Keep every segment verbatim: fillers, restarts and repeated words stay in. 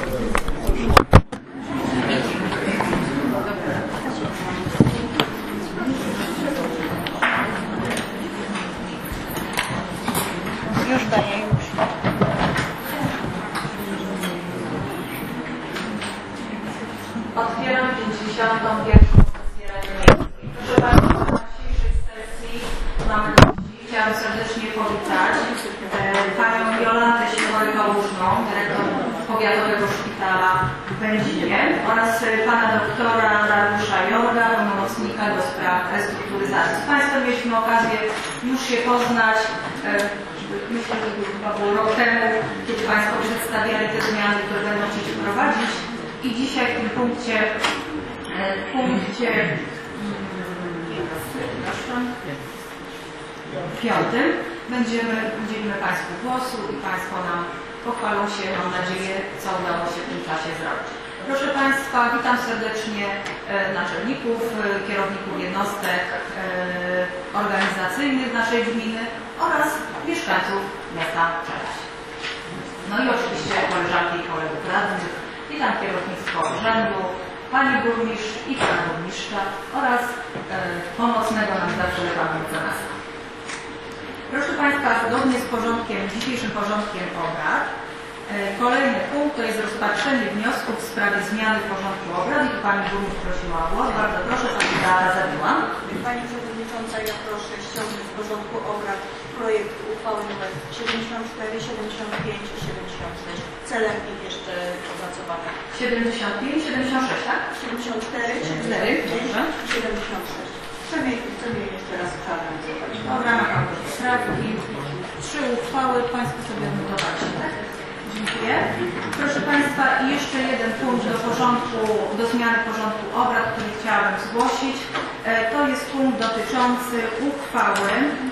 Już daję, już. Otwieram pięćdziesiątą pierwszą sesję Rady Miejskiej. Proszę Państwa, na dzisiejszej sesji mamy gości. Chciałam serdecznie powitać e, Panią Jolantę Sikory-Kałużną, dyrektor Powiatowego Szpitala w Będzinie, oraz Pana doktora Dariusza Jorga, pełnomocnika do spraw restrukturyzacji. Z Państwem mieliśmy okazję już się poznać. E, Myślę, że to chyba było rok temu, kiedy Państwo przedstawiali te zmiany, które będą chcieć wprowadzić. I dzisiaj w tym punkcie, w punkcie piątym będziemy, udzielimy Państwu głosu i Państwo nam pochwalą się, mam nadzieję, co udało się w tym czasie zrobić. Proszę Państwa, witam serdecznie naczelników, kierowników jednostek organizacyjnych naszej gminy oraz mieszkańców miasta Czeleś. No i oczywiście koleżanki i kolegów radnych. Witam kierownictwo urzędu, Pani Burmistrz i Pana Burmistrza oraz e, pomocnego nam zawsze Pana Mecenasa. Proszę Państwa, zgodnie z porządkiem, dzisiejszym porządkiem obrad, e, kolejny punkt to jest rozpatrzenie wniosków w sprawie zmiany porządku obrad. I tu Pani Burmistrz prosiła o głos. Bardzo proszę, Pani Beata Zabiła. Pani Przewodnicząca, ja proszę ściągnąć z porządku obrad projekt uchwały nr siedemdziesiąt cztery, siedemdziesiąt pięć i siedemdziesiąt sześć. Celem ich jeszcze opracowania. siedemdziesiąt pięć, siedemdziesiąt sześć, tak? siedemdziesiąt cztery, siedemdziesiąt pięć i siedemdziesiąt sześć. Chcemy, chcemy jeszcze raz czarnem zrobić. Dobra, ma Pan też sprawki. Trzy uchwały Państwo sobie odnotowali, tak? Dziękuję. Proszę Państwa, i jeszcze jeden punkt do porządku, do zmiany porządku obrad, który chciałabym zgłosić. To jest punkt dotyczący uchwały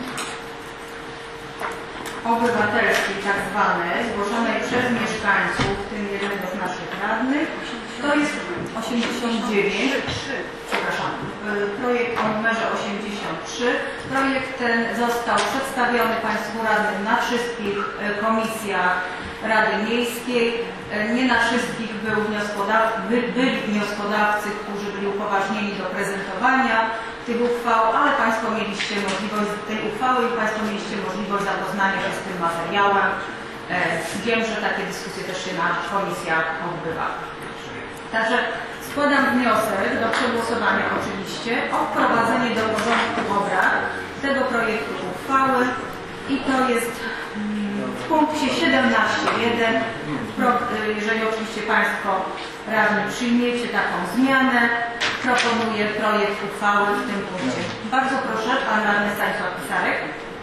obywatelskiej, tak zwanej, zgłoszonej przez mieszkańców, w tym jednego z naszych radnych. To jest osiemdziesiąt dziewięć, przepraszam, projekt o numerze osiemdziesiąt trzy. Projekt ten został przedstawiony Państwu radnym na wszystkich komisjach Rady Miejskiej. Nie na wszystkich był wnioskodawcy, by, byli wnioskodawcy, którzy byli upoważnieni do prezentowania tych uchwał, ale Państwo mieliście możliwość tej uchwały i Państwo mieliście możliwość zapoznania się z tym materiałem. Wiem, że takie dyskusje też się na komisjach odbywa. Także składam wniosek do przegłosowania oczywiście o wprowadzenie do porządku obrad tego projektu uchwały i to jest w punkcie siedemnaście jeden. Jeżeli oczywiście Państwo radni przyjmiecie taką zmianę, proponuję projekt uchwały w tym punkcie. Bardzo proszę, Pan radny Stanisław Pisarek.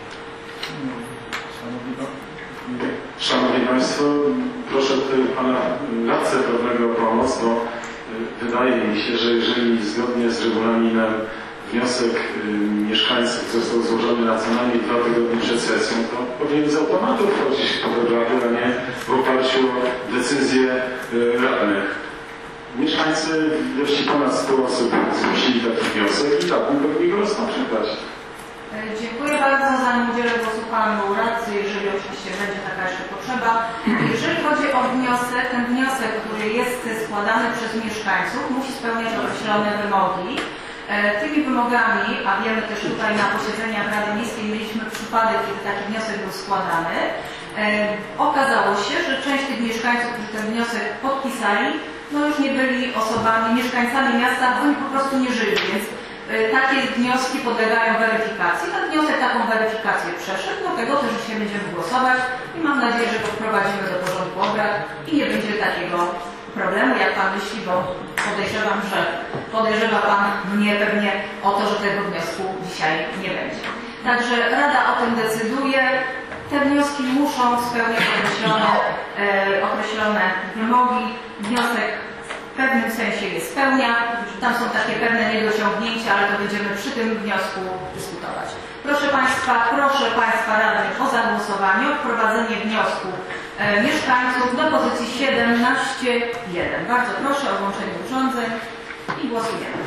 Szanowni Państwo, proszę Pana radcę prawnego o pomoc, bo wydaje mi się, że jeżeli zgodnie z regulaminem wniosek mieszkańców został złożony na co najmniej dwa tygodnie przed sesją, to powinien z automatu wchodzić pod obrady, a nie w oparciu o decyzję radnych. Mieszkańcy, ilości ponad stu osób zgłosili taki wniosek i tak powinni go rozpatrywać. Dziękuję bardzo. Zanim udzielę głosu Panu radcy, jeżeli oczywiście będzie taka jeszcze potrzeba. Jeżeli chodzi o wniosek, ten wniosek, który jest składany przez mieszkańców, musi spełniać określone wymogi. Tymi wymogami, a wiemy też tutaj na posiedzeniach Rady Miejskiej mieliśmy przypadek, kiedy taki wniosek był składany, okazało się, że część tych mieszkańców, którzy ten wniosek podpisali, no już nie byli osobami, mieszkańcami miasta, oni po prostu nie żyli, więc takie wnioski podlegają weryfikacji. Ten wniosek taką weryfikację przeszedł, dlatego też dzisiaj będziemy głosować i mam nadzieję, że go wprowadzimy do porządku obrad i nie będzie takiego problemu, jak Pan myśli, bo podejrzewam, że podejrzewa Pan mnie pewnie o to, że tego wniosku dzisiaj nie będzie. Także Rada o tym decyduje. Te wnioski muszą spełniać określone, e, określone wymogi. Wniosek w pewnym sensie je spełnia. Tam są takie pewne niedociągnięcia, ale to będziemy przy tym wniosku dyskutować. Proszę Państwa, proszę Państwa radnych o zagłosowanie, o wprowadzenie wniosku e, mieszkańców do pozycji siedemnaście jeden. Bardzo proszę o włączenie urządzeń i głosujemy.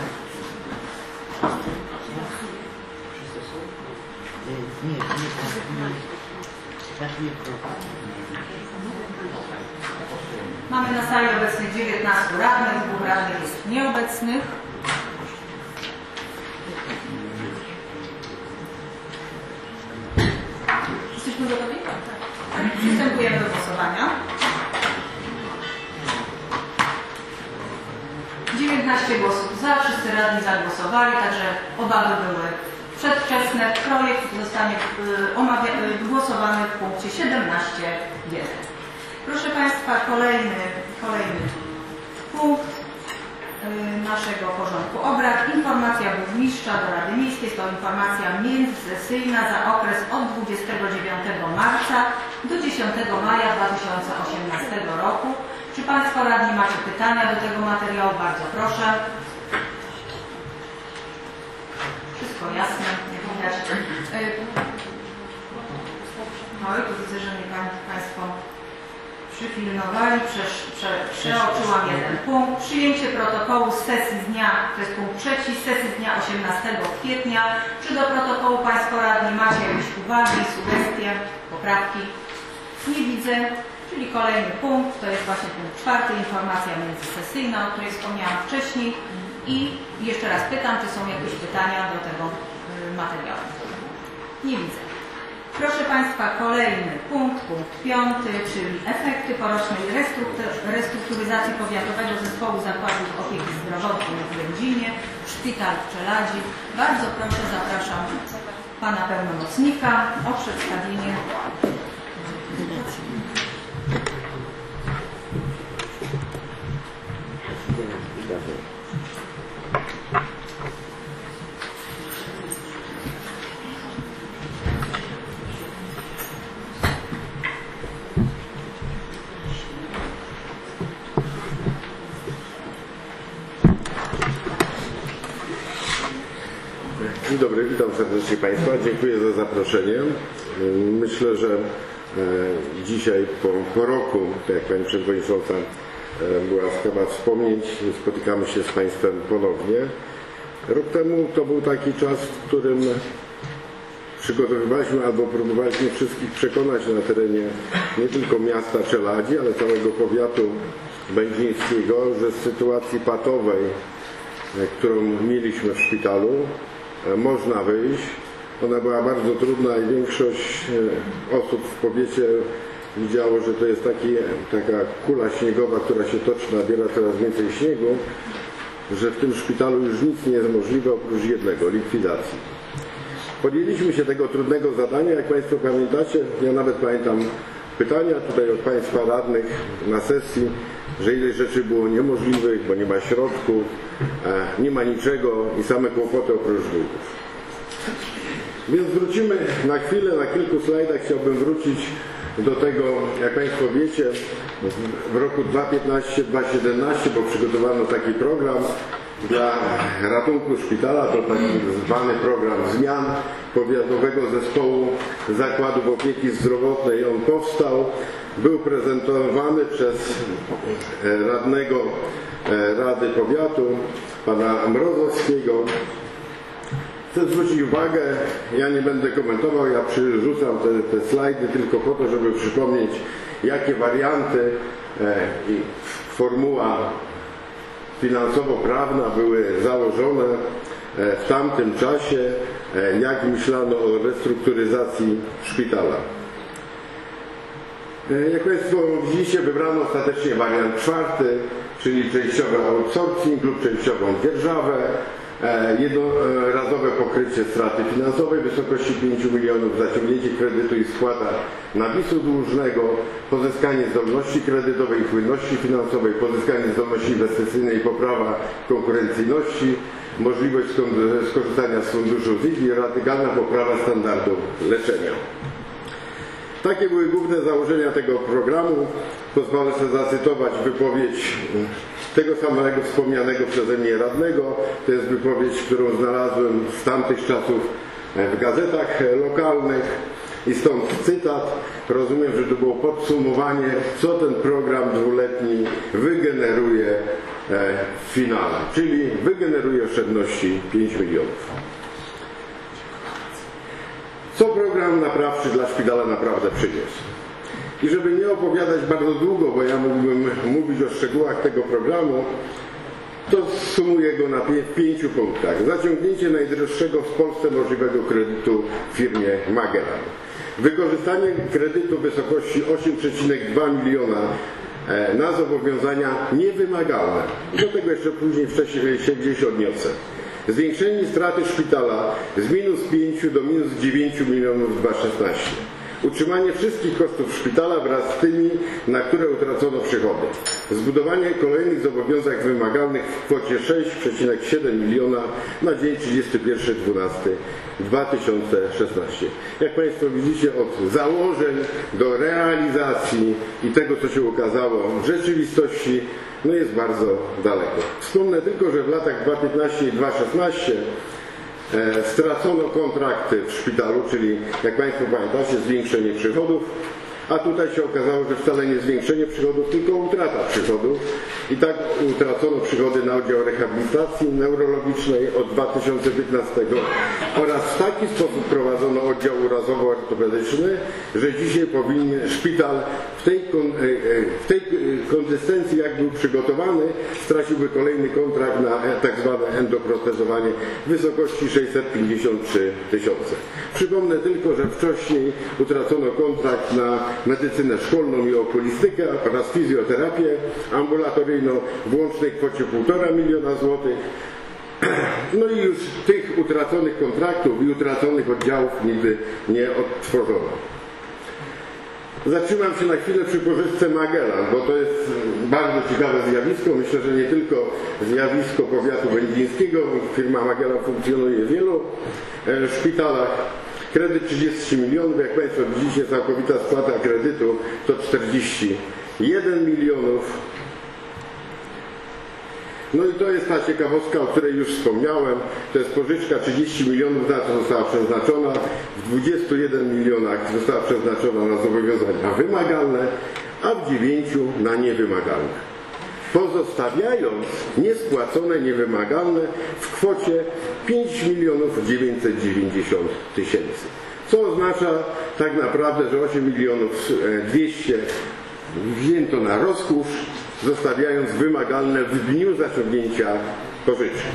Nie, nie, nie. Tak nie Mamy na sali obecnych dziewiętnastu radnych, dwóch radnych jest nieobecnych. Jesteśmy gotowi? Tak. Przystępujemy do głosowania. dziewiętnaście głosów za, wszyscy radni zagłosowali, także obawy były przedwczesne. Projekt zostanie wygłosowany w punkcie siedemnaście jeden. Proszę Państwa, kolejny, kolejny punkt naszego porządku obrad. Informacja burmistrza do Rady Miejskiej. Jest to informacja międzysesyjna za okres od dwudziestego dziewiątego marca do dziesiątego maja dwa tysiące osiemnastego roku. Czy Państwo radni macie pytania do tego materiału? Bardzo proszę. Wszystko jasne, jak widać. No i tu widzę, że mnie Państwo przypilnowali, prze, prze, przeoczyłam jeden punkt. Przyjęcie protokołu z sesji z dnia, to jest punkt trzeci, z sesji z dnia osiemnastego kwietnia. Czy do protokołu Państwo radni macie jakieś uwagi, sugestie, poprawki? Nie widzę. Czyli kolejny punkt, to jest właśnie punkt czwarty, informacja międzysesyjna, o której wspomniałam wcześniej. I jeszcze raz pytam, czy są jakieś pytania do tego materiału. Nie widzę. Proszę Państwa, kolejny punkt, punkt piąty, czyli efekty porocznej restrukturyzacji Powiatowego Zespołu Zakładów Opieki Zdrowotnej w Będzinie, Szpital w Czeladzi. Bardzo proszę, zapraszam Pana Pełnomocnika o przedstawienie. Dzień dobry, witam serdecznie Państwa. Dziękuję za zaproszenie. Myślę, że dzisiaj po, po roku, tak jak Pani Przewodnicząca była łaskawa wspomnieć, spotykamy się z Państwem ponownie. Rok temu to był taki czas, w którym przygotowywaliśmy albo próbowaliśmy wszystkich przekonać na terenie nie tylko miasta Czeladzi, ale całego powiatu będzińskiego, że z sytuacji patowej, którą mieliśmy w szpitalu, można wyjść. Ona była bardzo trudna i większość osób w powiecie widziało, że to jest taki, taka kula śniegowa, która się toczy, nabiera coraz więcej śniegu, że w tym szpitalu już nic nie jest możliwe oprócz jednego, likwidacji. Podjęliśmy się tego trudnego zadania, jak Państwo pamiętacie, ja nawet pamiętam pytania tutaj od Państwa radnych na sesji, że ile rzeczy było niemożliwych, bo nie ma środków, nie ma niczego i same kłopoty oprócz długów. Więc wrócimy na chwilę, na kilku slajdach chciałbym wrócić do tego, jak Państwo wiecie, w roku dwa tysiące piętnastym dwa tysiące siedemnastym, bo przygotowano taki program dla ratunku szpitala, to tak zwany program zmian Powiatowego Zespołu Zakładów Opieki Zdrowotnej. On powstał, był prezentowany przez radnego Rady Powiatu, pana Mrozowskiego. Chcę zwrócić uwagę, ja nie będę komentował, ja przyrzucam te, te slajdy tylko po to, żeby przypomnieć, jakie warianty i formuła finansowo-prawna były założone w tamtym czasie, jak myślano o restrukturyzacji szpitala. Jak Państwo widzicie, wybrano ostatecznie wariant czwarty, czyli częściowy outsourcing lub częściową dzierżawę, jednorazowe pokrycie straty finansowej w wysokości pięciu milionów, zaciągnięcie kredytu i spłata nawisu dłużnego, pozyskanie zdolności kredytowej i płynności finansowej, pozyskanie zdolności inwestycyjnej i poprawa konkurencyjności, możliwość skorzystania z funduszu Z I G i radykalna poprawa standardów leczenia. Takie były główne założenia tego programu. Pozwolę sobie zacytować wypowiedź tego samego wspomnianego przeze mnie radnego. To jest wypowiedź, którą znalazłem z tamtych czasów w gazetach lokalnych i stąd cytat. Rozumiem, że to było podsumowanie, co ten program dwuletni wygeneruje w finale, czyli wygeneruje oszczędności pięć milionów. Co program naprawczy dla szpitala naprawdę przyniósł? I żeby nie opowiadać bardzo długo, bo ja mógłbym mówić o szczegółach tego programu, to sumuję go na pię pięciu punktach. Zaciągnięcie najdroższego w Polsce możliwego kredytu w firmie Magellan. Wykorzystanie kredytu w wysokości osiem przecinek dwa miliona na zobowiązania niewymagalne. Do tego jeszcze później wcześniej się gdzieś odniosę. Zwiększenie straty szpitala z minus pięciu do minus dziewięciu milionów dwa tysiące szesnaście. Utrzymanie wszystkich kosztów szpitala wraz z tymi, na które utracono przychody. Zbudowanie kolejnych zobowiązań wymagalnych w kwocie sześć przecinek siedem miliona na dzień trzydziesty pierwszy dwunasty dwa tysiące szesnasty. Jak Państwo widzicie, od założeń do realizacji i tego, co się ukazało w rzeczywistości, no jest bardzo daleko. Wspomnę tylko, że w latach dwa tysiące piętnastym i dwa tysiące szesnastym E, stracono kontrakty w szpitalu, czyli jak Państwo pamiętacie, zwiększenie przychodów, a tutaj się okazało, że wcale nie zwiększenie przychodów, tylko utrata przychodów. I tak utracono przychody na oddział rehabilitacji neurologicznej od dwa tysiące piętnastego oraz w taki sposób prowadzono oddział urazowo-ortopedyczny, że dzisiaj powinien szpital w tej, w tej konsystencji, jak był przygotowany, straciłby kolejny kontrakt na tak zwane endoprotezowanie w wysokości sześćset pięćdziesiąt trzy tysiące. Przypomnę tylko, że wcześniej utracono kontrakt na medycynę szkolną i okulistykę oraz fizjoterapię ambulatoryjną w łącznej kwocie półtora miliona złotych. No i już tych utraconych kontraktów i utraconych oddziałów nigdy nie odtworzono. Zatrzymam się na chwilę przy pożyczce Magellan, bo to jest bardzo ciekawe zjawisko. Myślę, że nie tylko zjawisko powiatu będzińskiego. Firma Magellan funkcjonuje w wielu szpitalach. Kredyt trzydzieści milionów, jak Państwo widzicie, całkowita spłata kredytu to czterdzieści jeden milionów. No i to jest ta ciekawostka, o której już wspomniałem. To jest pożyczka trzydzieści milionów, na co została przeznaczona. W dwudziestu jeden milionach została przeznaczona na zobowiązania wymagalne, a w dziewięciu na niewymagalne. Pozostawiając niespłacone niewymagalne w kwocie pięć milionów dziewięćset dziewięćdziesiąt tysięcy. Co oznacza tak naprawdę, że osiem milionów dwieście wzięto na rozkusz, zostawiając wymagalne w dniu zaciągnięcia pożyczki.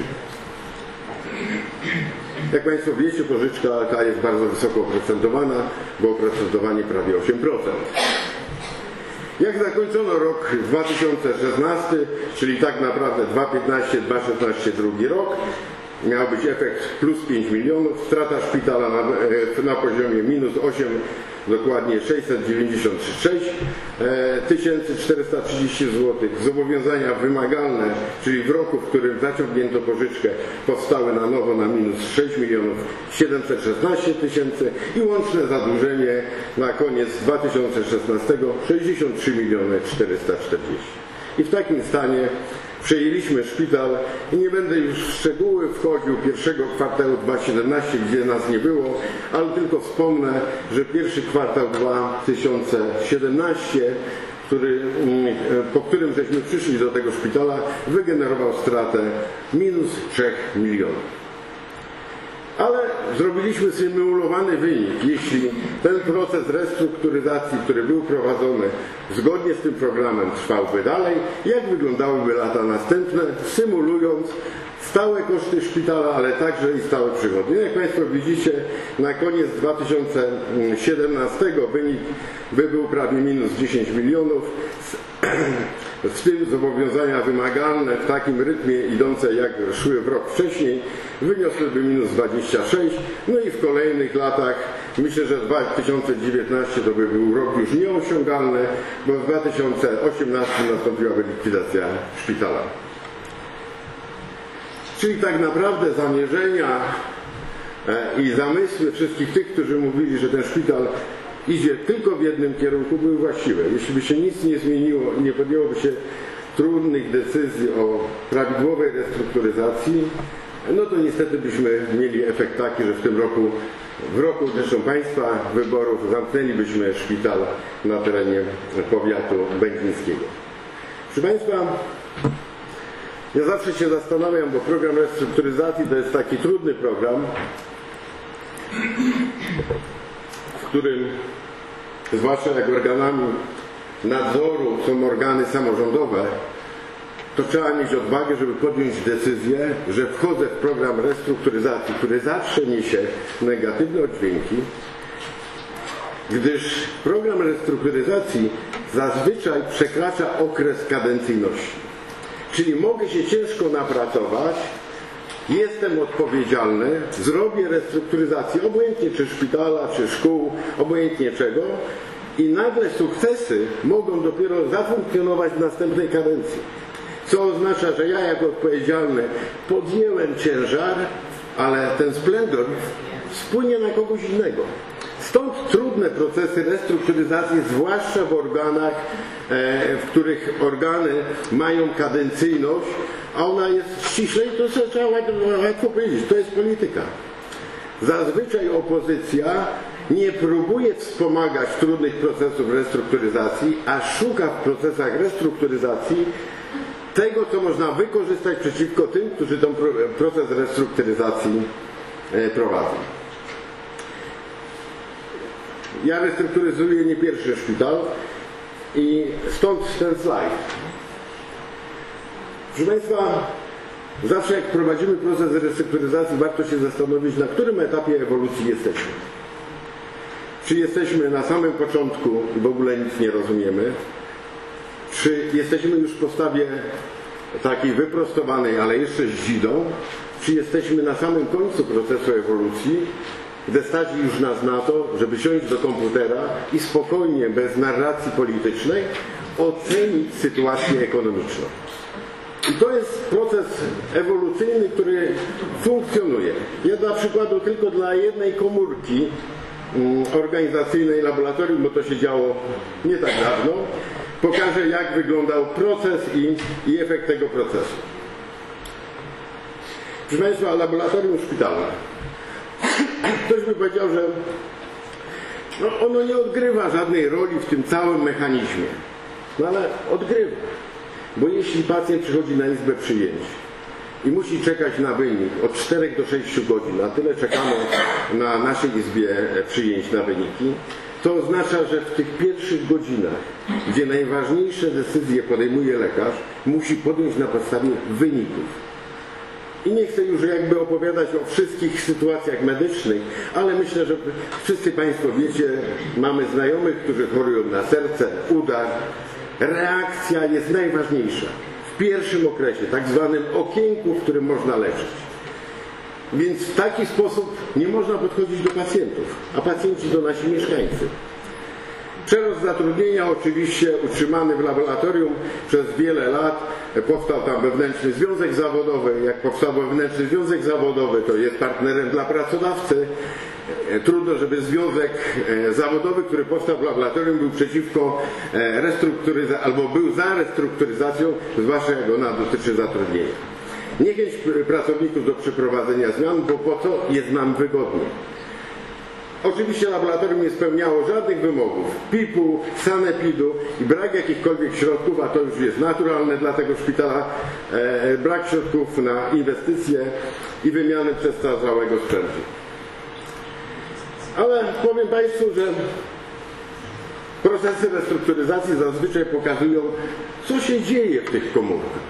Jak Państwo wiecie, pożyczka ta jest bardzo wysoko oprocentowana, bo oprocentowanie prawie osiem procent. Jak zakończono rok dwa tysiące szesnasty, czyli tak naprawdę dwa tysiące piętnasty dwa tysiące szesnasty drugi rok, miał być efekt plus pięć milionów, strata szpitala na, na poziomie minus osiem, dokładnie sześćset dziewięćdziesiąt sześć tysięcy czterysta trzydzieści złotych. Zobowiązania wymagalne, czyli w roku, w którym zaciągnięto pożyczkę, powstały na nowo na minus sześć milionów siedemset szesnaście tysięcy i łączne zadłużenie na koniec dwa tysiące szesnastego sześćdziesiąt trzy miliony czterysta czterdzieści. I w takim stanie przejęliśmy szpital i nie będę już w szczegóły wchodził pierwszego kwartału dwa tysiące siedemnastego, gdzie nas nie było, ale tylko wspomnę, że pierwszy kwartał dwa tysiące siedemnasty, który, po którym żeśmy przyszli do tego szpitala, wygenerował stratę minus trzy miliony. Ale zrobiliśmy symulowany wynik. Jeśli ten proces restrukturyzacji, który był prowadzony zgodnie z tym programem, trwałby dalej, jak wyglądałyby lata następne, symulując stałe koszty szpitala, ale także i stałe przychody. Jak Państwo widzicie, na koniec dwa tysiące siedemnastego wynik by był prawie minus dziesięć milionów. W tym zobowiązania wymagalne w takim rytmie idące jak szły w rok wcześniej wyniosłyby minus dwadzieścia sześć, no i w kolejnych latach myślę, że dwa tysiące dziewiętnasty to by był rok już nieosiągalny, bo w dwa tysiące osiemnastym nastąpiłaby likwidacja szpitala. Czyli tak naprawdę zamierzenia i zamysły wszystkich tych, którzy mówili, że ten szpital idzie tylko w jednym kierunku, były właściwe. Jeśli by się nic nie zmieniło, nie podjęłoby się trudnych decyzji o prawidłowej restrukturyzacji, no to niestety byśmy mieli efekt taki, że w tym roku, w roku zresztą Państwa wyborów, zamknęlibyśmy szpital na terenie powiatu będzińskiego. Proszę Państwa, ja zawsze się zastanawiam, bo program restrukturyzacji to jest taki trudny program, w którym zwłaszcza jak organami nadzoru są organy samorządowe, to trzeba mieć odwagę, żeby podjąć decyzję, że wchodzę w program restrukturyzacji, który zawsze niesie negatywne oddźwięki, gdyż program restrukturyzacji zazwyczaj przekracza okres kadencyjności. Czyli mogę się ciężko napracować, jestem odpowiedzialny, zrobię restrukturyzację, obojętnie czy szpitala, czy szkół, obojętnie czego, i nagle sukcesy mogą dopiero zafunkcjonować w następnej kadencji. Co oznacza, że ja jako odpowiedzialny podjęłem ciężar, ale ten splendor spłynie na kogoś innego. Stąd trudne procesy restrukturyzacji, zwłaszcza w organach, w których organy mają kadencyjność, a ona jest ściślej, to trzeba łatwo powiedzieć, to jest polityka. Zazwyczaj opozycja nie próbuje wspomagać trudnych procesów restrukturyzacji, a szuka w procesach restrukturyzacji tego, co można wykorzystać przeciwko tym, którzy ten proces restrukturyzacji prowadzą. Ja restrukturyzuję nie pierwszy szpital i stąd ten slajd. Proszę Państwa, zawsze jak prowadzimy proces restrukturyzacji, warto się zastanowić, na którym etapie ewolucji jesteśmy. Czy jesteśmy na samym początku i w ogóle nic nie rozumiemy, czy jesteśmy już w postawie takiej wyprostowanej, ale jeszcze z dzidą, czy jesteśmy na samym końcu procesu ewolucji, gdy stać już nas na to, żeby siąść do komputera i spokojnie, bez narracji politycznej, ocenić sytuację ekonomiczną. I to jest proces ewolucyjny, który funkcjonuje. Ja dla przykładu tylko dla jednej komórki organizacyjnej laboratorium, bo to się działo nie tak dawno, pokażę, jak wyglądał proces i, i efekt tego procesu. Proszę Państwa, laboratorium szpitalne. Ktoś by powiedział, że no ono nie odgrywa żadnej roli w tym całym mechanizmie. No ale odgrywa. Bo jeśli pacjent przychodzi na izbę przyjęć i musi czekać na wynik od czterech do sześciu godzin, a tyle czekamy na naszej izbie przyjęć na wyniki, to oznacza, że w tych pierwszych godzinach, gdzie najważniejsze decyzje podejmuje lekarz, musi podjąć na podstawie wyników. I nie chcę już jakby opowiadać o wszystkich sytuacjach medycznych, ale myślę, że wszyscy Państwo wiecie, mamy znajomych, którzy chorują na serce, udar. Reakcja jest najważniejsza w pierwszym okresie, tak zwanym okienku, w którym można leczyć. Więc w taki sposób nie można podchodzić do pacjentów, a pacjenci to nasi mieszkańcy. Przerost zatrudnienia oczywiście utrzymany w laboratorium przez wiele lat. Powstał tam wewnętrzny związek zawodowy. Jak powstał wewnętrzny związek zawodowy, to jest partnerem dla pracodawcy. Trudno, żeby związek zawodowy, który powstał w laboratorium, był przeciwko restrukturyzacji albo był za restrukturyzacją, zwłaszcza jak ona dotyczy zatrudnienia. Niechęć pracowników do przeprowadzenia zmian, bo po co jest nam wygodnie. Oczywiście laboratorium nie spełniało żadnych wymogów P I P-u, sanepidu i brak jakichkolwiek środków, a to już jest naturalne dla tego szpitala, e, brak środków na inwestycje i wymianę przestarzałego sprzętu. Ale powiem Państwu, że procesy restrukturyzacji zazwyczaj pokazują, co się dzieje w tych komórkach.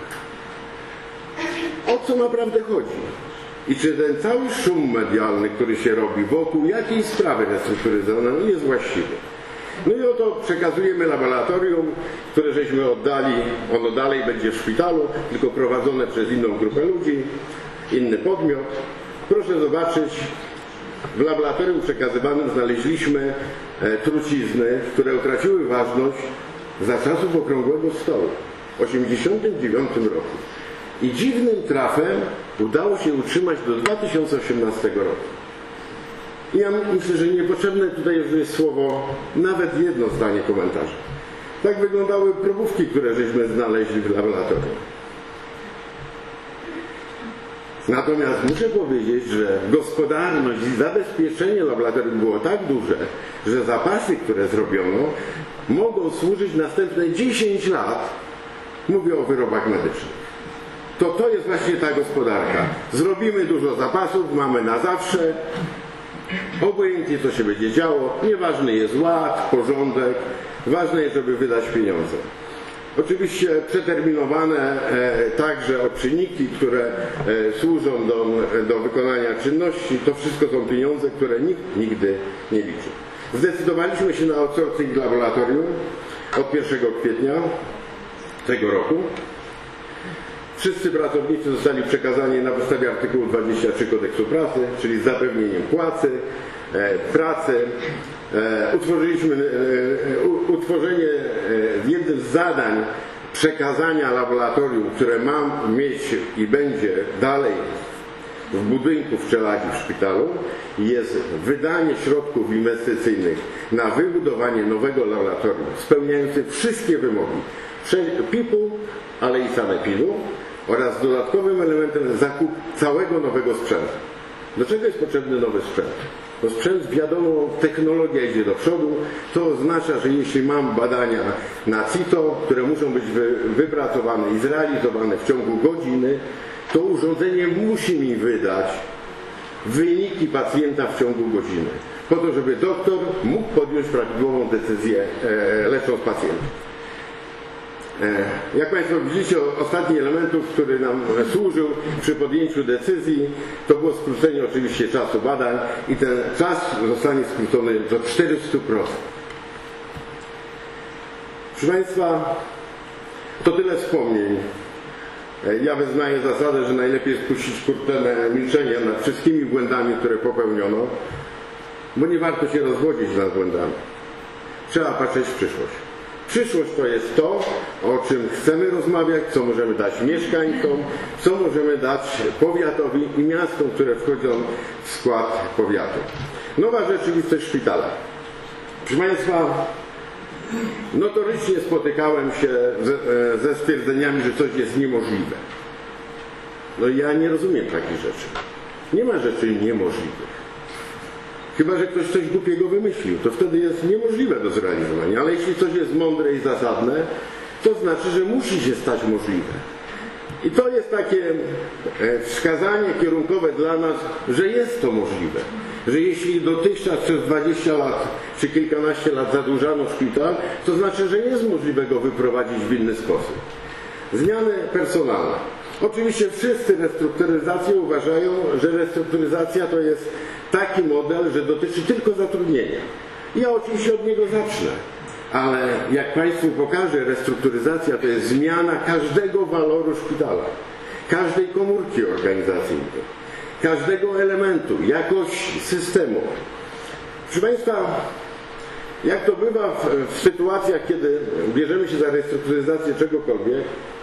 O co naprawdę chodzi. I czy ten cały szum medialny, który się robi wokół jakiejś sprawy restrukturyzacyjnej, jest właściwy. No i oto przekazujemy laboratorium, które żeśmy oddali, ono dalej będzie w szpitalu, tylko prowadzone przez inną grupę ludzi, inny podmiot. Proszę zobaczyć, w laboratorium przekazywanym znaleźliśmy trucizny, które utraciły ważność za czasów okrągłego stołu w tysiąc dziewięćset osiemdziesiątym dziewiątym roku. I dziwnym trafem udało się utrzymać do dwa tysiące osiemnastego roku. I ja myślę, że niepotrzebne tutaj jest słowo, nawet jedno zdanie komentarza. Tak wyglądały probówki, które żeśmy znaleźli w laboratorium. Natomiast muszę powiedzieć, że gospodarność i zabezpieczenie laboratorium było tak duże, że zapasy, które zrobiono, mogą służyć następne dziesięć lat. Mówię o wyrobach medycznych. To to jest właśnie ta gospodarka. Zrobimy dużo zapasów, mamy na zawsze Obojętnie co się będzie działo, nieważny jest ład, porządek, ważne jest, żeby wydać pieniądze. Oczywiście przeterminowane e, także odczynniki, które e, służą do, do wykonania czynności, to wszystko są pieniądze, które nikt nigdy nie liczy. Zdecydowaliśmy się na outsourcing laboratorium od pierwszego kwietnia tego roku. Wszyscy pracownicy zostali przekazani na podstawie artykułu dwudziestego trzeciego Kodeksu Pracy, czyli z zapewnieniem płacy, e, pracy. E, utworzyliśmy e, u, utworzenie e, jednym z zadań przekazania laboratorium, które mam mieć i będzie dalej w budynku w Czeladzi w szpitalu, jest wydanie środków inwestycyjnych na wybudowanie nowego laboratorium spełniającego wszystkie wymogi P I P-u, ale i sanepidu, oraz dodatkowym elementem zakup całego nowego sprzętu. Do czego jest potrzebny nowy sprzęt? No sprzęt, wiadomo, technologia idzie do przodu. To oznacza, że jeśli mam badania na C I T O, które muszą być wy, wypracowane i zrealizowane w ciągu godziny, to urządzenie musi mi wydać wyniki pacjenta w ciągu godziny, po to, żeby doktor mógł podjąć prawidłową decyzję e, lecząc pacjenta. Jak Państwo widzicie, ostatni element, który nam służył przy podjęciu decyzji, to było skrócenie oczywiście czasu badań i ten czas zostanie skrócony do czterystu procent. Proszę Państwa, to tyle wspomnień. Ja wyznaję zasadę, że najlepiej jest puścić kurtenę milczenia nad wszystkimi błędami, które popełniono, bo nie warto się rozwodzić nad błędami. Trzeba patrzeć w przyszłość. Przyszłość to jest to, o czym chcemy rozmawiać, co możemy dać mieszkańcom, co możemy dać powiatowi i miastom, które wchodzą w skład powiatu. Nowa rzeczywistość szpitala. Proszę Państwa, notorycznie spotykałem się ze, ze stwierdzeniami, że coś jest niemożliwe. No ja nie rozumiem takich rzeczy. Nie ma rzeczy niemożliwych. Chyba że ktoś coś głupiego wymyślił, to wtedy jest niemożliwe do zrealizowania. Ale jeśli coś jest mądre i zasadne, to znaczy, że musi się stać możliwe. I to jest takie wskazanie kierunkowe dla nas, że jest to możliwe. Że jeśli dotychczas przez dwadzieścia lat czy kilkanaście lat zadłużano szpital, to znaczy, że jest możliwe go wyprowadzić w inny sposób. Zmiany personalne. Oczywiście wszyscy restrukturyzację uważają, że restrukturyzacja to jest taki model, że dotyczy tylko zatrudnienia. Ja oczywiście od niego zacznę, ale jak Państwu pokażę, restrukturyzacja to jest zmiana każdego waloru szpitala, każdej komórki organizacyjnej, każdego elementu, jakości systemu. Proszę Państwa, jak to bywa w, w sytuacjach, kiedy bierzemy się za restrukturyzację czegokolwiek,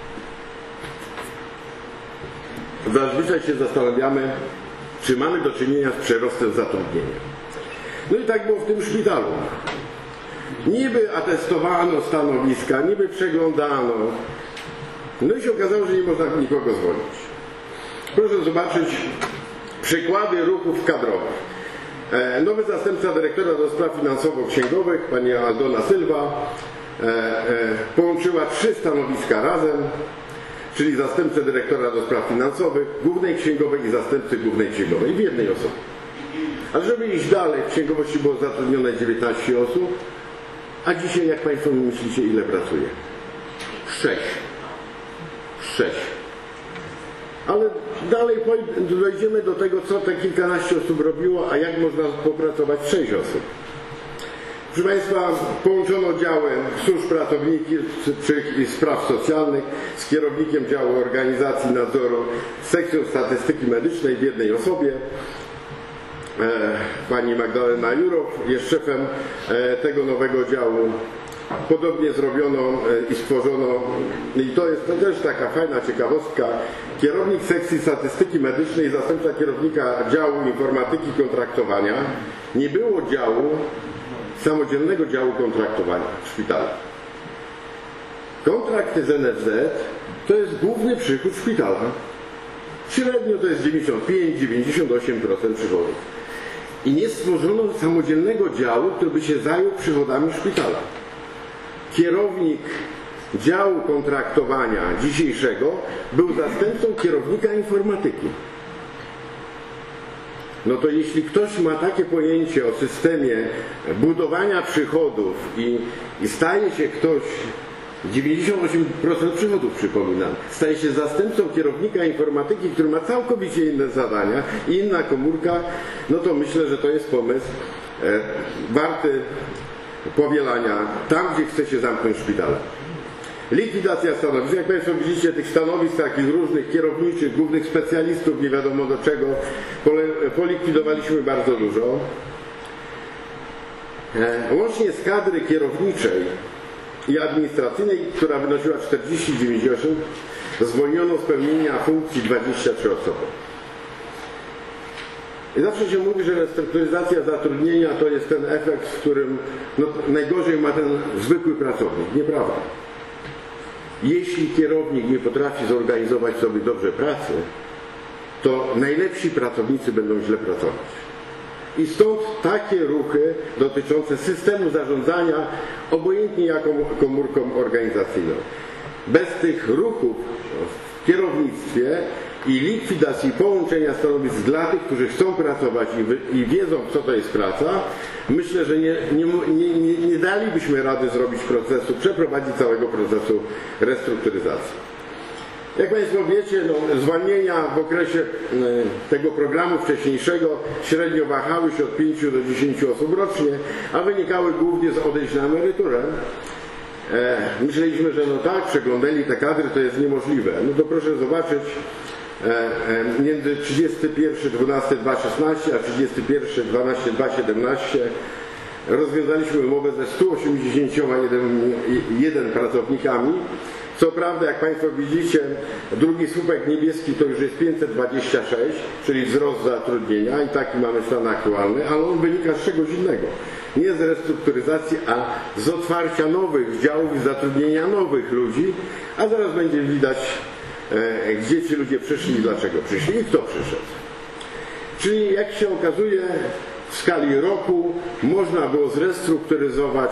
zazwyczaj się zastanawiamy, czy mamy do czynienia z przyrostem zatrudnienia. No i tak było w tym szpitalu. Niby atestowano stanowiska, niby przeglądano. No i się okazało, że nie można nikogo zwolnić. Proszę zobaczyć przykłady ruchów kadrowych. Nowy zastępca dyrektora do spraw finansowo-księgowych, pani Aldona Silva, połączyła trzy stanowiska razem, czyli zastępcę dyrektora do spraw finansowych, głównej księgowej i zastępcy głównej księgowej w jednej osobie. Ale żeby iść dalej, w księgowości było zatrudnione dziewiętnaście osób, a dzisiaj, jak Państwo myślicie, ile pracuje? Sześć. Sześć. Ale dalej dojdziemy do tego, co te kilkanaście osób robiło, a jak można popracować sześć osób. Proszę Państwa, połączono działy służb pracowniczych i spraw socjalnych z kierownikiem działu organizacji nadzoru sekcją statystyki medycznej w jednej osobie. Pani Magdalena Jurow jest szefem tego nowego działu. Podobnie zrobiono i stworzono, i to jest to też taka fajna ciekawostka, kierownik sekcji statystyki medycznej i zastępca kierownika działu informatyki kontraktowania. Nie było działu, samodzielnego działu kontraktowania w szpitalu. Kontrakty z N F Z to jest główny przychód szpitala. Średnio to jest dziewięćdziesiąt pięć do dziewięćdziesięciu ośmiu procent przychodów. I nie stworzono samodzielnego działu, który by się zajął przychodami szpitala. Kierownik działu kontraktowania dzisiejszego był zastępcą kierownika informatyki. no to jeśli ktoś ma takie pojęcie o systemie budowania przychodów i, i staje się ktoś, dziewięćdziesiąt osiem procent przychodów, przypominam, staje się zastępcą kierownika informatyki, który ma całkowicie inne zadania i inna komórka, no to myślę, że to jest pomysł e, warty powielania tam, gdzie chce się zamknąć szpitale. Likwidacja stanowisk. Jak Państwo widzicie, tych stanowisk takich różnych, kierowniczych, głównych specjalistów, nie wiadomo do czego, polikwidowaliśmy bardzo dużo. Łącznie z kadry kierowniczej i administracyjnej, która wynosiła czterdzieści dziewięć osób, zwolniono z pełnienia funkcji dwadzieścia trzy osoby. I zawsze się mówi, że restrukturyzacja zatrudnienia to jest ten efekt, w którym no, najgorzej ma ten zwykły pracownik. Nieprawda. Jeśli kierownik nie potrafi zorganizować sobie dobrze pracy, to najlepsi pracownicy będą źle pracować. I stąd takie ruchy dotyczące systemu zarządzania, obojętnie jaką komórką organizacyjną. Bez tych ruchów w kierownictwie i likwidacji połączenia stanowisk dla tych, którzy chcą pracować i, wy, i wiedzą, co to jest praca, myślę, że nie, nie, nie, nie dalibyśmy rady zrobić procesu, przeprowadzić całego procesu restrukturyzacji. Jak Państwo wiecie, no, zwolnienia w okresie y, tego programu wcześniejszego średnio wahały się od pięciu do dziesięciu osób rocznie, a wynikały głównie z odejść na emeryturę. E, myśleliśmy, że no tak, przeglądali te kadry, to jest niemożliwe. No to proszę zobaczyć, między trzydziestego pierwszego dwunastego dwa tysiące szesnastego a trzydziestego pierwszego dwunastego dwa tysiące siedemnastego rozwiązaliśmy umowę ze stu osiemdziesięcioma jeden pracownikami. Co prawda, jak Państwo widzicie, drugi słupek niebieski to już jest pięćset dwadzieścia sześć, czyli wzrost zatrudnienia i taki mamy stan aktualny, ale on wynika z czegoś innego. Nie z restrukturyzacji, a z otwarcia nowych działów i zatrudnienia nowych ludzi, a zaraz będzie widać, gdzie ci ludzie przyszli i dlaczego przyszli i kto przyszedł. Czyli jak się okazuje, w skali roku można było zrestrukturyzować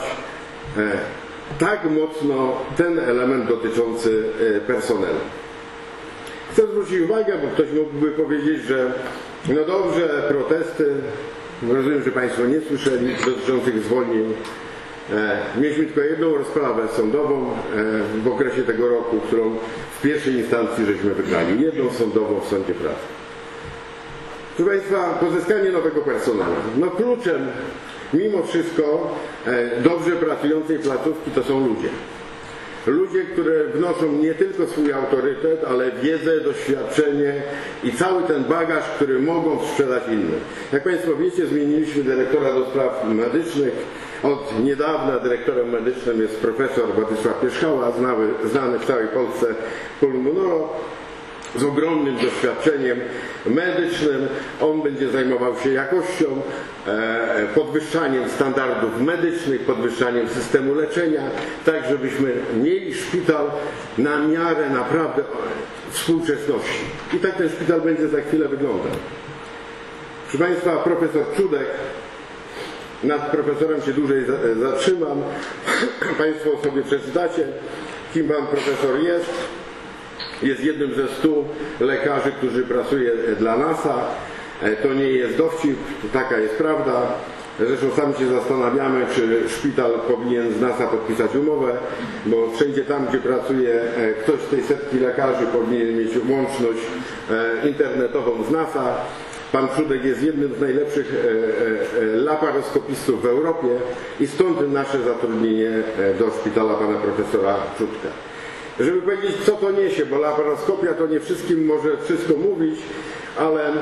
tak mocno ten element dotyczący personelu. Chcę zwrócić uwagę, bo ktoś mógłby powiedzieć, że no dobrze, protesty, rozumiem, że Państwo nie słyszeli, dotyczących zwolnień. Mieliśmy tylko jedną rozprawę sądową w okresie tego roku, którą w pierwszej instancji żeśmy wygrali. Jedną sądową w sądzie pracy. Proszę Państwa, pozyskanie nowego personelu. No kluczem, mimo wszystko, dobrze pracującej placówki to są ludzie. Ludzie, które wnoszą nie tylko swój autorytet, ale wiedzę, doświadczenie i cały ten bagaż, który mogą sprzedać innym. Jak Państwo wiecie, zmieniliśmy dyrektora do spraw medycznych. Od niedawna dyrektorem medycznym jest profesor Władysław Pierzchała, znany, znany w całej Polsce pulmonolog, z ogromnym doświadczeniem medycznym. On będzie zajmował się jakością, podwyższaniem standardów medycznych, podwyższaniem systemu leczenia, tak żebyśmy mieli szpital na miarę naprawdę współczesności. I tak ten szpital będzie za chwilę wyglądał. Proszę Państwa, profesor Czudek, nad profesorem się dłużej zatrzymam. Państwo sobie przeczytacie, kim pan profesor jest. Jest jednym ze stu lekarzy, którzy pracuje dla NASA. To nie jest dowcip, taka jest prawda. Zresztą sami się zastanawiamy, czy szpital powinien z NASA podpisać umowę, bo wszędzie tam, gdzie pracuje ktoś z tej setki lekarzy, powinien mieć łączność internetową z NASA. Pan Czudek jest jednym z najlepszych laparoskopistów w Europie i stąd nasze zatrudnienie do szpitala pana profesora Czudka. Żeby powiedzieć, co to niesie, bo laparoskopia to nie wszystkim może wszystko mówić, ale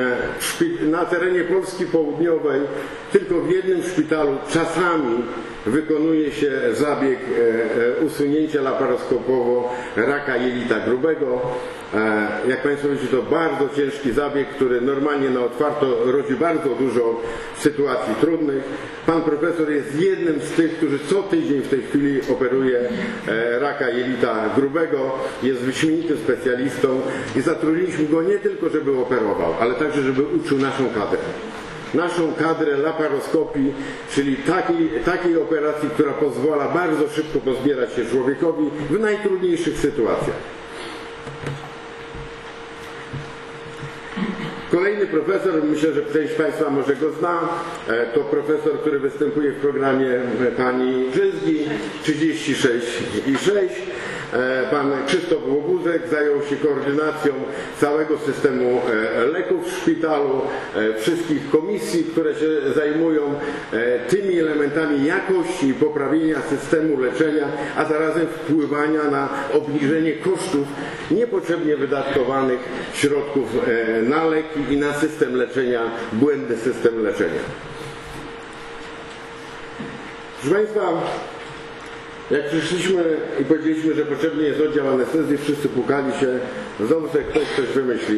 na terenie Polski Południowej tylko w jednym szpitalu czasami wykonuje się zabieg usunięcia laparoskopowo raka jelita grubego. Jak Państwo wiecie, to bardzo ciężki zabieg, który normalnie na otwarto rodzi bardzo dużo sytuacji trudnych. Pan profesor jest jednym z tych, którzy co tydzień w tej chwili operuje raka jelita grubego. Jest wyśmienitym specjalistą i zatrudniliśmy go nie tylko, żeby operował, ale także, żeby uczył naszą kadrę. Naszą kadrę laparoskopii, czyli takiej, takiej operacji, która pozwala bardzo szybko pozbierać się człowiekowi w najtrudniejszych sytuacjach. Kolejny profesor, myślę, że część Państwa może go zna, to profesor, który występuje w programie pani Brzyzgi, trzydzieści sześć i sześć. Pan Krzysztof Łobuzek zajął się koordynacją całego systemu leków w szpitalu, wszystkich komisji, które się zajmują tymi elementami jakości i poprawienia systemu leczenia, a zarazem wpływania na obniżenie kosztów niepotrzebnie wydatkowanych środków na leki i na system leczenia, błędny system leczenia. Proszę Państwa, jak przyszliśmy i powiedzieliśmy, że potrzebny jest oddział anestezji, wszyscy pukali się, znowu sobie ktoś coś wymyślił.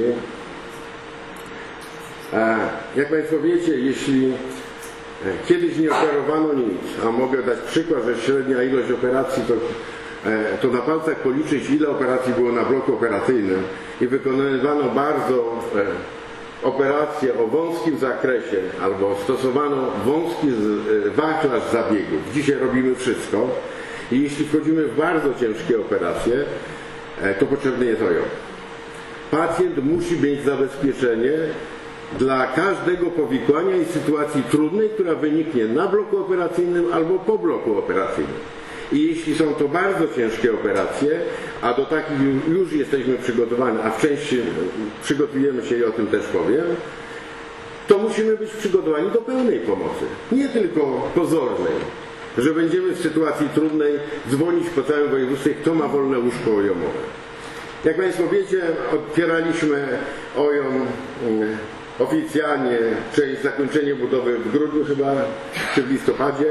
Jak Państwo wiecie, jeśli kiedyś nie operowano nic, a mogę dać przykład, że średnia ilość operacji to, to na palcach policzyć, ile operacji było na bloku operacyjnym i wykonywano bardzo operacje o wąskim zakresie albo stosowano wąski wachlarz zabiegów. Dzisiaj robimy wszystko. I jeśli wchodzimy w bardzo ciężkie operacje, to potrzebny jest O J O. Pacjent musi mieć zabezpieczenie dla każdego powikłania i sytuacji trudnej, która wyniknie na bloku operacyjnym albo po bloku operacyjnym. I jeśli są to bardzo ciężkie operacje, a do takich już jesteśmy przygotowani, a w części przygotujemy się i o tym też powiem, to musimy być przygotowani do pełnej pomocy, nie tylko pozornej, że będziemy w sytuacji trudnej dzwonić po całym województwie, kto ma wolne łóżko ojomowe. Jak Państwo wiecie, otwieraliśmy OJOM oficjalnie, czyli zakończenie budowy w grudniu chyba, czy w listopadzie?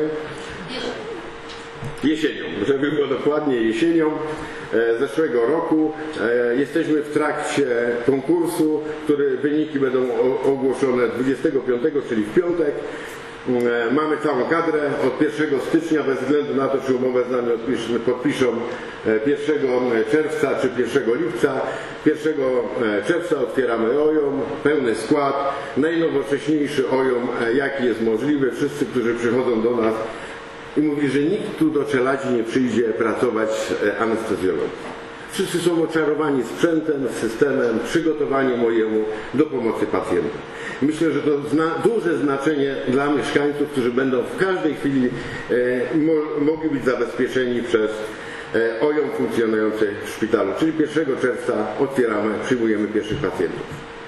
Jesienią, żeby było dokładnie jesienią zeszłego roku. Jesteśmy w trakcie konkursu, który wyniki będą ogłoszone dwudziestego piątego, czyli w piątek. Mamy całą kadrę od pierwszego stycznia, bez względu na to, czy umowę z nami podpiszą pierwszego czerwca czy pierwszego lipca. pierwszego czerwca otwieramy OJOM, pełny skład, najnowocześniejszy OJOM, jaki jest możliwy. Wszyscy, którzy przychodzą do nas i mówi, że nikt tu do Czeladzi nie przyjdzie pracować anestezjologii. Wszyscy są oczarowani sprzętem, systemem, przygotowaniem mojemu do pomocy pacjenta. Myślę, że to zna duże znaczenie dla mieszkańców, którzy będą w każdej chwili e, mo mogli być zabezpieczeni przez e, OJOM funkcjonujący w szpitalu. Czyli pierwszego czerwca otwieramy, przyjmujemy pierwszych pacjentów.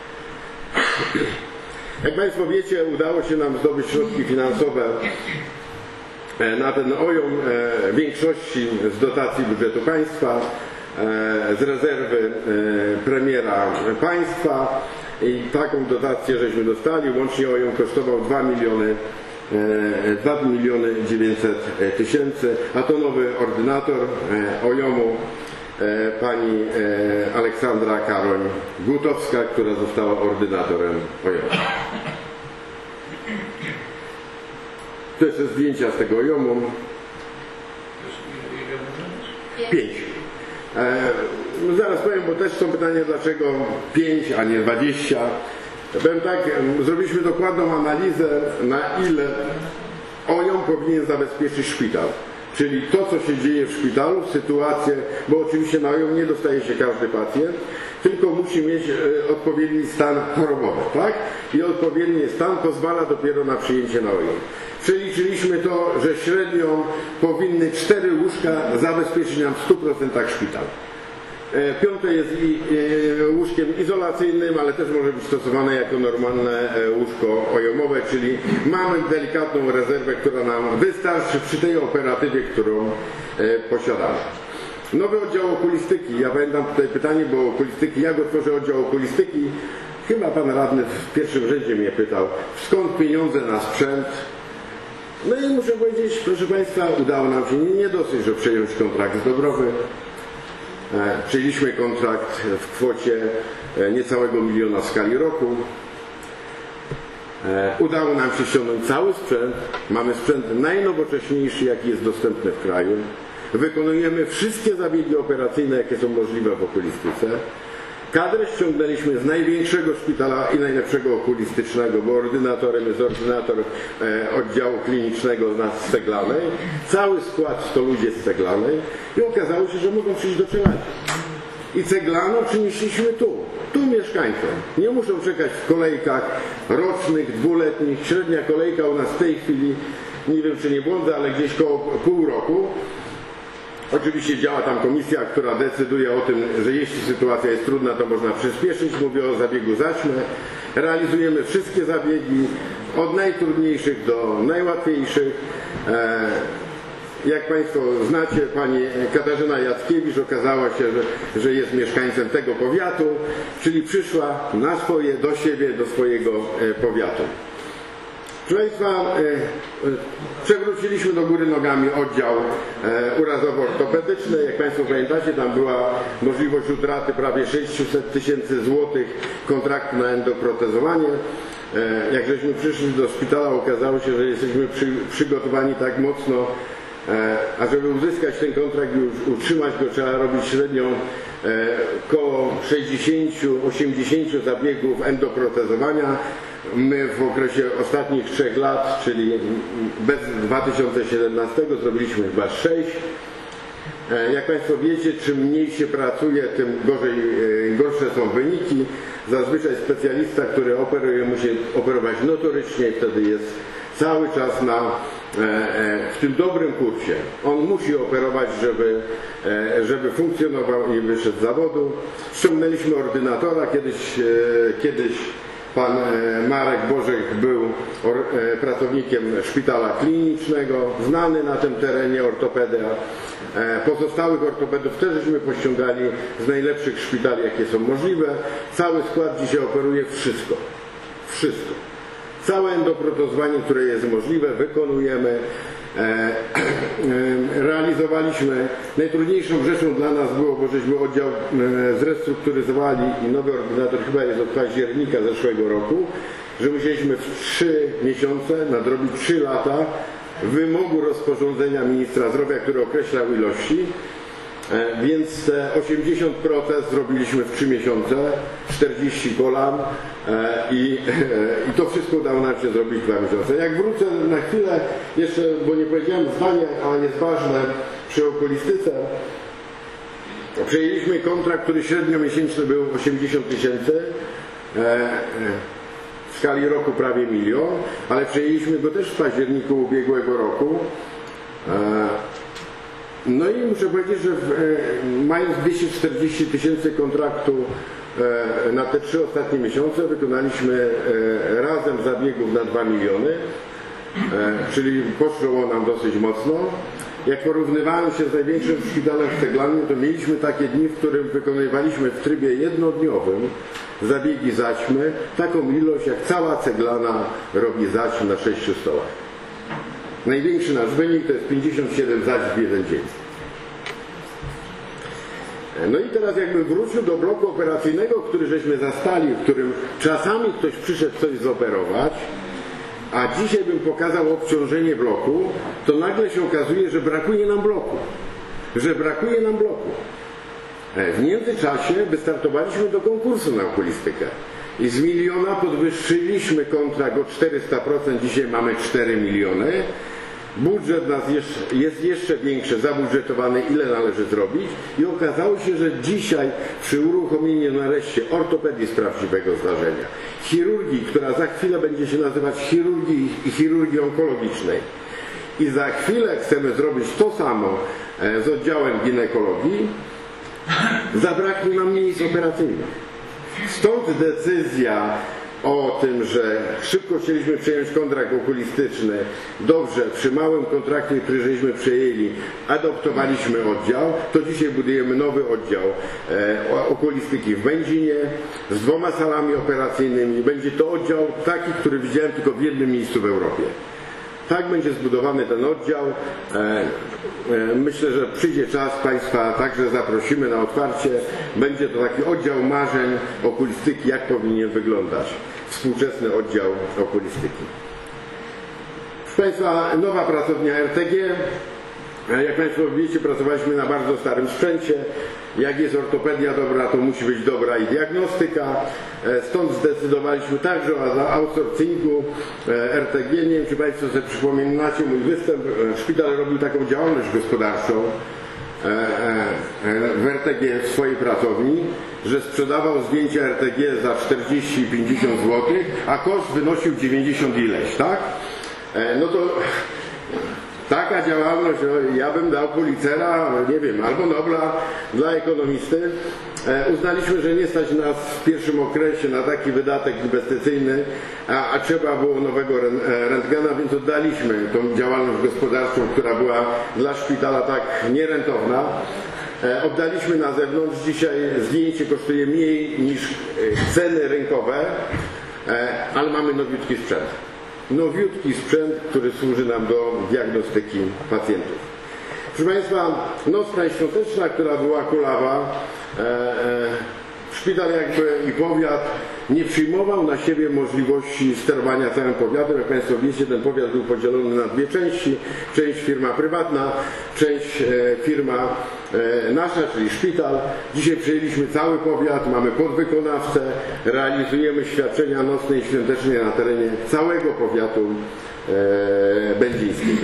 Jak Państwo wiecie, udało się nam zdobyć środki finansowe na ten OJOM w większości z dotacji budżetu państwa, z rezerwy premiera państwa i taką dotację żeśmy dostali. Łącznie OJOM kosztował dwa miliony dziewięćset tysięcy, a to nowy ordynator OJOMu, pani Aleksandra Karoń-Gutowska, która została ordynatorem OJOMu. To jest zdjęcia z tego OJOMu. Pięć. E, no zaraz powiem, bo też są pytania, dlaczego pięć, a nie dwadzieścia. Powiem tak, zrobiliśmy dokładną analizę, na ile OJOM powinien zabezpieczyć szpital. Czyli to, co się dzieje w szpitalu, sytuację, bo oczywiście na OJOM nie dostaje się każdy pacjent, tylko musi mieć e, odpowiedni stan chorobowy, tak? I odpowiedni stan pozwala dopiero na przyjęcie na OJOM. Przeliczyliśmy to, że średnio powinny cztery łóżka zabezpieczyć nam w stu procentach szpital. E, piąte jest i, e, łóżkiem izolacyjnym, ale też może być stosowane jako normalne e, łóżko ojomowe, czyli mamy delikatną rezerwę, która nam wystarczy przy tej operatywie, którą e, posiadamy. Nowy oddział okulistyki. Ja pamiętam tutaj pytanie, bo okulistyki, jak otworzę oddział okulistyki? Chyba pan radny w pierwszym rzędzie mnie pytał, skąd pieniądze na sprzęt? No i muszę powiedzieć, proszę Państwa, udało nam się nie, nie dosyć, że przejąć kontrakt zdobrowy. E, przyjęliśmy kontrakt w kwocie e, niecałego miliona w skali roku. E, udało nam się ściągnąć cały sprzęt. Mamy sprzęt najnowocześniejszy, jaki jest dostępny w kraju. Wykonujemy wszystkie zabiegi operacyjne, jakie są możliwe w okulistyce. Kadrę ściągnęliśmy z największego szpitala i najlepszego okulistycznego, bo ordynatorem jest ordynator e, oddziału klinicznego z Ceglanej. Cały skład to ludzie z Ceglanej i okazało się, że mogą przyjść do Czeladzi. I Ceglano przynieśliśmy tu. stu mieszkańcom. Nie muszą czekać w kolejkach rocznych, dwuletnich. Średnia kolejka u nas w tej chwili, nie wiem czy nie błądzę, ale gdzieś koło pół roku. Oczywiście działa tam komisja, która decyduje o tym, że jeśli sytuacja jest trudna, to można przyspieszyć. Mówię o zabiegu zaćmy. Realizujemy wszystkie zabiegi, od najtrudniejszych do najłatwiejszych. Jak Państwo znacie, pani Katarzyna Jackiewicz okazała się, że, że jest mieszkańcem tego powiatu, czyli przyszła na swoje, do siebie, do swojego powiatu. Proszę Państwa, przewróciliśmy do góry nogami oddział urazowo-ortopedyczny. Jak Państwo pamiętacie, tam była możliwość utraty prawie sześćset tysięcy złotych kontraktu na endoprotezowanie. Jak żeśmy przyszli do szpitala, okazało się, że jesteśmy przy, przygotowani tak mocno, a żeby uzyskać ten kontrakt i już utrzymać go, trzeba robić średnią około sześćdziesiąt do osiemdziesięciu zabiegów endoprotezowania. My w okresie ostatnich trzech lat, czyli bez dwa tysiące siedemnastego, zrobiliśmy chyba sześć. Jak Państwo wiecie, czym mniej się pracuje, tym gorzej, gorsze są wyniki. Zazwyczaj specjalista, który operuje, musi operować notorycznie i wtedy jest cały czas na, w tym dobrym kursie. On musi operować, żeby, żeby funkcjonował i wyszedł z zawodu. Ściągnęliśmy ordynatora. Kiedyś, kiedyś pan Marek Bożek był pracownikiem szpitala klinicznego, znany na tym terenie ortopeda. Pozostałych ortopedów też żeśmy pościągali z najlepszych szpitali, jakie są możliwe. Cały skład dzisiaj operuje wszystko. Wszystko. Całe endoprotezowanie, które jest możliwe, wykonujemy. Realizowaliśmy. Najtrudniejszą rzeczą dla nas było, bo żeśmy oddział zrestrukturyzowali i nowy ordynator chyba jest od października zeszłego roku, że musieliśmy w trzy miesiące nadrobić trzy lata wymogu rozporządzenia ministra zdrowia, który określał ilości, więc osiemdziesiąt procent zrobiliśmy w trzy miesiące, czterdzieści kolan i, i to wszystko udało nam się zrobić w dwa miesiące. Jak wrócę na chwilę jeszcze, bo nie powiedziałem zdanie, ale jest ważne, przy okulistyce przejęliśmy kontrakt, który średnio miesięczny był osiemdziesiąt tysięcy. W skali roku prawie milion, ale przejęliśmy go też w październiku ubiegłego roku. No i muszę powiedzieć, że mając dwieście czterdzieści tysięcy kontraktu na te trzy ostatnie miesiące, wykonaliśmy razem zabiegów na dwa miliony, czyli poszło nam dosyć mocno. Jak porównywałem się z największym szpitalem w Ceglanym, to mieliśmy takie dni, w którym wykonywaliśmy w trybie jednodniowym zabiegi zaćmy, taką ilość jak cała Ceglana robi zaćm na sześciu stołach. Największy nasz wynik to jest pięćdziesiąt siedem zaćm w jeden dzień. No i teraz jakbym wrócił do bloku operacyjnego, który żeśmy zastali, w którym czasami ktoś przyszedł coś zoperować, a dzisiaj bym pokazał obciążenie bloku, to nagle się okazuje, że brakuje nam bloku. Że brakuje nam bloku. W międzyczasie wystartowaliśmy do konkursu na okulistykę i z miliona podwyższyliśmy kontrakt o czterysta procent, dzisiaj mamy cztery miliony. Budżet nas jeszcze, jest jeszcze większy, zabudżetowany, ile należy zrobić i okazało się, że dzisiaj przy uruchomieniu nareszcie ortopedii z prawdziwego zdarzenia, chirurgii, która za chwilę będzie się nazywać chirurgii i chirurgii onkologicznej i za chwilę chcemy zrobić to samo z oddziałem ginekologii, zabraknie nam miejsc operacyjnych. Stąd decyzja o tym, że szybko chcieliśmy przejąć kontrakt okulistyczny. Dobrze, przy małym kontrakcie, który żeśmy przejęli, adoptowaliśmy oddział. To dzisiaj budujemy nowy oddział e, okulistyki w Będzinie z dwoma salami operacyjnymi. Będzie to oddział taki, który widziałem tylko w jednym miejscu w Europie. Tak będzie zbudowany ten oddział. Myślę, że przyjdzie czas, Państwa także zaprosimy na otwarcie. Będzie to taki oddział marzeń okulistyki, jak powinien wyglądać współczesny oddział okulistyki. Proszę Państwa, nowa pracownia R T G. Jak Państwo wiecie, pracowaliśmy na bardzo starym sprzęcie. Jak jest ortopedia dobra, to musi być dobra i diagnostyka. Stąd zdecydowaliśmy także o outsourcingu R T G. Nie wiem, czy Państwo sobie przypominacie mój występ. Szpital robił taką działalność gospodarczą w R T G w swojej pracowni, że sprzedawał zdjęcia R T G za czterdzieści pięćdziesiąt złotych, a koszt wynosił dziewięćdziesiąt ileś, tak? No to taka działalność, ja bym dał Pulitzera, nie wiem, albo Nobla dla ekonomisty. Uznaliśmy, że nie stać nas w pierwszym okresie na taki wydatek inwestycyjny, a, a trzeba było nowego rentgena, więc oddaliśmy tą działalność gospodarczą, która była dla szpitala tak nierentowna. Oddaliśmy na zewnątrz. Dzisiaj zdjęcie kosztuje mniej niż ceny rynkowe, ale mamy nowiutki sprzęt. Nowiutki sprzęt, który służy nam do diagnostyki pacjentów. Proszę Państwa, noc najświąteczna, która była kulawa, e, e, szpital jakby i powiat nie przyjmował na siebie możliwości sterowania całym powiatem. Jak Państwo wiecie, ten powiat był podzielony na dwie części. Część firma prywatna, część e, firma e, nasza, czyli szpital. Dzisiaj przejęliśmy cały powiat, mamy podwykonawcę, realizujemy świadczenia nocne i świąteczne na terenie całego powiatu e, będzińskiego.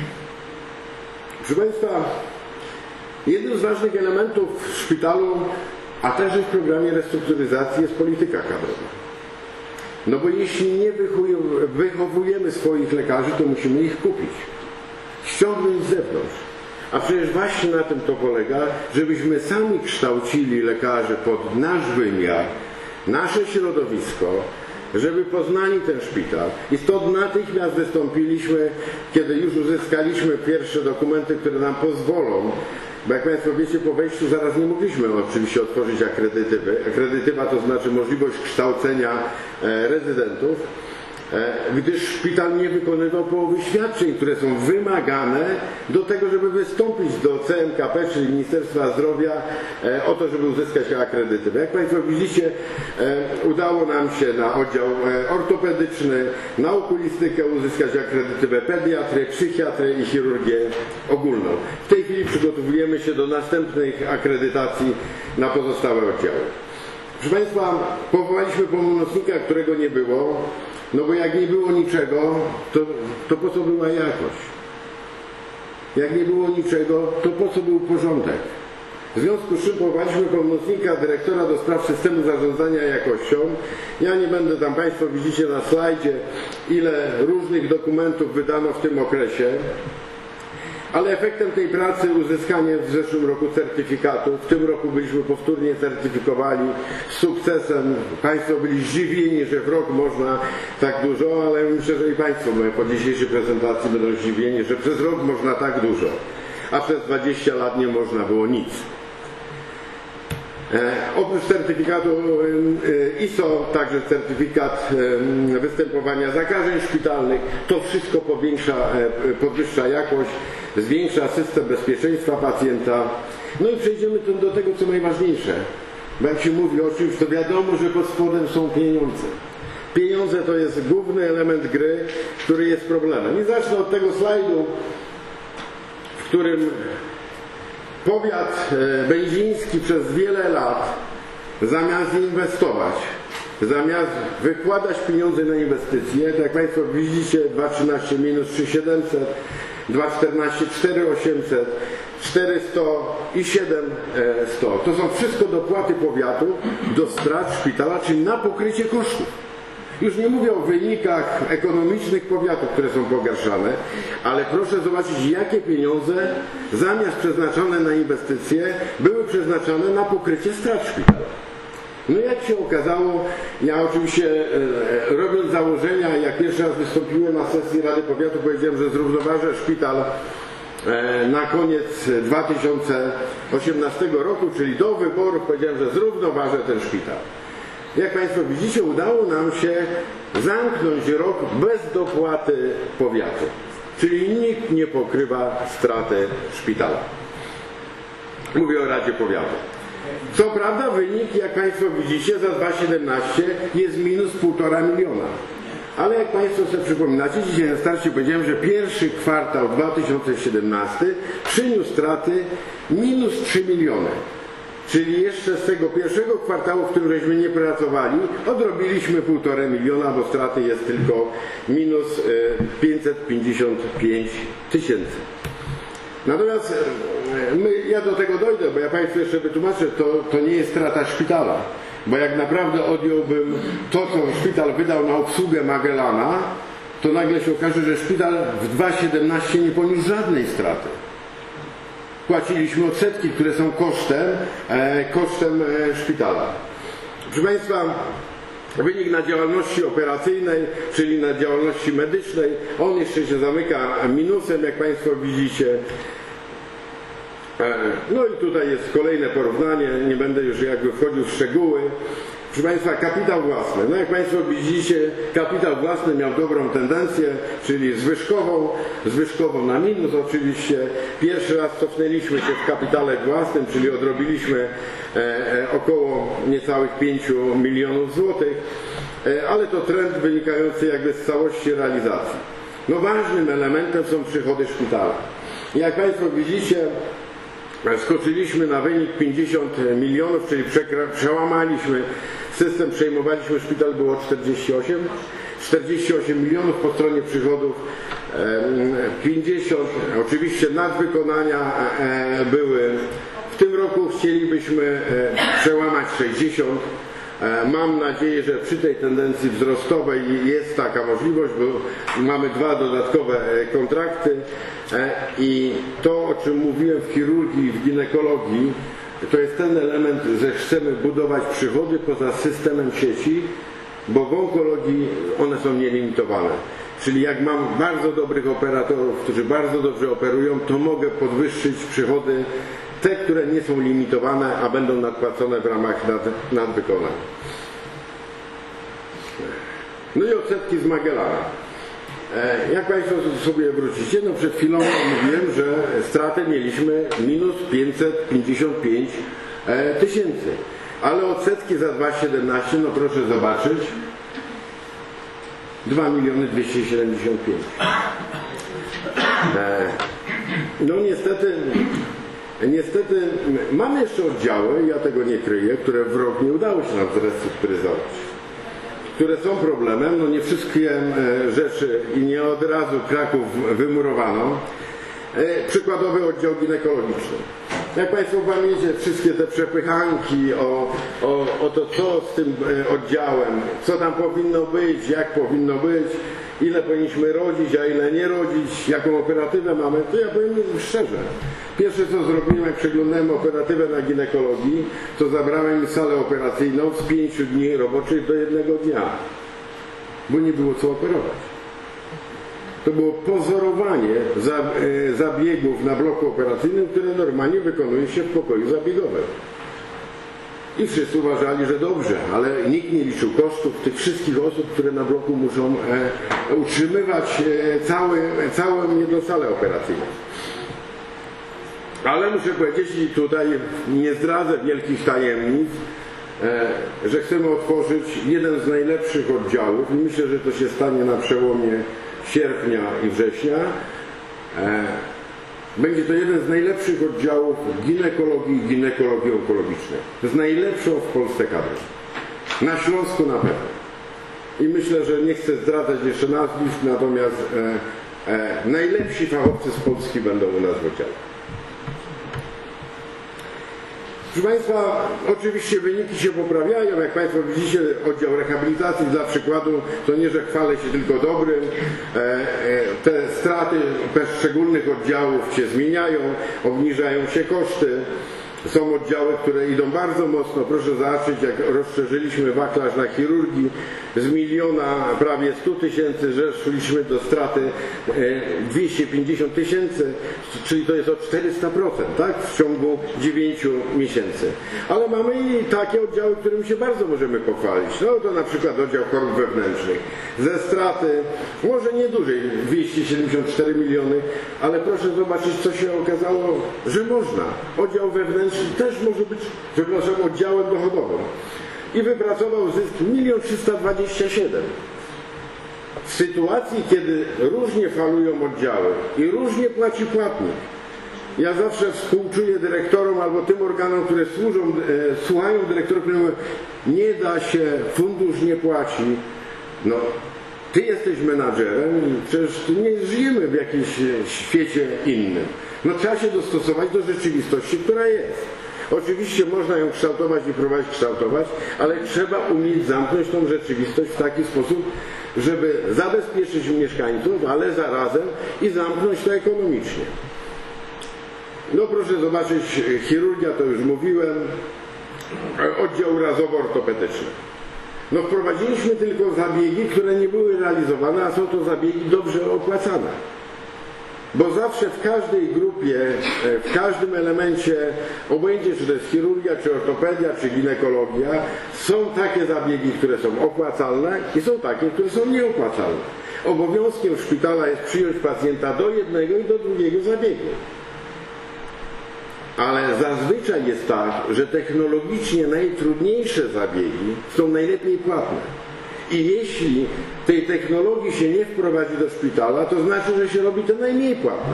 Proszę Państwa, jednym z ważnych elementów w szpitalu, a także w programie restrukturyzacji, jest polityka kadrowa. No bo jeśli nie wychowujemy swoich lekarzy, to musimy ich kupić, ściągnąć z zewnątrz. A przecież właśnie na tym to polega, żebyśmy sami kształcili lekarzy pod nasz wymiar, nasze środowisko, żeby poznali ten szpital. I stąd natychmiast wystąpiliśmy, kiedy już uzyskaliśmy pierwsze dokumenty, które nam pozwolą, bo jak Państwo wiecie, po wejściu zaraz nie mogliśmy oczywiście otworzyć akredytywy. Akredytywa to znaczy możliwość kształcenia rezydentów, gdyż szpital nie wykonywał połowy świadczeń, które są wymagane do tego, żeby wystąpić do C M K P, czyli Ministerstwa Zdrowia, o to, żeby uzyskać akredytywę. Jak Państwo widzicie, udało nam się na oddział ortopedyczny, na okulistykę uzyskać akredytywę, pediatrę, psychiatrę i chirurgię ogólną. W tej chwili przygotowujemy się do następnych akredytacji na pozostałe oddziały. Proszę Państwa, powołaliśmy pełnomocnika, którego nie było. No bo jak nie było niczego, to, to po co była jakość? Jak nie było niczego, to po co był porządek? W związku z czym powołaliśmy pełnomocnika dyrektora do spraw systemu zarządzania jakością. Ja nie będę tam, Państwo widzicie na slajdzie, ile różnych dokumentów wydano w tym okresie. Ale efektem tej pracy uzyskanie w zeszłym roku certyfikatu. W tym roku byliśmy powtórnie certyfikowani z sukcesem. Państwo byli zdziwieni, że w rok można tak dużo, ale myślę, że i Państwo po dzisiejszej prezentacji będą zdziwieni, że przez rok można tak dużo, a przez dwadzieścia lat nie można było nic. E, oprócz certyfikatu e, I S O, także certyfikat e, występowania zakażeń szpitalnych, to wszystko powiększa, e, podwyższa jakość, zwiększa system bezpieczeństwa pacjenta. No i przejdziemy do tego, co najważniejsze. Bo jak się mówi o czymś, to wiadomo, że pod spodem są pieniądze. Pieniądze to jest główny element gry, który jest problemem. I zacznę od tego slajdu, w którym powiat będziński przez wiele lat, zamiast inwestować, zamiast wykładać pieniądze na inwestycje, tak jak Państwo widzicie, dwa trzynaście minus trzy siedemset, dwa czternaście cztery osiemset, czterysta i siedem sto. To są wszystko dopłaty powiatu do strat szpitala, czyli na pokrycie kosztów. Już nie mówię o wynikach ekonomicznych powiatów, które są pogarszane, ale proszę zobaczyć, jakie pieniądze zamiast przeznaczone na inwestycje były przeznaczane na pokrycie strat szpitala. No jak się okazało, ja oczywiście e, robiąc założenia, jak pierwszy raz wystąpiłem na sesji Rady Powiatu, powiedziałem, że zrównoważę szpital e, na koniec dwa tysiące osiemnastego roku, czyli do wyborów, powiedziałem, że zrównoważę ten szpital. Jak Państwo widzicie, udało nam się zamknąć rok bez dopłaty powiatu. Czyli nikt nie pokrywa straty szpitala. Mówię o Radzie Powiatu. Co prawda wynik, jak Państwo widzicie, za dwa tysiące siedemnaście jest minus półtora miliona. Ale jak Państwo sobie przypominacie, dzisiaj na starcie powiedziałem, że pierwszy kwartał dwa tysiące siedemnasty przyniósł straty minus trzy miliony. Czyli jeszcze z tego pierwszego kwartału, w którym żeśmy nie pracowali, odrobiliśmy półtora miliona, bo straty jest tylko minus pięćset pięćdziesiąt pięć tysięcy. Natomiast my, ja do tego dojdę, bo ja Państwu jeszcze wytłumaczę, to, to nie jest strata szpitala. Bo jak naprawdę odjąłbym to, co szpital wydał na obsługę Magellana, to nagle się okaże, że szpital w dwa tysiące siedemnastym nie poniósł żadnej straty. Płaciliśmy odsetki, które są kosztem, e, kosztem e, szpitala. Proszę Państwa, wynik na działalności operacyjnej, czyli na działalności medycznej, on jeszcze się zamyka minusem, jak Państwo widzicie. No i tutaj jest kolejne porównanie, nie będę już jakby wchodził w szczegóły. Proszę Państwa, kapitał własny. No jak Państwo widzicie, kapitał własny miał dobrą tendencję, czyli zwyżkową, zwyżkową na minus oczywiście. Pierwszy raz cofnęliśmy się w kapitale własnym, czyli odrobiliśmy e, e, około niecałych pięciu milionów złotych, e, ale to trend wynikający jakby z całości realizacji. No ważnym elementem są przychody szpitala. Jak Państwo widzicie, skoczyliśmy na wynik pięćdziesiąt milionów, czyli przełamaliśmy system, przejmowaliśmy szpital, było czterdzieści osiem, czterdzieści osiem milionów po stronie przychodów, pięćdziesiąt, oczywiście nadwykonania były. W tym roku chcielibyśmy przełamać sześćdziesiąt. Mam nadzieję, że przy tej tendencji wzrostowej jest taka możliwość, bo mamy dwa dodatkowe kontrakty i to, o czym mówiłem w chirurgii i w ginekologii, to jest ten element, że chcemy budować przychody poza systemem sieci, bo w onkologii one są nielimitowane. Czyli jak mam bardzo dobrych operatorów, którzy bardzo dobrze operują, to mogę podwyższyć przychody te, które nie są limitowane, a będą nadpłacone w ramach nad, nadwykonań. No i odsetki z Magellana. E, jak Państwo sobie wrócicie, no przed chwilą mówiłem, że stratę mieliśmy minus pięćset pięćdziesiąt pięć tysięcy. Ale odsetki za dwa tysiące siedemnasty, no proszę zobaczyć, dwa miliony dwieście siedemdziesiąt pięć. E, no niestety... Niestety mamy jeszcze oddziały, ja tego nie kryję, które w rok nie udało się nam zrestrukturyzować, które są problemem. No nie wszystkie rzeczy i nie od razu Kraków wymurowano. Przykładowy oddział ginekologiczny. Jak Państwo pamiętacie, wszystkie te przepychanki o, o, o to, co z tym oddziałem, co tam powinno być, jak powinno być, ile powinniśmy rodzić, a ile nie rodzić, jaką operatywę mamy, to ja powiem szczerze. Pierwsze, co zrobiłem, jak przeglądałem operatywę na ginekologii, to zabrałem salę operacyjną z pięciu dni roboczych do jednego dnia, bo nie było co operować. To było pozorowanie zabiegów na bloku operacyjnym, które normalnie wykonuje się w pokoju zabiegowym. I wszyscy uważali, że dobrze, ale nikt nie liczył kosztów tych wszystkich osób, które na bloku muszą e, utrzymywać e, cały, całą jedną salę operacyjną. Ale muszę powiedzieć, i tutaj nie zdradzę wielkich tajemnic, e, że chcemy otworzyć jeden z najlepszych oddziałów i myślę, że to się stanie na przełomie sierpnia i września. E, Będzie to jeden z najlepszych oddziałów ginekologii i ginekologii onkologicznej. Z najlepszą w Polsce kadrą. Na Śląsku na pewno. I myślę, że nie chcę zdradzać jeszcze nazwisk, natomiast e, e, najlepsi fachowcy z Polski będą u nas w oddziale. Proszę Państwa, oczywiście wyniki się poprawiają. Jak Państwo widzicie, oddział rehabilitacji dla przykładu, to nie, że chwalę się tylko dobrym. Te straty poszczególnych oddziałów się zmieniają, obniżają się koszty. Są oddziały, które idą bardzo mocno. Proszę zobaczyć, jak rozszerzyliśmy wachlarz na chirurgii z miliona prawie stu tysięcy, że szliśmy do straty dwieście pięćdziesiąt tysięcy, czyli to jest o czterysta procent, tak? W ciągu dziewięciu miesięcy. Ale mamy i takie oddziały, którym się bardzo możemy pochwalić. No to na przykład oddział chorób wewnętrznych. Ze straty, może nie dużej, dwieście siedemdziesiąt cztery miliony, ale proszę zobaczyć, co się okazało, że można. Oddział wewnętrzny też może być, przepraszam, oddziałem dochodowym. I wypracował zysk milion trzysta dwadzieścia siedem. W sytuacji, kiedy różnie falują oddziały i różnie płaci płatnik, ja zawsze współczuję dyrektorom albo tym organom, które służą, e, słuchają dyrektorów, które mówią, nie da się, fundusz nie płaci. No, ty jesteś menadżerem i przecież nie żyjemy w jakimś świecie innym. No trzeba się dostosować do rzeczywistości, która jest. Oczywiście można ją kształtować i próbować kształtować, ale trzeba umieć zamknąć tą rzeczywistość w taki sposób, żeby zabezpieczyć mieszkańców, ale zarazem i zamknąć to ekonomicznie. No proszę zobaczyć, chirurgia, to już mówiłem, oddział urazowo-ortopedyczny. No wprowadziliśmy tylko zabiegi, które nie były realizowane, a są to zabiegi dobrze opłacane. Bo zawsze w każdej grupie, w każdym elemencie, obojętnie czy to jest chirurgia, czy ortopedia, czy ginekologia, są takie zabiegi, które są opłacalne i są takie, które są nieopłacalne. Obowiązkiem szpitala jest przyjąć pacjenta do jednego i do drugiego zabiegu. Ale zazwyczaj jest tak, że technologicznie najtrudniejsze zabiegi są najlepiej płatne. I jeśli tej technologii się nie wprowadzi do szpitala, to znaczy, że się robi te najmniej płatne.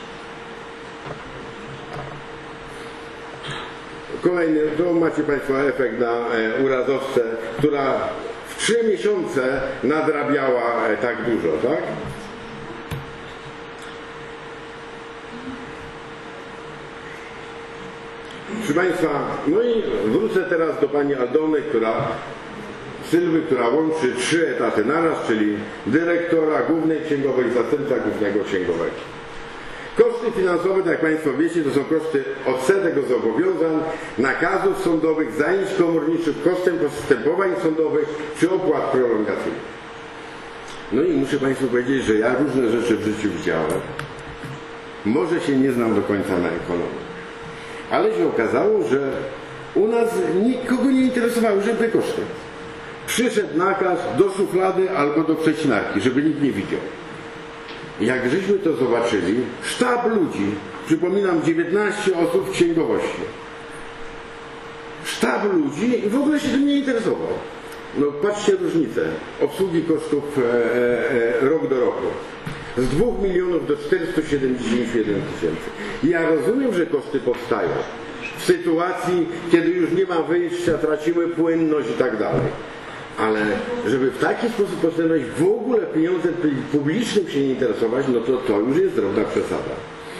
Kolejny, to macie Państwo efekt na e, urazowce, która w trzy miesiące nadrabiała e, tak dużo, tak? Proszę Państwa, no i wrócę teraz do Pani Aldony, która Sylwy, która łączy trzy etaty naraz, czyli dyrektora głównej księgowej i zastępca głównego księgowego. Koszty finansowe, tak jak Państwo wiecie, to są koszty odsetek od zobowiązań, nakazów sądowych, zajęć komorniczych, kosztem postępowań sądowych czy opłat prolongacyjnych. No i muszę Państwu powiedzieć, że ja różne rzeczy w życiu widziałem. Może się nie znam do końca na ekonomii, ale się okazało, że u nas nikogo nie interesowały żadne koszty. Przyszedł nakaz do szuflady albo do przecinarki, żeby nikt nie widział. Jak żeśmy to zobaczyli, sztab ludzi, przypominam dziewiętnaście osób w księgowości, sztab ludzi w ogóle się tym nie interesował. No patrzcie różnicę obsługi kosztów e, e, rok do roku. Z dwóch milionów do czterystu siedemdziesięciu jeden tysięcy. Ja rozumiem, że koszty powstają w sytuacji, kiedy już nie ma wyjścia, tracimy płynność i tak dalej. Ale żeby w taki sposób postępować, w ogóle pieniądzem publicznym się nie interesować, no to to już jest drobna przesada.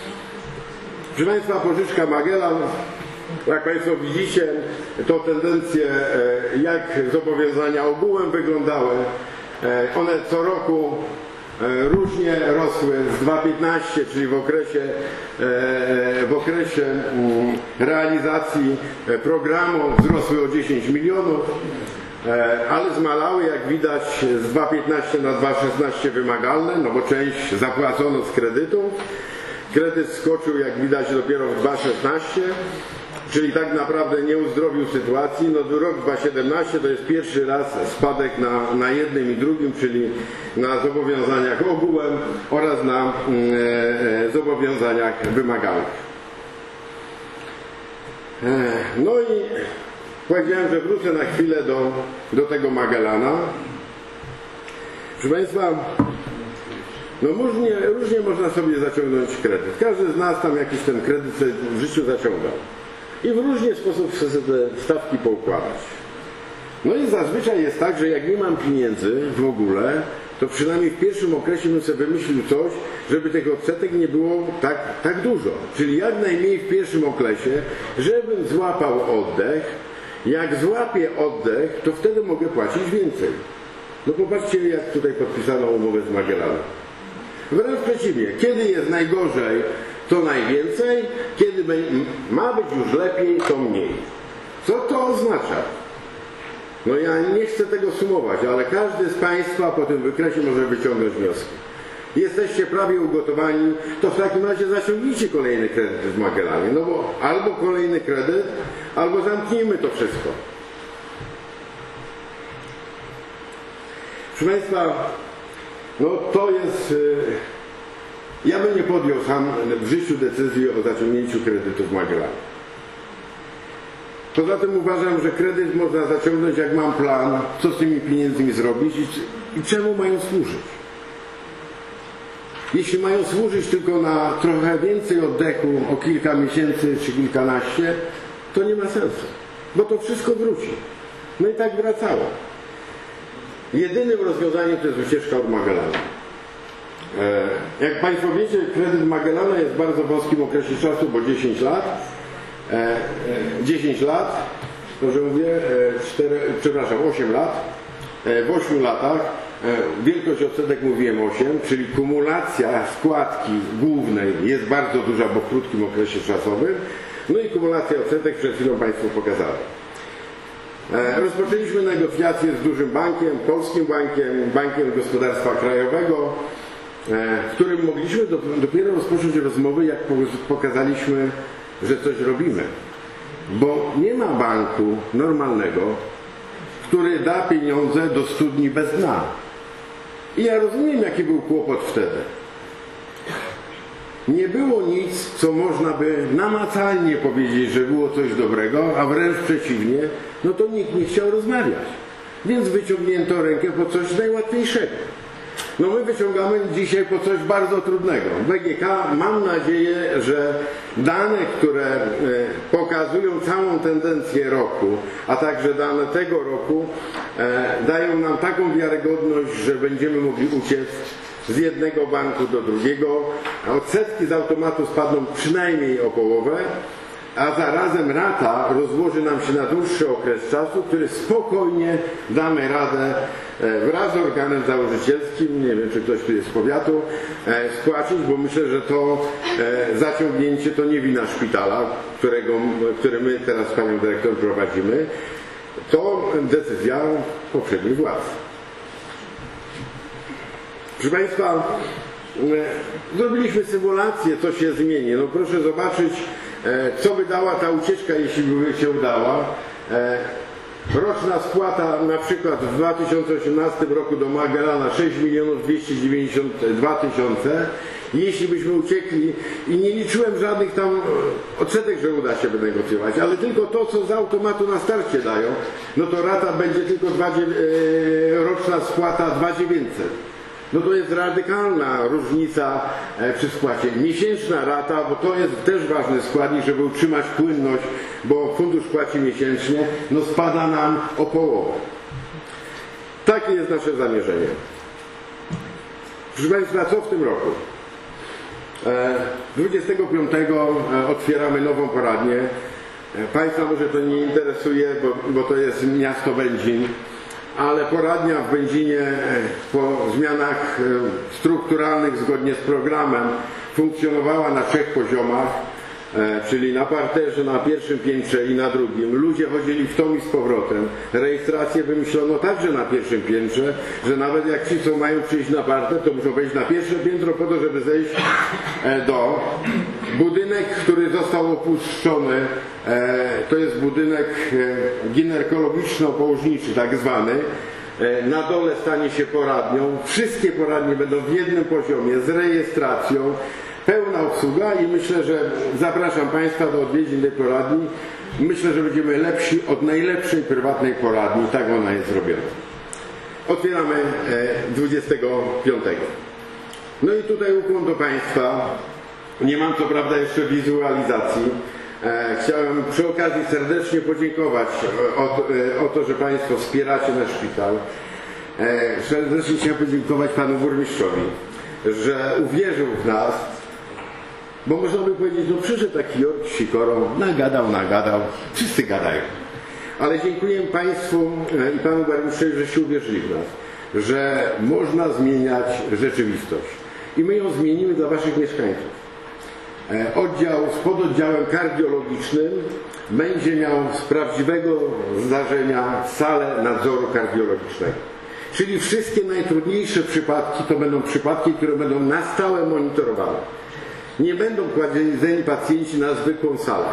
Proszę Państwa, pożyczka Magellan, jak Państwo widzicie, to tendencje, jak zobowiązania ogółem wyglądały. One co roku różnie rosły z dwa tysiące piętnastego, czyli w okresie, w okresie realizacji programu wzrosły o dziesięć milionów. Ale zmalały, jak widać, z dwa tysiące piętnastego na dwa tysiące szesnaście wymagalne, no bo część zapłacono z kredytu. Kredyt skoczył, jak widać, dopiero w dwa tysiące szesnastego, czyli tak naprawdę nie uzdrowił sytuacji. No rok dwa tysiące siedemnasty to jest pierwszy raz spadek na, na jednym i drugim, czyli na zobowiązaniach ogółem oraz na e, e, zobowiązaniach wymagalnych. E, no i powiedziałem, że wrócę na chwilę do, do tego Magellana. Proszę Państwa, no różnie, różnie można sobie zaciągnąć kredyt. Każdy z nas tam jakiś ten kredyt w życiu zaciągał. I w różny sposób chce sobie te stawki poukładać. No i zazwyczaj jest tak, że jak nie mam pieniędzy w ogóle, to przynajmniej w pierwszym okresie bym sobie wymyślił coś, żeby tych odsetek nie było tak, tak dużo. Czyli jak najmniej w pierwszym okresie, żebym złapał oddech. Jak złapię oddech, to wtedy mogę płacić więcej. No popatrzcie, jak tutaj podpisano umowę z Magellanem. Wręcz przeciwnie, kiedy jest najgorzej, to najwięcej, kiedy ma być już lepiej, to mniej. Co to oznacza? No ja nie chcę tego sumować, ale każdy z Państwa po tym wykresie może wyciągnąć wnioski. Jesteście prawie ugotowani, to w takim razie zaciągnijcie kolejny kredyt w Magellanie. No bo albo kolejny kredyt, albo zamknijmy to wszystko. Proszę Państwa, no to jest... Ja bym nie podjął sam w życiu decyzji o zaciągnięciu kredytu w Magellanie. Poza tym uważam, że kredyt można zaciągnąć, jak mam plan, co z tymi pieniędzmi zrobić i, i czemu mają służyć. Jeśli mają służyć tylko na trochę więcej oddechu o kilka miesięcy czy kilkanaście, to nie ma sensu, bo to wszystko wróci. No i tak wracało. Jedynym rozwiązaniem to jest ucieczka od Magellana. Jak Państwo wiecie, kredyt Magellana jest w bardzo wąskim okresie czasu, bo dziesięć lat. dziesięć lat, dobrze mówię, cztery, przepraszam, osiem lat. W ośmiu latach wielkość odsetek mówiłem osiem, czyli kumulacja składki głównej jest bardzo duża, bo w krótkim okresie czasowym. No i kumulacja odsetek przed chwilą Państwu pokazałem. Rozpoczęliśmy negocjacje z dużym bankiem, Polskim Bankiem, Bankiem Gospodarstwa Krajowego, w którym mogliśmy dopiero rozpocząć rozmowy, jak pokazaliśmy, że coś robimy. Bo nie ma banku normalnego, który da pieniądze do studni bez dna. I ja rozumiem, jaki był kłopot wtedy. Nie było nic, co można by namacalnie powiedzieć, że było coś dobrego, a wręcz przeciwnie, no to nikt nie chciał rozmawiać. Więc wyciągnięto rękę po coś najłatwiejszego. No my wyciągamy dzisiaj po coś bardzo trudnego. B G K, mam nadzieję, że dane, które pokazują całą tendencję roku, a także dane tego roku, dają nam taką wiarygodność, że będziemy mogli uciec z jednego banku do drugiego. Odsetki z automatu spadną przynajmniej o połowę, a zarazem rata rozłoży nam się na dłuższy okres czasu, który spokojnie damy radę wraz z organem założycielskim, nie wiem, czy ktoś tu jest z powiatu, spłacić, bo myślę, że to zaciągnięcie to nie wina szpitala, którego, który my teraz z panią dyrektor prowadzimy, to decyzja poprzednich władz. Proszę Państwa, zrobiliśmy symulację, co się zmieni. No proszę zobaczyć, co by dała ta ucieczka, jeśli by się udała. Roczna spłata na przykład w dwa tysiące osiemnastym roku do Magellana sześć milionów dwieście dziewięćdziesiąt dwa tysiące. Jeśli byśmy uciekli, i nie liczyłem żadnych tam odsetek, że uda się wynegocjować, ale tylko to, co z automatu na starcie dają, no to rata będzie tylko dwa, e, roczna spłata dwa tysiące dziewięćset. No to jest radykalna różnica przy spłacie. Miesięczna rata, bo to jest też ważny składnik, żeby utrzymać płynność, bo fundusz płaci miesięcznie, no spada nam o połowę. Takie jest nasze zamierzenie. Proszę Państwa, co w tym roku? dwudziestego piątego otwieramy nową poradnię. Państwa może to nie interesuje, bo, bo to jest miasto Będzin. Ale poradnia w Będzinie po zmianach strukturalnych zgodnie z programem funkcjonowała na trzech poziomach, czyli na parterze, na pierwszym piętrze i na drugim. Ludzie chodzili w tom i z powrotem. Rejestrację wymyślono także na pierwszym piętrze, że nawet jak ci, co mają przyjść na parter, to muszą wejść na pierwsze piętro po to, żeby zejść do. Budynek, który został opuszczony, to jest budynek ginekologiczno-położniczy, tak zwany. Na dole stanie się poradnią. Wszystkie poradnie będą w jednym poziomie z rejestracją, pełna obsługa i myślę, że zapraszam Państwa do odwiedzin tej poradni. Myślę, że będziemy lepsi od najlepszej prywatnej poradni. Tak ona jest zrobiona. Otwieramy dwudziestego piątego. No i tutaj ukłon do Państwa. Nie mam co prawda jeszcze wizualizacji. Chciałem przy okazji serdecznie podziękować o, o to, że Państwo wspieracie nasz szpital. Serdecznie chciałem podziękować Panu Burmistrzowi, że uwierzył w nas, bo można by powiedzieć, no przyszedł taki Jurk Sikoro, nagadał, nagadał, wszyscy gadają. Ale dziękuję Państwu i Panu Burmistrzowi, że się uwierzyli w nas, że można zmieniać rzeczywistość. I my ją zmienimy dla Waszych mieszkańców. Oddział z pododdziałem kardiologicznym będzie miał z prawdziwego zdarzenia salę nadzoru kardiologicznego. Czyli wszystkie najtrudniejsze przypadki to będą przypadki, które będą na stałe monitorowane. Nie będą kładzeni pacjenci na zwykłą salę.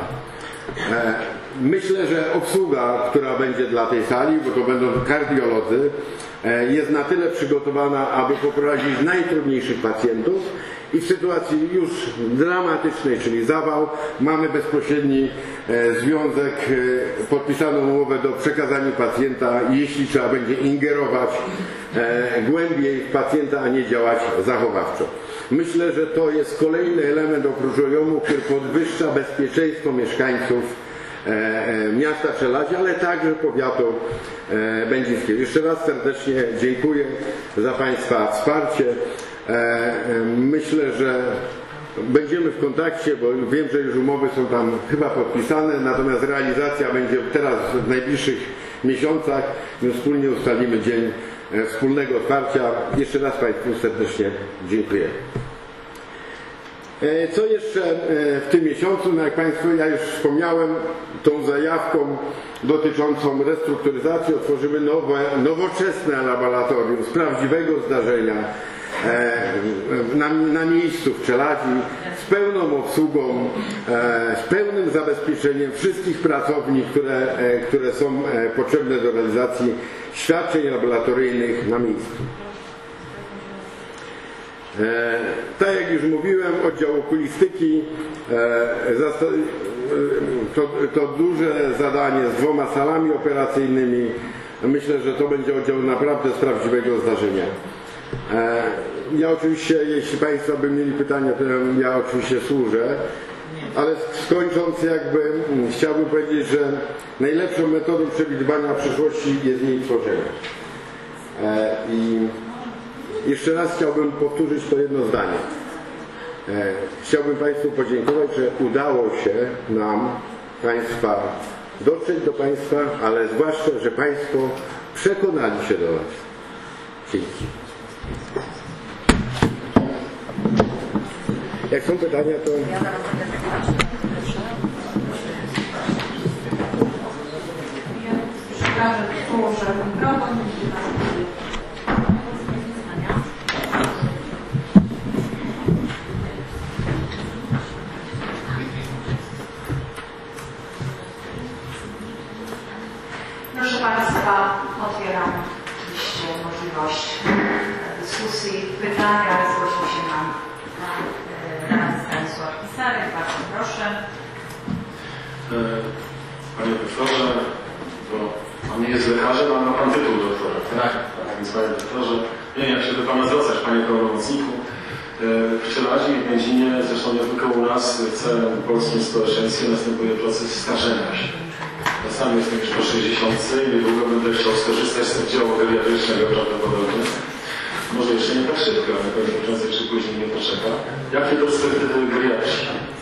Myślę, że obsługa, która będzie dla tej sali, bo to będą kardiolodzy, jest na tyle przygotowana, aby poprowadzić najtrudniejszych pacjentów i w sytuacji już dramatycznej, czyli zawał, mamy bezpośredni związek, podpisaną umowę do przekazania pacjenta, jeśli trzeba będzie ingerować głębiej w pacjenta, a nie działać zachowawczo. Myślę, że to jest kolejny element oprócz O J O M-u, który podwyższa bezpieczeństwo mieszkańców miasta Czeladzi, ale także powiatu będzińskiego. Jeszcze raz serdecznie dziękuję za Państwa wsparcie. Myślę, że będziemy w kontakcie, bo wiem, że już umowy są tam chyba podpisane, natomiast realizacja będzie teraz w najbliższych miesiącach, więc wspólnie ustalimy dzień wspólnego otwarcia. Jeszcze raz Państwu serdecznie dziękuję. Co jeszcze w tym miesiącu? No jak Państwu ja już wspomniałem, tą zajawką dotyczącą restrukturyzacji otworzymy nowe, nowoczesne laboratorium z prawdziwego zdarzenia na, na miejscu w Czeladzi, z pełną obsługą, z pełnym zabezpieczeniem wszystkich pracowni, które, które są potrzebne do realizacji świadczeń laboratoryjnych na miejscu. Tak jak już mówiłem, oddział okulistyki to, to duże zadanie z dwoma salami operacyjnymi. Myślę, że to będzie oddział naprawdę z prawdziwego zdarzenia. Ja oczywiście, jeśli Państwo by mieli pytania, to ja oczywiście służę, ale skończąc jakby chciałbym powiedzieć, że najlepszą metodą przewidywania przyszłości jest jej tworzenie. I jeszcze raz chciałbym powtórzyć to jedno zdanie. Chciałbym Państwu podziękować, że udało się nam Państwa dotrzeć do Państwa, ale zwłaszcza, że Państwo przekonali się do nas. Dzięki. Jak są pytania, to... Przekażę położę mikrofon. Proszę Państwa, otwieram oczywiście możliwość dyskusji, pytania, ale zgłosił się nam Pan Stanisław Pisarek. Bardzo proszę. Panie doktorze, bo Pan nie jest lekarzem, ale ma Pan tytuł doktora, tak? Tak, więc Panie doktorze, nie wiem jak się do Pana zwracać, Panie pełnomocniku. W Czeladzi i w Będzinie, zresztą nie tylko u nas, w całym polskim społeczeństwie następuje proces starzenia się. Ja sam jestem już po sześćdziesiątce i niedługo będę chciał skorzystać z oddziału geriatrycznego prawdopodobnie. Może jeszcze nie tak szybko, ale pewnie prędzej czy później mnie poczeka. Jakie perspektywy geriatrii?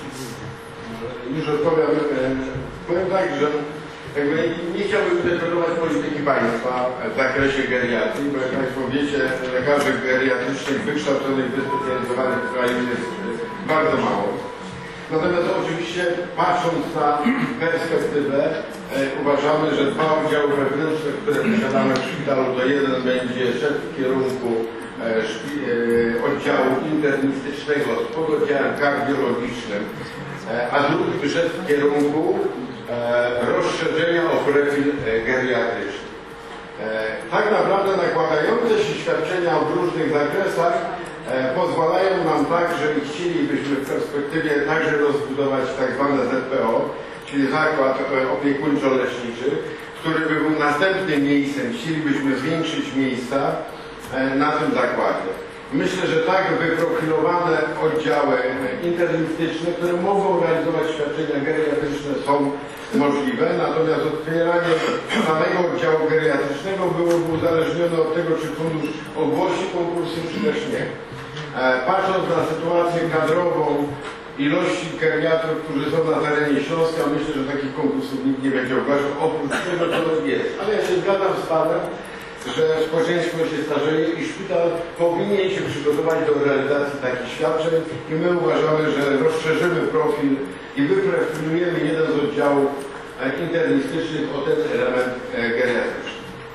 Już odpowiem. Powiem tak, że jakby nie chciałbym interpretować polityki państwa w zakresie geriatrii, bo jak Państwo wiecie, lekarzy geriatrycznych wykształconych, wyspecjalizowanych w kraju jest bardzo mało. Natomiast oczywiście patrząc na perspektywę e, uważamy, że dwa oddziały wewnętrzne, które posiadamy w szpitalu, to jeden będzie szedł w kierunku e, szpi, e, oddziału internistycznego z pododdziałem kardiologicznym, e, a drugi wyszedł w kierunku e, rozszerzenia o profil e, geriatryczny. E, tak naprawdę nakładające się świadczenia w różnych zakresach pozwalają nam także i chcielibyśmy w perspektywie także rozbudować tak zwane Z P O, czyli Zakład Opiekuńczo-Leczniczy, który by był następnym miejscem. Chcielibyśmy zwiększyć miejsca na tym zakładzie. Myślę, że tak wyprofilowane oddziały internistyczne, które mogą realizować świadczenia geriatryczne, są możliwe, natomiast otwieranie samego oddziału geriatrycznego byłoby uzależnione od tego, czy fundusz ogłosi konkursy, czy też nie. Patrząc na sytuację kadrową, ilości geriatrów, którzy są na terenie Śląska, myślę, że takich konkursów nikt nie będzie ogłaszał, oprócz tego, co jest. Ale ja się zgadzam z Panem, że społeczeństwo się starzeje i szpital powinien się przygotować do realizacji takich świadczeń i my uważamy, że rozszerzymy profil i wyprofilujemy jeden z oddziałów internistycznych o ten element geriatryczny.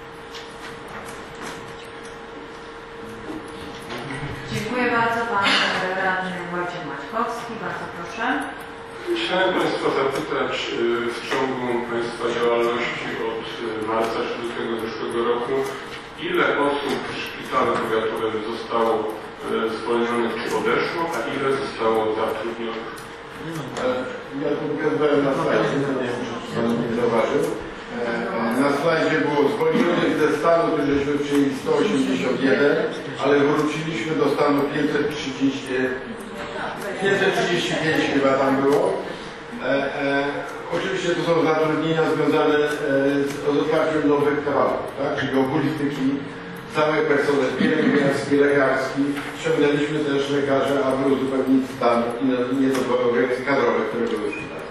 Dziękuję bardzo. Pan radny Wojciech Maćkowski. Bardzo proszę. Chciałem Państwa zapytać, w ciągu Państwa działalności od marca lutego zeszłego roku, ile osób w szpitalu powiatowym zostało zwolnionych czy odeszło, a ile zostało zatrudnionych? Ja tu pokazałem na slajdzie, nie wiem, czy Pan nie zauważył. Na slajdzie było zwolnionych ze stanu, to żeśmy przyjęli sto osiemdziesiąt jeden, ale wróciliśmy do stanu pięćset trzydzieści, pięćset trzydzieści pięć chyba tam było. E, e, oczywiście to są zatrudnienia związane e, z otwarciem nowych kawałków, tak? Czyli okulistyki, cały personel pielęgniarski, lekarski. Ściągnęliśmy też lekarzy, aby uzupełnić stan i niedobory kadrowe, które były w szpitalu.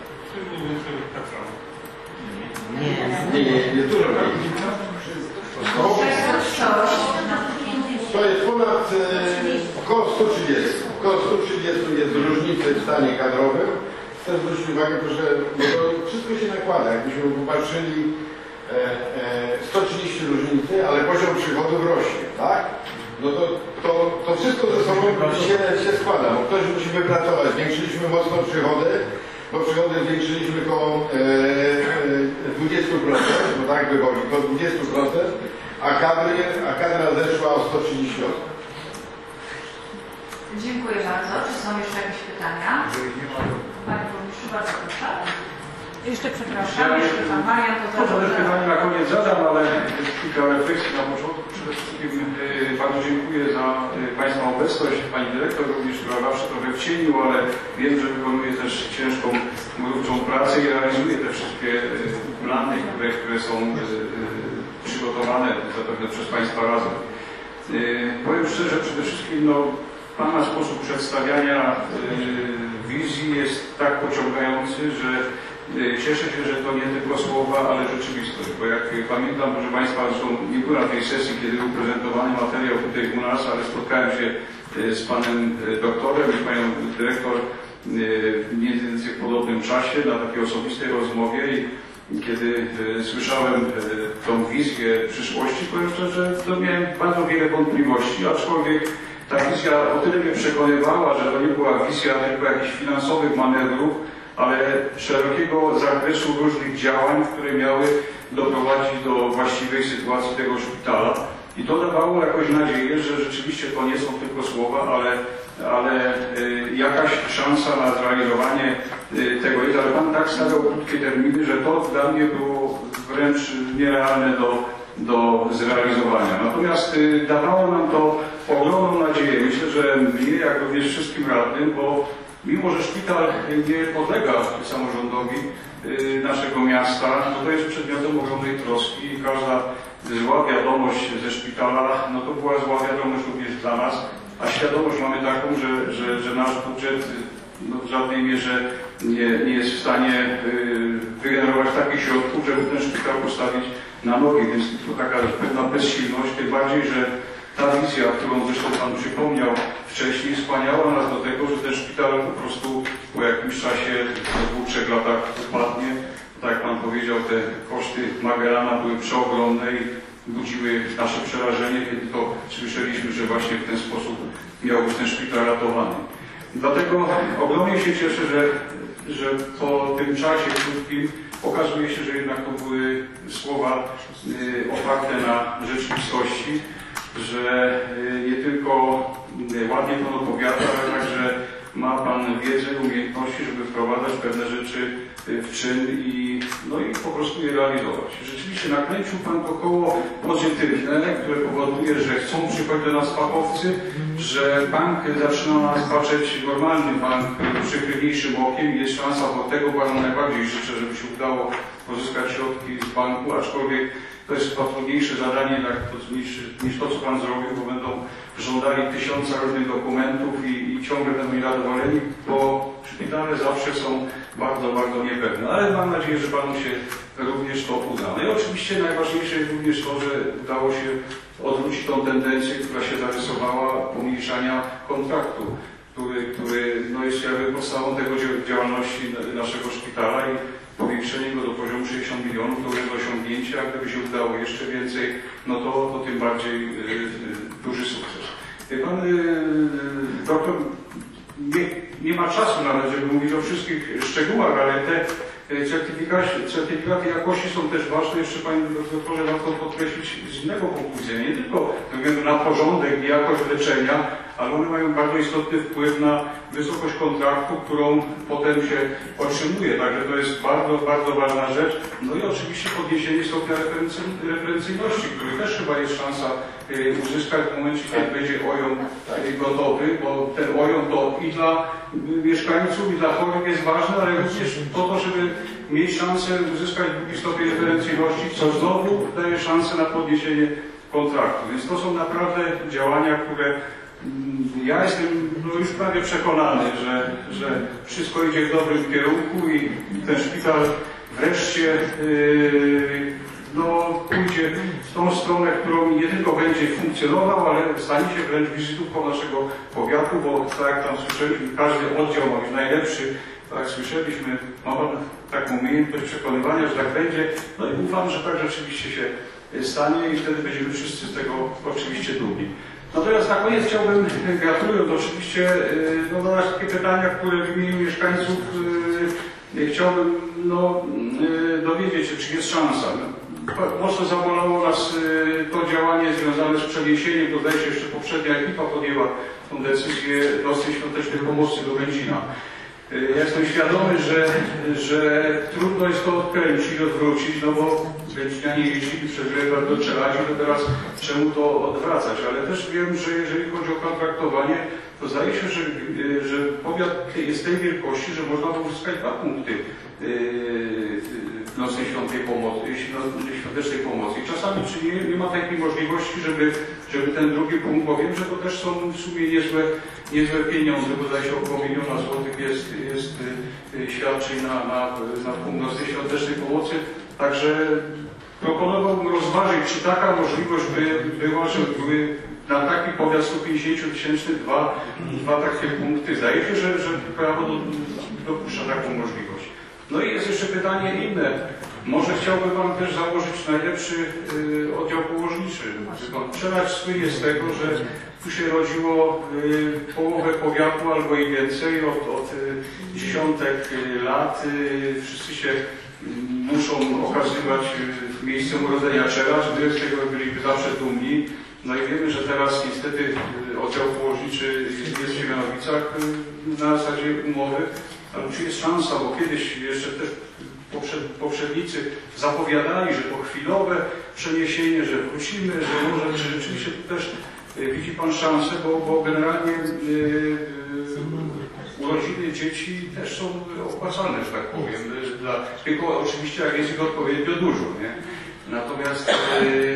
Nie, nie, nie, nie dużo mniej. To jest ponad e, około stu trzydziestu. Około stu trzydziestu jest różnicy w stanie kadrowym. Chcę zwrócić uwagę, że bo to wszystko się nakłada. Jakbyśmy popatrzyli e, e, sto trzydzieści różnicy, ale poziom przychodów rośnie, tak? No to, to, to wszystko ze sobą się, się składa, bo ktoś musi wypracować. Zwiększyliśmy mocno przychody, bo przychody zwiększyliśmy około dwadzieścia procent, bo tak wychodzi, około dwadzieścia procent, a, kadry, a kadra zeszła o sto trzydzieści osób. Dziękuję bardzo. Czy są jeszcze jakieś pytania? Panie Burmistrzu, bardzo proszę. Jeszcze przepraszam, jeszcze Pan Marian, to Może też zaraz. pytanie na koniec zadam, ale kilka refleksji na początku. Przede wszystkim e, bardzo dziękuję za e, Państwa obecność. Pani dyrektor również, która zawsze trochę w cieniu, ale wiem, że wykonuje też ciężką, mrówczą pracę i realizuje te wszystkie e, plany, które, które są e, e, przygotowane zapewne przez Państwa razem. E, powiem szczerze, przede wszystkim no, Pana sposób przedstawiania e, wizji jest tak pociągający, że cieszę się, że to nie tylko słowa, ale rzeczywistość, bo jak pamiętam, proszę Państwa, zresztą nie byłem na tej sesji, kiedy był prezentowany materiał tutaj u nas, ale spotkałem się z Panem doktorem i Panią dyrektor mniej więcej w podobnym czasie na takiej osobistej rozmowie i kiedy słyszałem tą wizję przyszłości, powiem szczerze, to miałem bardzo wiele wątpliwości, aczkolwiek ta wizja o tyle mnie przekonywała, że to nie była wizja tylko jakichś finansowych manewrów, ale szerokiego zakresu różnych działań, które miały doprowadzić do właściwej sytuacji tego szpitala. I to dawało jakąś nadzieję, że rzeczywiście to nie są tylko słowa, ale, ale y, jakaś szansa na zrealizowanie y, tego jest. Ale Pan tak stawiał krótkie terminy, że to dla mnie było wręcz nierealne do, do zrealizowania. Natomiast y, dawało nam to ogromną nadzieję. Myślę, że mnie, jak również wszystkim radnym, bo mimo że szpital nie podlega samorządowi naszego miasta, to, to jest przedmiotem ogromnej troski i każda zła wiadomość ze szpitala, no to była zła wiadomość również dla nas, a świadomość mamy taką, że, że, że nasz budżet no, w żadnej mierze nie, nie jest w stanie wygenerować takich środków, żeby ten szpital postawić na nogi, więc to taka pewna bezsilność, tym bardziej, że ta wizja, którą zresztą Pan przypomniał wcześniej, skłaniała nas do tego, że ten szpital po prostu po jakimś czasie, po dwóch, trzech latach upadnie. Tak jak Pan powiedział, te koszty Magellana były przeogromne i budziły nasze przerażenie, kiedy to słyszeliśmy, że właśnie w ten sposób miał być ten szpital ratowany. Dlatego ogromnie się cieszę, że, że po tym czasie krótkim okazuje się, że jednak to były słowa y, oparte na rzeczywistości, że nie tylko ładnie Pan opowiada, ale także ma Pan wiedzę, umiejętności, żeby wprowadzać pewne rzeczy w czyn i, no i po prostu je realizować. Rzeczywiście nakręcił Pan to koło pozytywne, które powoduje, że chcą przychodzić do nas fachowcy, że bank zaczyna na nas patrzeć, normalny bank przychylniejszym okiem i jest szansa, bo tego Panu najbardziej życzę, żeby się udało pozyskać środki z banku, aczkolwiek to jest chyba trudniejsze zadanie tak, niż, niż to, co Pan zrobił, bo będą żądali tysiąca różnych dokumentów i, i ciągle będą niezadowoleni, bo szpitale zawsze są bardzo, bardzo niepewne. Ale mam nadzieję, że Panu się również to uda. No i oczywiście najważniejsze jest również to, że udało się odwrócić tą tendencję, która się zarysowała pomniejszania kontraktu, który, który no, jest jakby podstawą tego działalności naszego szpitala i powiększenie go do poziomu sześćdziesiąt milionów to jest osiągnięcie, a gdyby się udało jeszcze więcej, no to, to tym bardziej y, duży sukces. Pan y, doktor nie, nie ma czasu nawet, żeby mówić o wszystkich szczegółach, ale te certyfikaty, certyfikaty jakości są też ważne. Jeszcze Panie doktorze warto podkreślić z innego punktu widzenia, nie tylko ze względu na porządek i jakość leczenia, ale one mają bardzo istotny wpływ na wysokość kontraktu, którą potem się otrzymuje. Także to jest bardzo, bardzo ważna rzecz. No i oczywiście podniesienie stopnia referencyjności, który też chyba jest szansa uzyskać w momencie, kiedy będzie O J O M gotowy, bo ten O J O M to i dla mieszkańców, i dla chorych jest ważne, ale również po to, żeby mieć szansę uzyskać drugi stopień referencyjności, co znowu daje szansę na podniesienie kontraktu. Więc to są naprawdę działania, które ja jestem no, już prawie przekonany, że, że wszystko idzie w dobrym kierunku i ten szpital wreszcie yy, no, pójdzie w tą stronę, którą nie tylko będzie funkcjonował, ale stanie się wręcz wizytówką naszego powiatu, bo tak jak tam słyszeliśmy, każdy oddział ma być najlepszy. Tak jak słyszeliśmy, ma Pan taką umiejętność przekonywania, że tak będzie. No i ufam, że tak rzeczywiście się stanie i wtedy będziemy wszyscy z tego oczywiście dumni. Natomiast na koniec chciałbym, gratulując oczywiście, no, zadać takie pytania, które w imieniu mieszkańców chciałbym no, dowiedzieć się, czy jest szansa. Mocno zabolało nas to działanie związane z przeniesieniem, to zdaje się jeszcze poprzednia ekipa podjęła tą decyzję nocnej świątecznej pomocy do Będzina. Ja jestem świadomy, że, że trudno jest to odkręcić, odwrócić, no bo Będzinianie jeździli przez wiele lat do Czeladzi, to teraz czemu to odwracać? Ale też wiem, że jeżeli chodzi o kontraktowanie, to zdaje się, że, że powiat jest tej wielkości, że można by uzyskać dwa punkty nocnej świątej pomocy, świątecznej pomocy. I czasami czy nie, nie ma takiej możliwości, żeby, żeby ten drugi punkt, bo wiem, że to też są w sumie niezłe, niezłe pieniądze, bo zdaje się około miliona złotych jest, jest świadczeń na, na, na punkt nocnej świątecznej pomocy. Także proponowałbym rozważyć, czy taka możliwość by była, żeby były na taki powiat sto pięćdziesiąt tysięczny dwa, dwa takie punkty. Zdaje się, że, że prawo do, dopuszcza taką możliwość. No i jest jeszcze pytanie inne. Może chciałby Pan też założyć najlepszy y, oddział położniczy. Czelacz słynie z tego, że tu się rodziło y, połowę powiatu albo i więcej od, od y, dziesiątek y, lat. Y, wszyscy się y, muszą okazywać y, miejscem urodzenia Czelacz. My z tego byliby zawsze dumni. No i wiemy, że teraz niestety y, oddział położniczy jest w Siemianowicach y, na zasadzie umowy. Ale czy jest szansa, bo kiedyś jeszcze też poprzednicy zapowiadali, że to chwilowe przeniesienie, że wrócimy, że może, czy rzeczywiście tu też widzi Pan szansę, bo, bo generalnie yy, urodziny dzieci też są opłacalne, że tak powiem, dla, tylko oczywiście jak jest ich odpowiednio dużo, nie? Natomiast yy,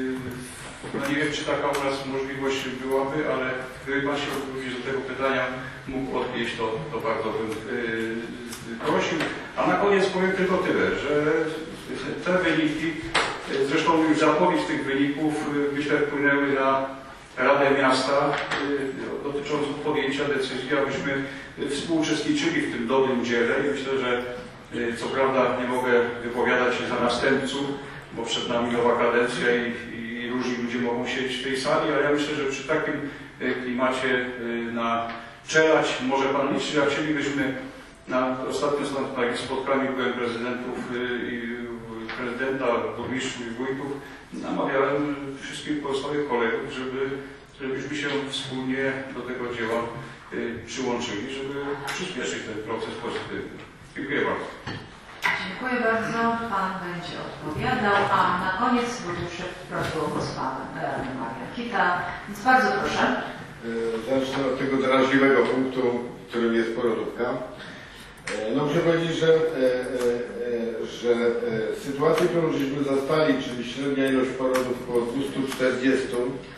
no nie wiem, czy taka u nas możliwość byłaby, ale gdyby Pan się również do tego pytania mógł odnieść, to, to bardzo bym yy, prosił. A na koniec powiem tylko tyle, że te wyniki, zresztą już zapowiedź tych wyników, myślę, wpłynęły na Radę Miasta yy, dotyczącą podjęcia decyzji, abyśmy współuczestniczyli w tym dobrym dziele i myślę, że yy, co prawda nie mogę wypowiadać się za następców, bo przed nami nowa kadencja i, i różni ludzie mogą siedzieć w tej sali, ale ja myślę, że przy takim klimacie na Czelać może Pan liczyć, a chcielibyśmy na ostatnim spotkaniu byłem prezydentów i prezydenta, burmistrzów i wójtów, namawiałem wszystkich pozostałych kolegów, żeby, żebyśmy się wspólnie do tego dzieła przyłączyli, żeby przyspieszyć ten proces pozytywny. Dziękuję bardzo. Dziękuję bardzo. Pan będzie odpowiadał, a na koniec burmistrz prosił o głos Pan radny Marian Kita. Więc bardzo proszę. Zacznę od tego drażliwego punktu, którym jest porodówka. No muszę powiedzieć, że, że sytuację, którą żeśmy zastali, czyli średnia ilość porodów około dwieście czterdzieści,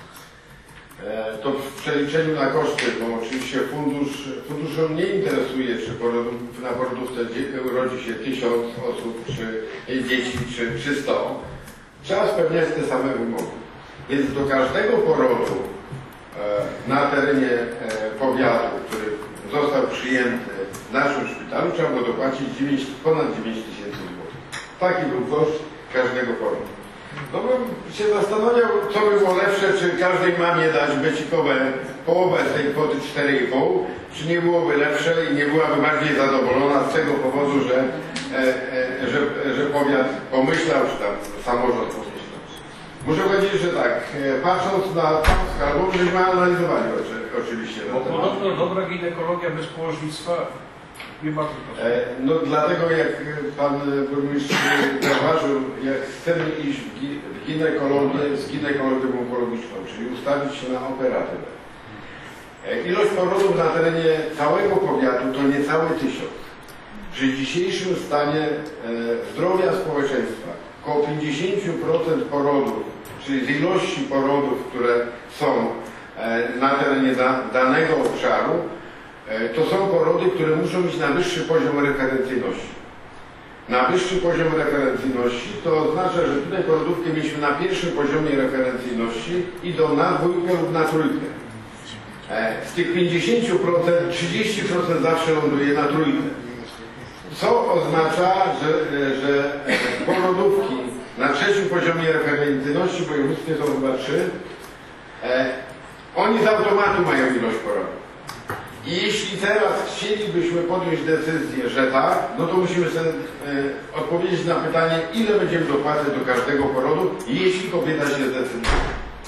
to w przeliczeniu na koszty, bo oczywiście fundusz, funduszem nie interesuje, czy porodów, na porodówce urodzi się tysiąc osób, czy dzieci, czy, czy sto. Trzeba spełniać te same wymogi. Więc do każdego porodu na terenie powiatu, który został przyjęty w naszym szpitalu, trzeba było dopłacić ponad dziewięć tysięcy złotych. Taki był koszt każdego porodu. No bym się zastanawiał, co by było lepsze, czy każdej mamie dać becikowe połowę z tej kwoty cztery i pół, czy nie byłoby lepsze i nie byłaby bardziej zadowolona z tego powodu, że, e, e, że, że powiat pomyślał, czy tam samorząd pomyślał. Muszę powiedzieć, że tak, patrząc na plan skarbowy, żeśmy analizowali oczywiście. Bo podobno dobra ginekologia bez położnictwa nie bardzo proszę. No dlatego jak Pan burmistrz zauważył, jak chcemy iść w ginekologię z ginekologią onkologiczną, czyli ustawić się na operatywę. Ilość porodów na terenie całego powiatu to niecały tysiąc. Przy dzisiejszym stanie zdrowia społeczeństwa około pięćdziesiąt procent porodów, czyli z ilości porodów, które są na terenie danego obszaru, to są porody, które muszą mieć na wyższy poziom referencyjności. Na wyższy poziom referencyjności to oznacza, że tutaj porodówkę mieliśmy na pierwszym poziomie referencyjności i do na dwójkę lub na trójkę. Z tych pięćdziesięciu procent trzydzieści procent zawsze ląduje na trójkę. Co oznacza, że, że porodówki na trzecim poziomie referencyjności, w województwie są chyba trzy, oni z automatu mają ilość porodów. I jeśli teraz chcielibyśmy podjąć decyzję, że tak, no to musimy sobie e, odpowiedzieć na pytanie, ile będziemy dopłacać do każdego porodu, jeśli kobieta się zdecyduje.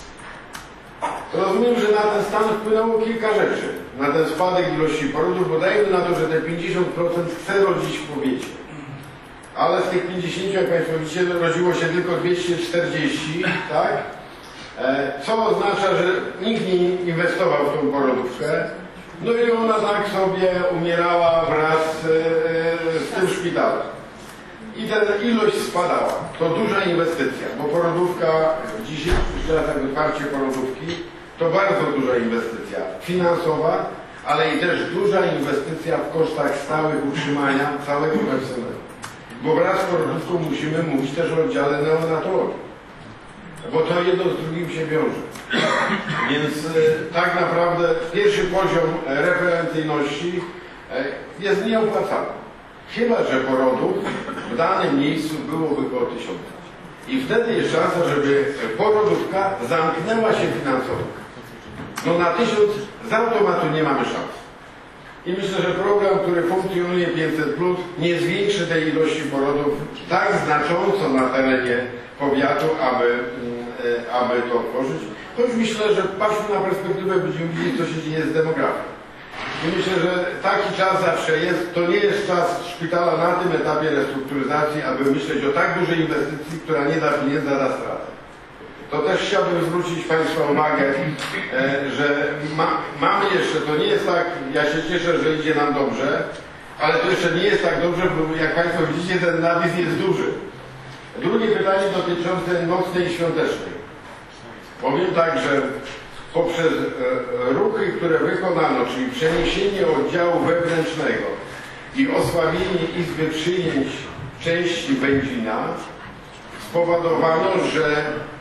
Rozumiem, że na ten stan wpłynęło kilka rzeczy. Na ten spadek ilości porodów, bo dajmy na to, że te pięćdziesiąt procent chce rodzić w powiecie. Ale z tych pięćdziesięciu, jak Państwo widzicie, rodziło się tylko dwieście czterdzieści, tak? E, co oznacza, że nikt nie inwestował w tą porodówkę. No i ona tak sobie umierała wraz z tym szpitalem. I ta ilość spadała. To duża inwestycja, bo porodówka w dzisiejszych czasach, otwarcie porodówki, to bardzo duża inwestycja finansowa, ale i też duża inwestycja w kosztach stałych utrzymania całego personelu. Bo wraz z porodówką musimy mówić też o oddziale neonatologii, bo to jedno z drugim się wiąże. Więc tak naprawdę pierwszy poziom referencyjności jest nieopłacalny. Chyba że porodów w danym miejscu byłoby około tysiąca. I wtedy jest szansa, żeby porodówka zamknęła się finansowo. No na tysiąc z automatu nie mamy szans. I myślę, że program, który funkcjonuje pięćset plus, nie zwiększy tej ilości porodów tak znacząco na terenie powiatu, aby, aby to otworzyć. Choć myślę, że patrzmy na perspektywę, będziemy widzieć, co się dzieje z demografią. I myślę, że taki czas zawsze jest. To nie jest czas szpitala na tym etapie restrukturyzacji, aby myśleć o tak dużej inwestycji, która nie da pieniędzy, a da stratę. To też chciałbym zwrócić Państwa uwagę, że ma, mamy jeszcze, to nie jest tak, ja się cieszę, że idzie nam dobrze, ale to jeszcze nie jest tak dobrze, bo jak Państwo widzicie, ten nawis jest duży. Drugie pytanie dotyczące nocnej i świątecznej. Powiem tak, że poprzez ruchy, które wykonano, czyli przeniesienie oddziału wewnętrznego i osłabienie Izby Przyjęć w części Będzina, spowodowano, że,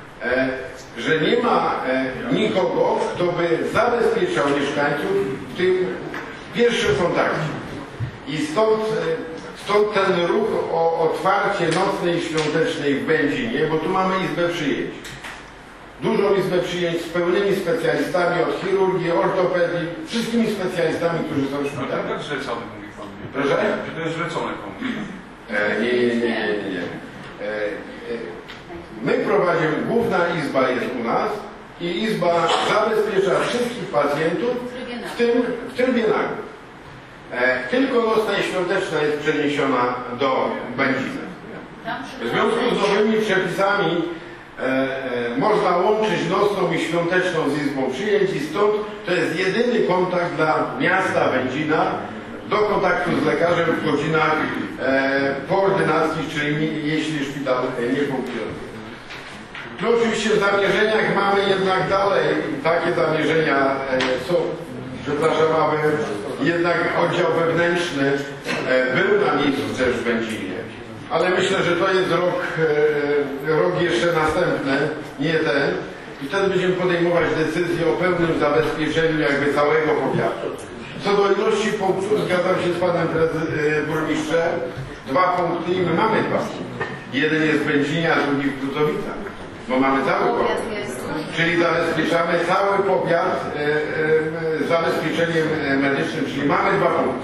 że nie ma nikogo, kto by zabezpieczał mieszkańców w tym pierwszym kontakcie. I stąd, stąd ten ruch o otwarcie nocnej i świątecznej w Będzinie, bo tu mamy Izbę Przyjęć. Dużą izbę przyjęć z pełnymi specjalistami od chirurgii, ortopedii, wszystkimi specjalistami, którzy są w szpitalu. Ale to jest zlecone, mówi Pan. Proszę? Czy to jest zlecone komuś? E, nie, nie, nie, nie, nie. E, e, my prowadzimy, główna izba jest u nas i izba zabezpiecza wszystkich pacjentów, w tym w trybie nagłym. E, tylko nocna i świąteczna jest przeniesiona do Będzina. W związku z nowymi przepisami E, e, można łączyć nocną i świąteczną z Izbą Przyjęć i stąd to jest jedyny kontakt dla miasta Będzina do kontaktu z lekarzem w godzinach e, koordynacji, czyli jeśli szpital nie funkcjonuje. No oczywiście w zamierzeniach mamy jednak dalej takie zamierzenia e, są, przepraszam, aby jednak oddział wewnętrzny e, był na miejscu też w Będzinie. Ale myślę, że to jest rok, rok jeszcze następny, nie ten. I wtedy będziemy podejmować decyzję o pełnym zabezpieczeniu jakby całego powiatu. Co do ilości punktów, zgadzam się z Panem Burmistrzem. Dwa punkty i my mamy dwa. Jeden jest w Będzinie, a drugi w Gruzowicach. Bo mamy cały powiat. Czyli zabezpieczamy cały powiat e, e, zabezpieczeniem medycznym, czyli mamy dwa punkty.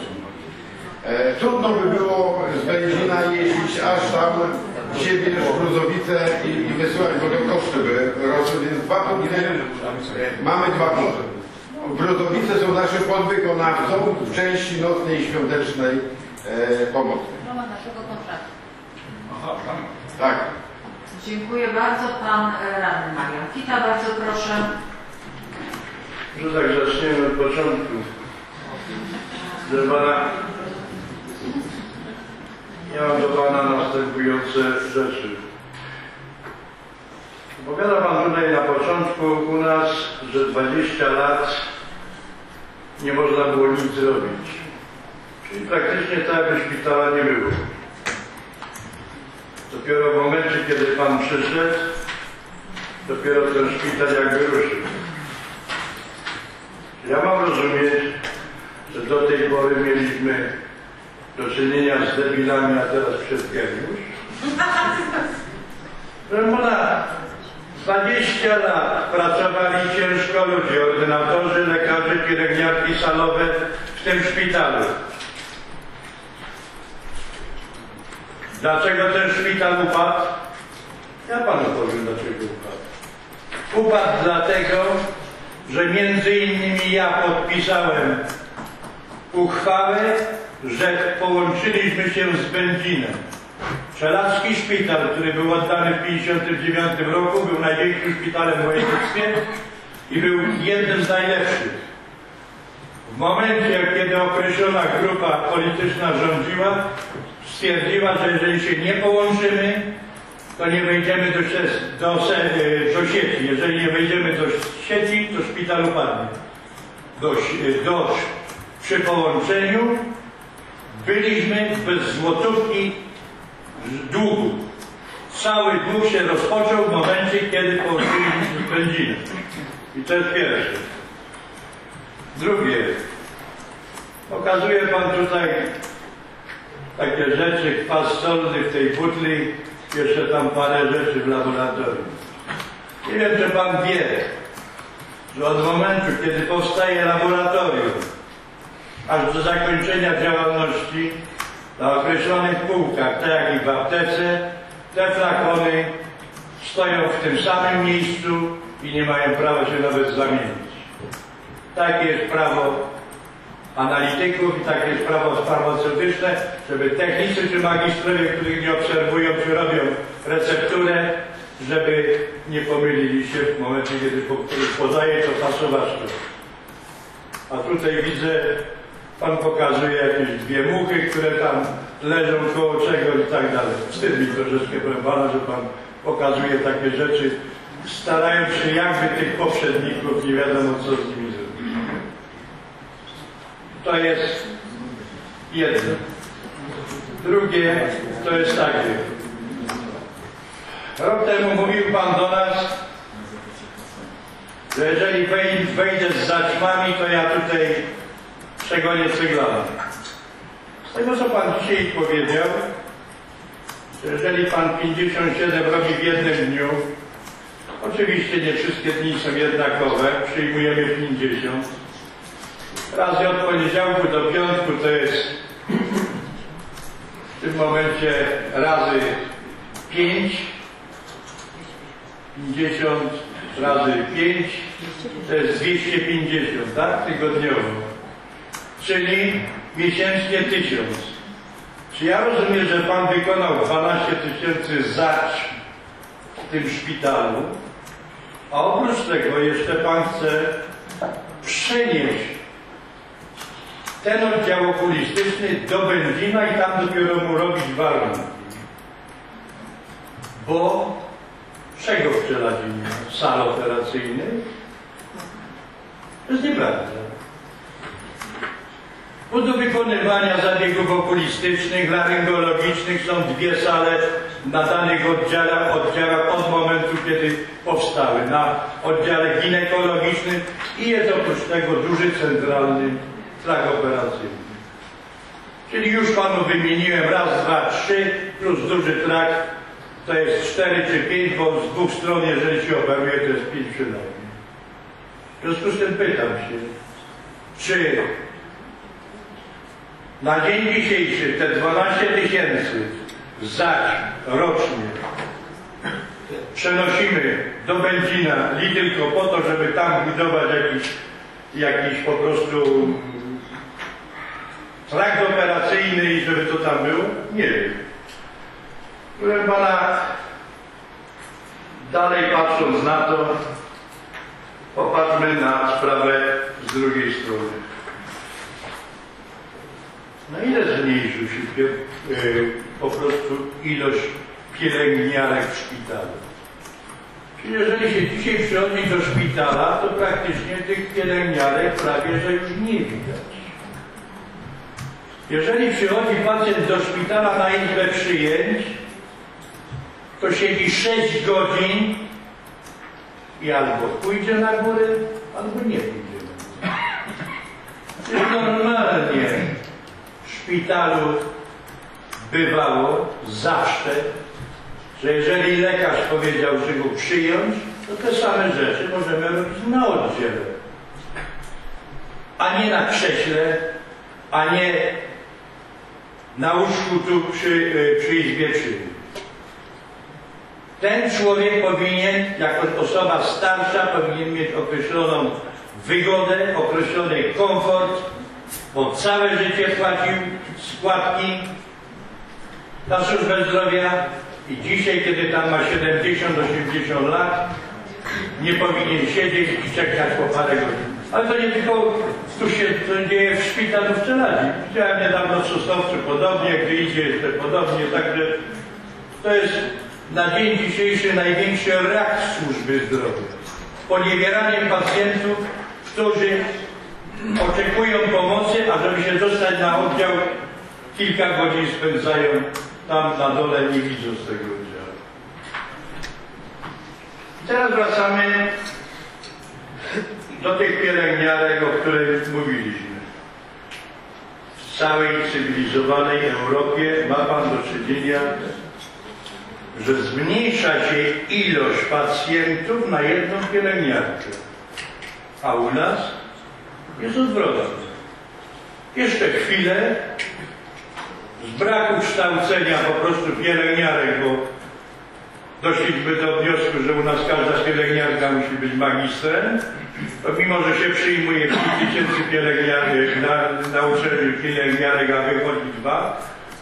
E, trudno by było z Będzina jeździć aż tam siebie w Gruzowice i, i wysyłać, bo te koszty by rosły, więc dwa punkty. E, mamy dwa punkty. Gruzowice są naszym podwykonawcą w części nocnej i świątecznej e, pomocy. W ramach naszego kontraktu. Aha, tak. Tak. Dziękuję bardzo. Pan radny Marian Kita, bardzo proszę. Że tak zaczniemy od początku. Do pana, ja mam do Pana następujące rzeczy. Opowiada Pan tutaj na początku u nas, że dwadzieścia lat nie można było nic zrobić. Czyli praktycznie tak jakby szpitala nie było. Dopiero w momencie, kiedy Pan przyszedł, dopiero ten szpital jakby ruszył. Ja mam rozumieć, że do tej pory mieliśmy do czynienia z debilami, a teraz przed geniusz. Że ona dwadzieścia lat pracowali ciężko ludzie, ordynatorzy, lekarze, pielęgniarki salowe w tym szpitalu. Dlaczego ten szpital upadł? Ja Panu powiem, dlaczego upadł. Upadł dlatego, że między innymi ja podpisałem uchwałę, że połączyliśmy się z Będzinem. Czeladski szpital, który był oddany w tysiąc dziewięćset pięćdziesiątym dziewiątym roku, był największym szpitalem w województwie i był jednym z najlepszych. W momencie, kiedy określona grupa polityczna rządziła, stwierdziła, że jeżeli się nie połączymy, to nie wejdziemy do, do, do sieci. Jeżeli nie wejdziemy do sieci, to szpital upadnie. Do, do, przy połączeniu byliśmy bez złotówki długu. Cały dług się rozpoczął w momencie, kiedy połączyliśmy się z Będzinem. I to jest pierwsze. Drugie. Pokazuje Pan tutaj takie rzeczy, kwas solny w tej butli, jeszcze tam parę rzeczy w laboratorium. Nie wiem, czy Pan wie, że od momentu, kiedy powstaje laboratorium, aż do zakończenia działalności, na określonych półkach, tak jak i w aptece, te flakony stoją w tym samym miejscu i nie mają prawa się nawet zamienić. Takie jest prawo analityków i takie jest prawo farmaceutyczne, żeby technicy czy magistrowie, których nie obserwują, czy robią recepturę, żeby nie pomylili się w momencie, kiedy podaje to pasowaczko. A tutaj widzę, Pan pokazuje jakieś dwie muchy, które tam leżą koło czego i tak dalej. Wstyd mi troszeczkę, powiem Pana, że Pan pokazuje takie rzeczy, starając się jakby tych poprzedników, nie wiadomo co z nimi zrobić. To jest jedno. Drugie to jest takie. Rok temu mówił Pan do nas, że jeżeli wejdę z zaćmami, to ja tutaj przegonię ceglaną. Z tego, co Pan dzisiaj powiedział, że jeżeli Pan pięćdziesiąt siedem robi w jednym dniu, oczywiście nie wszystkie dni są jednakowe, przyjmujemy pięćdziesiąt. Razy od poniedziałku do piątku to jest w tym momencie razy pięć, pięćdziesiąt razy pięć, to jest dwieście pięćdziesiąt, tak? Tygodniowo. Czyli miesięcznie tysiąc. Czy ja rozumiem, że Pan wykonał dwanaście tysięcy zaćm w tym szpitalu, a oprócz tego jeszcze Pan chce przenieść ten oddział okulistyczny do Będzina i tam dopiero mu robić warunki. Bo czego w Czeladzie nie ma? Sal operacyjnej? To jest nieprawda. Bo do wykonywania zabiegów okulistycznych, laryngologicznych są dwie sale na danych oddziałach, oddziałach od momentu, kiedy powstały. Na oddziale ginekologicznym i jest oprócz tego duży centralny trakt operacyjny. Czyli już Panu wymieniłem raz, dwa, trzy plus duży trakt, to jest cztery czy pięć, bo z dwóch stron, jeżeli się operuje, to jest pięć przynajmniej. W związku z tym pytam się, czy na dzień dzisiejszy te dwanaście tysięcy zaćm rocznie przenosimy do Będzina li tylko po to, żeby tam budować jakiś, jakiś po prostu trakt operacyjny i żeby to tam było? Nie wiem. Proszę Pana, dalej patrząc na to, popatrzmy na sprawę z drugiej strony. Na ile zmniejszył się yy, po prostu ilość pielęgniarek w szpitalu? Czyli jeżeli się dzisiaj przychodzi do szpitala, to praktycznie tych pielęgniarek prawie że już nie widać. Jeżeli przychodzi pacjent do szpitala na izbę przyjęć, to siedzi sześć godzin i albo pójdzie na górę, albo nie pójdzie na górę. Normalnie w szpitalu bywało zawsze, że jeżeli lekarz powiedział, że go przyjąć, to te same rzeczy możemy robić na oddziale, a nie na krześle, a nie na łóżku tu przy, przy izbie przyjęć. Ten człowiek powinien, jako osoba starsza, powinien mieć określoną wygodę, określony komfort, bo całe życie płacił składki na służbę zdrowia i dzisiaj, kiedy tam ma siedemdziesiąt osiemdziesiąt lat, nie powinien siedzieć i czekać po parę godzin. Ale to nie tylko tu się to dzieje w szpitalu w Czeladzi. Widziałem niedawno w Sosnowcu podobnie, gdzie idzie jeszcze podobnie, także to jest na dzień dzisiejszy największy rak służby zdrowia. Poniewieranie pacjentów, którzy oczekują pomocy, a żeby się dostać na oddział, kilka godzin spędzają tam na dole, nie widząc tego oddziału. Teraz wracamy do tych pielęgniarek, o których mówiliśmy. W całej cywilizowanej Europie ma Pan do czynienia, że zmniejsza się ilość pacjentów na jedną pielęgniarkę, a u nas jest odwrotnie. Jeszcze chwilę z braku kształcenia po prostu pielęgniarek, bo doszliśmy do wniosku, że u nas każda pielęgniarka musi być magistrem, to mimo, że się przyjmuje pięć tysięcy pielęgniarek na, na uczelni pielęgniarek, a wychodzi dwa,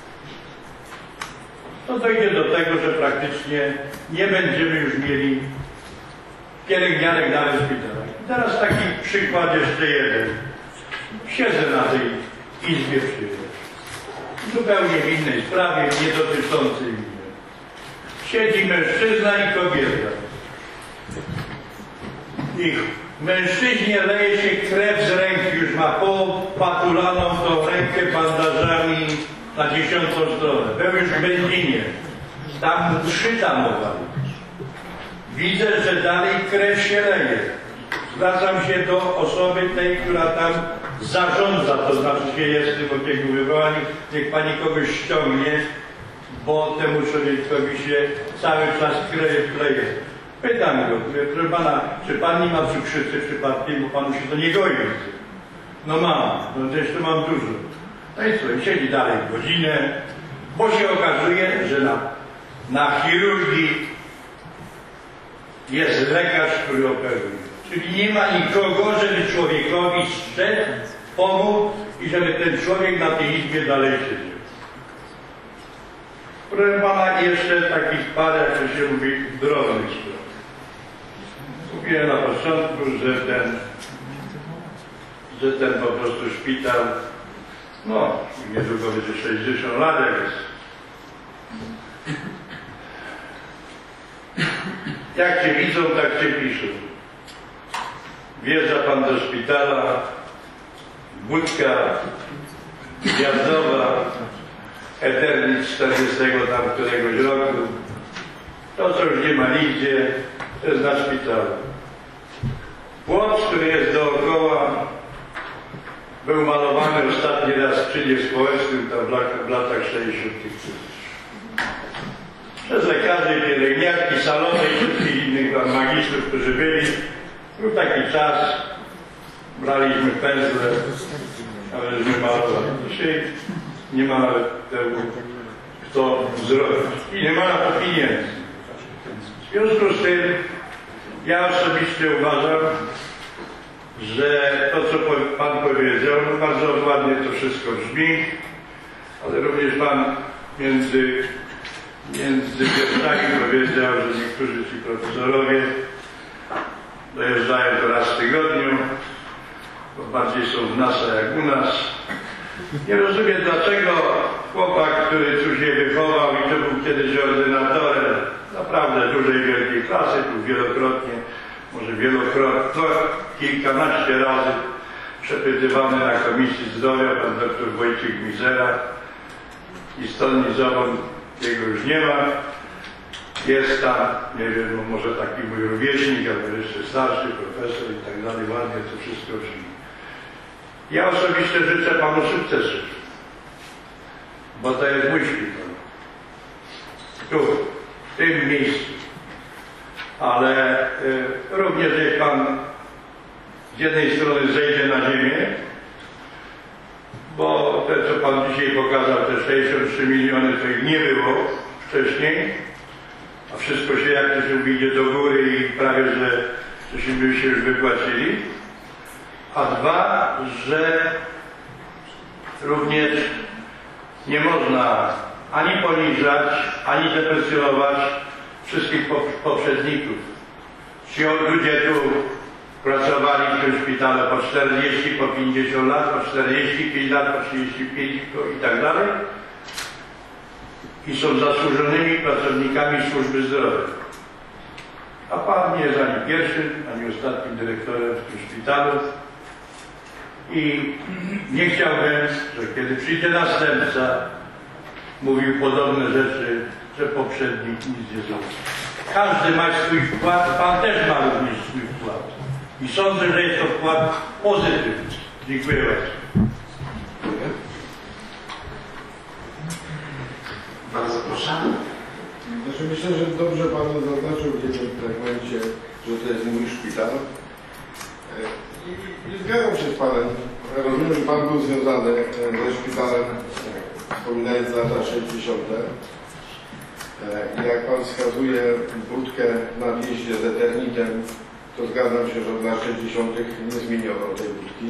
to dojdzie do tego, że praktycznie nie będziemy już mieli pielęgniarek nawet w szpitalach. Teraz taki przykład jeszcze jeden. Siedzę na tej izbie przyjęć. Zupełnie w innej sprawie, nie dotyczącej mnie. Siedzi mężczyzna i kobieta. I mężczyźnie leje się krew z ręki, już ma popatulaną tą rękę bandażami na dziesiątą stronę. Był już w Będzinie. Tam mu trzy tamowali. Widzę, że dalej krew się leje. Zwracam się do osoby tej, która tam zarządza, to znaczy się jest w tym opiegu wywołani, niech pani kogoś ściągnie, bo temu człowiekowi się cały czas krew leje. Pytam go, proszę pana, czy pan nie ma cukrzycy przypadkiem, bo panu się to nie goi. No mam, no to jeszcze mam dużo. No i co, siedzi dalej godzinę, bo się okazuje, że na, na chirurgii jest lekarz, który operuje. Czyli nie ma nikogo, żeby człowiekowi strzec, pomógł i żeby ten człowiek na tej izbie dalej siedział. Proszę pana, jeszcze takich parę, jak to się mówi, drobnych spraw. Mówiłem na początku, że ten, że ten po prostu szpital, no, niedługo będzie sześćdziesiąt lat jest. Jak cię widzą, tak cię piszą. Wjeżdża pan do szpitala, budka gwiazdowa, Eternit czterdziestego tam któregoś roku. To, co już nie ma nigdzie, to jest na szpitalu. Płot, który jest dookoła, był malowany ostatni raz w czynie społecznym, tam w latach, w latach sześćdziesiątych. Przez lekarzy, pielęgniarki, salony i wszystkich innych tam magistrów, którzy byli. Był taki czas, braliśmy pędzle, ale żeśmy malowali. Dzisiaj nie ma nawet tego, kto zrobić. I nie ma na to pieniędzy. W związku z tym, ja osobiście uważam, że to, co pan powiedział, no bardzo ładnie to wszystko brzmi, ale również pan między, między wierszami powiedział, że niektórzy ci profesorowie dojeżdżają to raz w tygodniu, bo bardziej są w NASA jak u nas. Nie rozumiem, dlaczego chłopak, który tu się wychował i to był kiedyś ordynatorem naprawdę dużej, wielkiej klasy, tu wielokrotnie, może wielokrotnie, kilkanaście razy przepytywany na Komisji Zdrowia, pan doktor Wojciech Mizera i stolnizował, jego już nie ma. Jest tam, nie wiem, no może taki mój rówieśnik, albo jeszcze starszy, profesor i tak dalej, ładnie to wszystko brzmi. Ja osobiście życzę panu sukcesu, bo to jest mój szpital. Tu, w tym miejscu. Ale y, również niech pan z jednej strony zejdzie na ziemię, bo te, co pan dzisiaj pokazał, te sześćdziesiąt trzy miliony, to ich nie było wcześniej, a wszystko się, jak to się wyjdzie do góry i prawie, że coś by się już wypłacili. A dwa, że również nie można ani poniżać, ani deprecjonować wszystkich poprzedników. Ci ludzie tu pracowali w tym szpitalu po czterdzieści, po pięćdziesiąt lat, po czterdzieści pięć lat, po trzydzieści pięć i tak dalej. I są zasłużonymi pracownikami służby zdrowia. A pan nie jest ani pierwszym, ani ostatnim dyrektorem w tym szpitalu. I nie chciałbym, że kiedy przyjdzie następca, mówił podobne rzeczy, że poprzednik nic nie zrobił. Każdy ma swój wkład, pan też ma również swój wkład. I sądzę, że jest to wkład pozytywny. Dziękuję bardzo. Bardzo proszę. Znaczy myślę, że dobrze Pan zaznaczył w jednym fragmencie, że to jest mój szpital. I, i zgadzam się z Panem. Rozumiem, że Pan był związany ze szpitalem, wspominając lata sześćdziesiąte. I jak Pan wskazuje budkę na wjeździe z Eternitem, to zgadzam się, że od lat sześćdziesiątych nie zmieniono tej budki.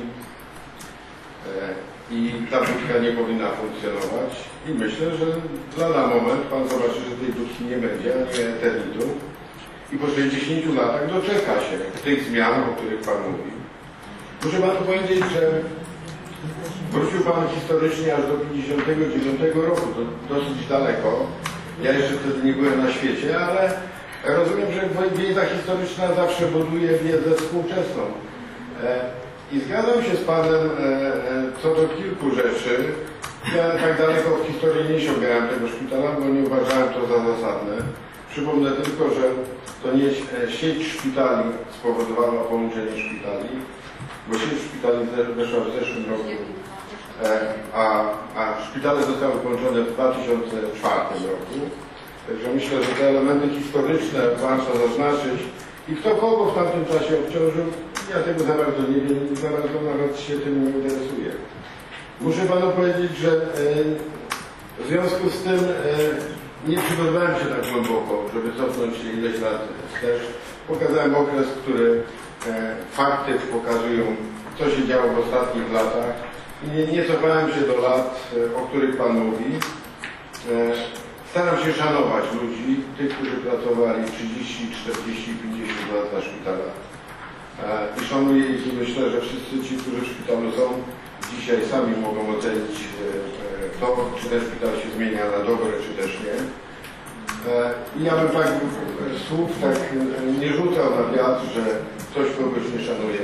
I ta budka nie powinna funkcjonować. I myślę, że lada moment Pan zobaczy, że tej budki nie będzie, a nie Eternitu. I po sześćdziesięciu latach doczeka się tych zmian, o których Pan mówi. Muszę Panu powiedzieć, że wrócił Pan historycznie aż do pięćdziesiątego dziewiątego roku, to dosyć daleko. Ja jeszcze wtedy nie byłem na świecie, ale rozumiem, że wiedza historyczna zawsze buduje wiedzę współczesną. I zgadzam się z Panem co do kilku rzeczy. Ja tak daleko w historii nie sięgałem tego szpitala, bo nie uważałem to za zasadne. Przypomnę tylko, że to nie sieć szpitali spowodowała połączenie szpitali, bo sieć szpitali weszła w zeszłym roku, a, a szpitale zostały połączone w dwa tysiące czwartym roku. Także myślę, że te elementy historyczne warto zaznaczyć. I kto kogo w tamtym czasie obciążył, ja tego za bardzo nie wiem, za bardzo nawet się tym nie interesuję. Muszę Panu powiedzieć, że e, w związku z tym e, nie przygotowałem się tak głęboko, żeby cofnąć się ileś lat wstecz. Pokazałem okres, który e, fakty pokazują, co się działo w ostatnich latach. Nie, nie cofałem się do lat, e, o których Pan mówi. E, Staram się szanować ludzi, tych, którzy pracowali trzydzieści, czterdzieści, pięćdziesiąt lat na szpitalach. I szanuję ich i myślę, że wszyscy ci, którzy w szpitalu są, dzisiaj sami mogą ocenić to, czy ten szpital się zmienia na dobre, czy też nie. I ja bym tak słów tak nie rzucał na wiatr, że ktoś kogoś nie szanuje.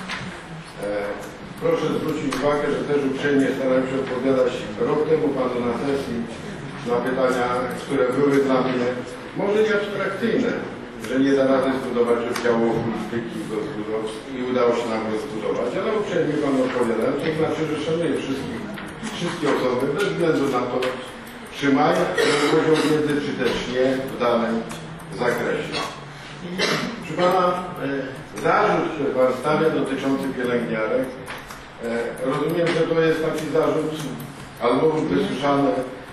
Proszę zwrócić uwagę, że też uprzejmie starałem się odpowiadać rok temu Panu na sesji na pytania, które były dla mnie może nie abstrakcyjne, że nie da rady zbudować oddziału turystyki i udało się nam go zbudować, ale uprzejmie Panu odpowiadałem, to znaczy, że szanuję wszystkich, wszystkie osoby bez względu na to, czy mają poziom wiedzy, czy też nie w danym zakresie. Przy Pana e, zarzut, który Pan stawia dotyczący pielęgniarek, e, rozumiem, że to jest taki zarzut albo wysłyszany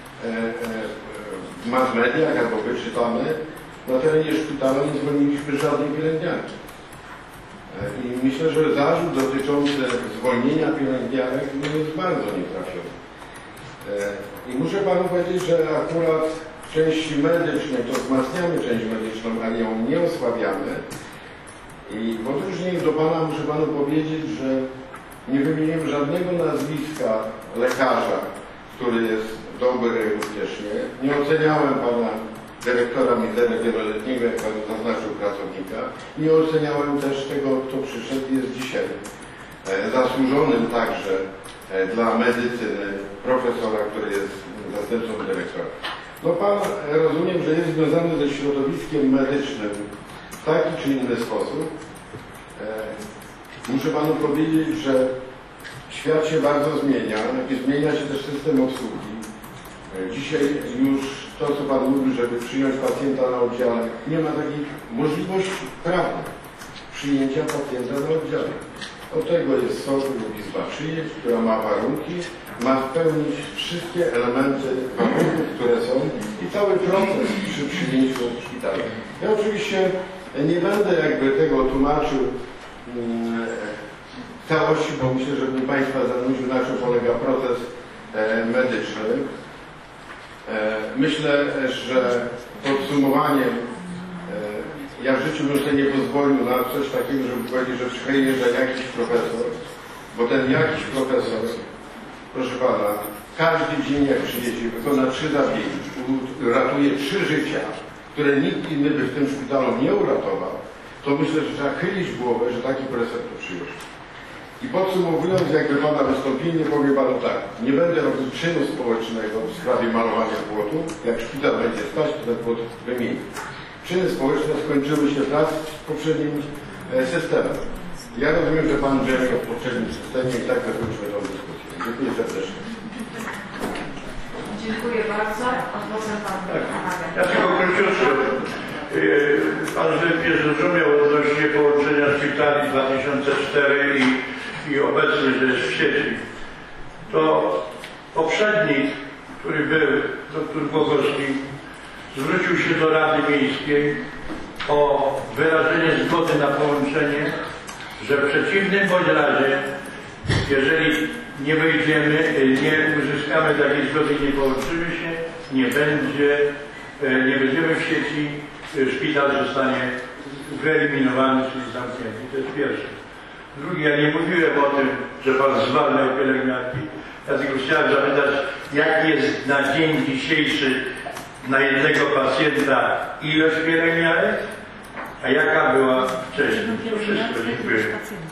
w mass mediach albo wyczytamy, na terenie szpitala nie zwolniliśmy żadnej pielęgniarki. I myślę, że zarzut dotyczący zwolnienia pielęgniarek no jest bardzo nietrafiony. I muszę Panu powiedzieć, że akurat w części medycznej to wzmacniamy część medyczną, a ją nie osłabiamy. I w odróżnieniu do Pana muszę Panu powiedzieć, że nie wymieniłem żadnego nazwiska lekarza, który jest dobry również nie. Nie oceniałem pana dyrektora mizerę wieloletniego, jak pan zaznaczył, pracownika. Nie oceniałem też tego, kto przyszedł i jest dzisiaj e, zasłużonym także e, dla medycyny profesora, który jest zastępcą dyrektora. No pan e, rozumiem, że jest związany ze środowiskiem medycznym w taki czy inny sposób. E, muszę panu powiedzieć, że świat się bardzo zmienia i zmienia się też system obsługi. Dzisiaj już to, co pan mówił, żeby przyjąć pacjenta na oddziale, nie ma takiej możliwości prawnej przyjęcia pacjenta na oddziale. Od tego jest S O P lub Izba Przyjęć, która ma warunki, ma spełnić wszystkie elementy warunków, które są i cały proces przy przyjęciu w szpitalu. Ja oczywiście nie będę jakby tego tłumaczył mm, całości, bo myślę, że bym Państwa zanudził, na czym polega proces e, medyczny. E, myślę, że podsumowaniem, e, ja w życiu bym sobie nie pozwolił na coś takiego, żeby powiedzieć, że przyjeżdża jakiś profesor, bo ten jakiś profesor, proszę Pana, każdy dzień jak przyjedzie, wykona trzy zabiegi, ratuje trzy życia, które nikt inny by w tym szpitalu nie uratował, to myślę, że trzeba chylić głowę, że taki profesor tu przyjeżdża. I podsumowując jakby Pana wystąpienie, powiem Panu tak, nie będę robił czynu społecznego w sprawie malowania płotu. Jak szpital będzie stać, to ten płot wymieni. Czyny społeczne skończyły się wraz z poprzednim e, systemem. Ja rozumiem, że Pan brzmi w poprzednim systemie i tak zakończymy tę dyskusję. Dziękuję serdecznie. Dziękuję bardzo. Odnoszę Pan do tak. Ja tylko króciutko. Pan nie zrozumiał odnośnie połączenia szpitali dwa tysiące cztery i i obecny, że jest w sieci, to poprzednik, który był, doktor Bogowski, zwrócił się do Rady Miejskiej o wyrażenie zgody na połączenie, że w przeciwnym bądź razie, jeżeli nie wejdziemy, nie uzyskamy takiej zgody, nie połączymy się, nie będzie, nie będziemy w sieci, szpital zostanie wyeliminowany, czyli zamknięty. To jest pierwsze. Drugi, ja nie mówiłem o tym, że Pan zwalniał pielęgniarki. Ja tylko chciałem zapytać, jaki jest na dzień dzisiejszy na jednego pacjenta ilość pielęgniarek, a jaka była wcześniej? To wszystko, dziękuję.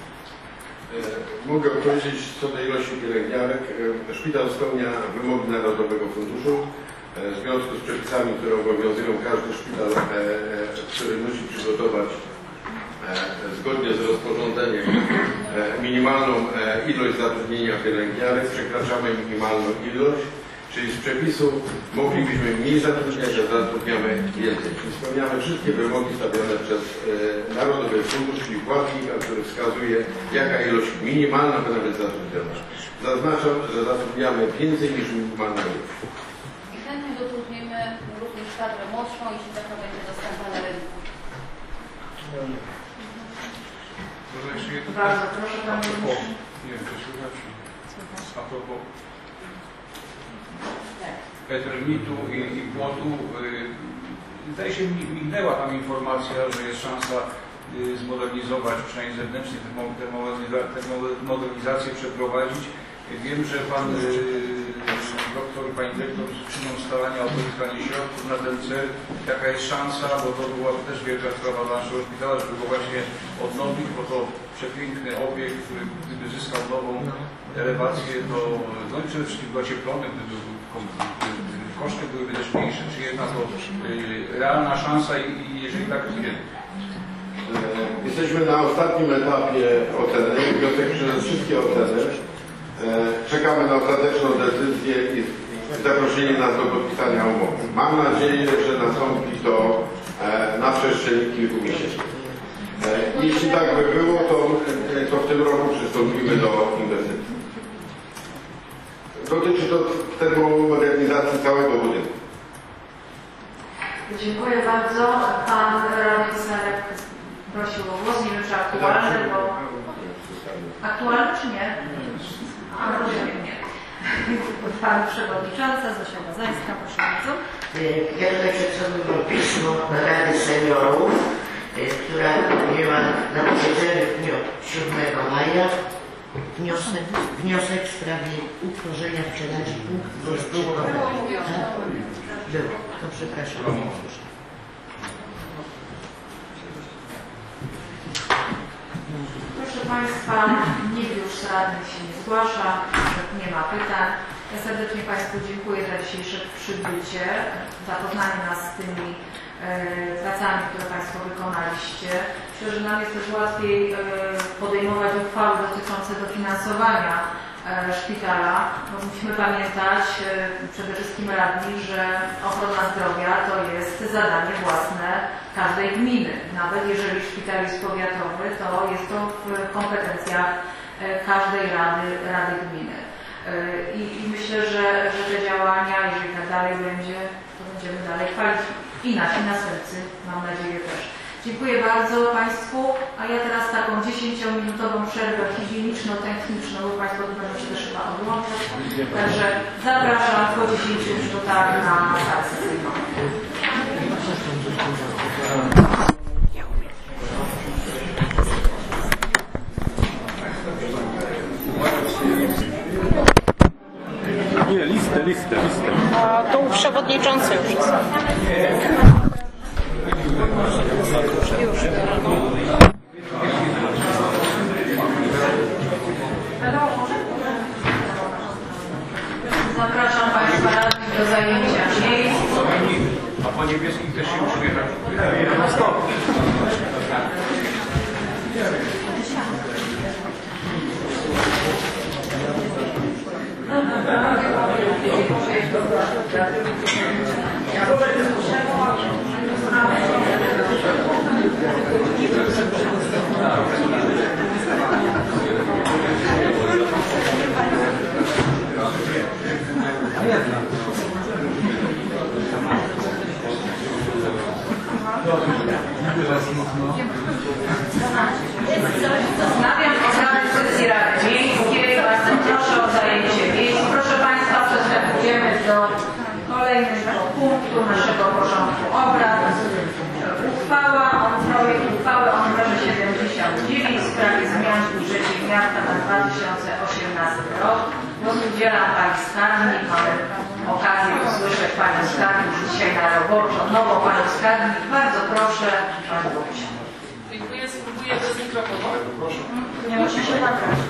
Mogę powiedzieć co do ilości pielęgniarek. Szpital spełnia wymogi Narodowego Funduszu. W związku z przepisami, które obowiązują każdy szpital, który musi przygotować zgodnie z rozporządzeniem minimalną ilość zatrudnienia pielęgniarek, przekraczamy minimalną ilość, czyli z przepisów moglibyśmy mniej zatrudniać, a zatrudniamy więcej. Czyli spełniamy wszystkie wymogi stawiane przez Narodowy Fundusz, czyli płatnika, który wskazuje, jaka ilość minimalna powinna być zatrudniona. Zaznaczam, że zatrudniamy więcej niż minimalna ilość. I chętnie zatrudnimy również kadrę młodszą, jeśli taka będzie dostępna na rynku. Bardzo proszę Panie Ministrze. Nie wiem, czy słychać. A propos Eternitu i, i płotu, yy, zdaje się, mignęła tam informacja, że jest szansa yy, zmodernizować, przynajmniej zewnętrznie termomodernizację przeprowadzić. Wiem, że Pan yy, doktor, Pani dyrektor czynią starania o pozyskanie środków na ten cel. Jaka jest szansa, bo to była też wielka sprawa dla naszego szpitala, żeby go właśnie odnowić, bo to przepiękny obiekt, który gdyby zyskał nową elewację, to no i przede wszystkim był ocieplony, gdyby, gdyby koszty byłyby też mniejsze. Czy jednak to yy, realna szansa i, i jeżeli tak, to nie? Jesteśmy na ostatnim etapie oceny. Wniosek przez wszystkie oceny. Czekamy na ostateczną decyzję i zaproszenie nas do podpisania umowy. Mam nadzieję, że nastąpi to na przestrzeni kilku miesięcy. Jeśli tak by było, to, to w tym roku przystąpimy do inwestycji. Dotyczy to termomodernizacji całego budynku. Dziękuję bardzo. Pan radny Sarek prosił o głos. Nie wiem, czy aktualny, bo... Aktualny czy nie? A, rozumiem, nie. Pani Przewodnicząca Zosia Bazańska, proszę bardzo. Ja tutaj przedstawiam pismo Rady Seniorów, która miała na posiedzeniu w dniu siódmego maja wniosek, wniosek w sprawie utworzenia w Czeleży punktu zespołowego. Było, to przepraszam. Proszę Państwa, nikt już z radnych się nie zgłasza, nie ma pytań. Ja serdecznie Państwu dziękuję za dzisiejsze przybycie, zapoznanie nas z tymi e, pracami, które Państwo wykonaliście. Myślę, że nam jest też łatwiej e, podejmować uchwały dotyczące dofinansowania e, szpitala, bo musimy pamiętać e, przede wszystkim radni, że ochrona zdrowia to jest zadanie własne każdej gminy. Nawet jeżeli szpital jest powiatowy, to jest to w kompetencjach e, każdej rady, rady gminy. I, I myślę, że, że te działania, jeżeli tak dalej będzie, to będziemy dalej chwalić i nasi następcy, mam nadzieję też. Dziękuję bardzo Państwu, a ja teraz taką dziesięciominutową przerwę higieniczno-techniczną, bo Państwo będą się też chyba odłączać. Także zapraszam po dziesięciu minutach na salę sesyjną. Nie, listę, listę, listę. A to u przewodniczący już jest. Już. Zapraszam Państwa radnych do zajęcia miejsc. A po niebieskich też się uśmiecha. Wznawiam obrady sesji Rady Miejskiej. Bardzo proszę o zajęcie miejsc. Proszę Państwa, przystępujemy do kolejnego punktu naszego porządku obrad. Uchwała, projekt uchwały o numerze siedemdziesiąt dziewięć w sprawie zmian w budżecie miasta na dwa tysiące osiemnasty rok. Udzielam Pani Skarbnik. Mamy okazję usłyszeć Panią Skarbnik dzisiaj na roboczo. Nową Panią Skarbnik. Bardzo proszę, Pani Bogusia. Dziękuję, spróbuję bez mikrofonu. Nie musi się nagrać.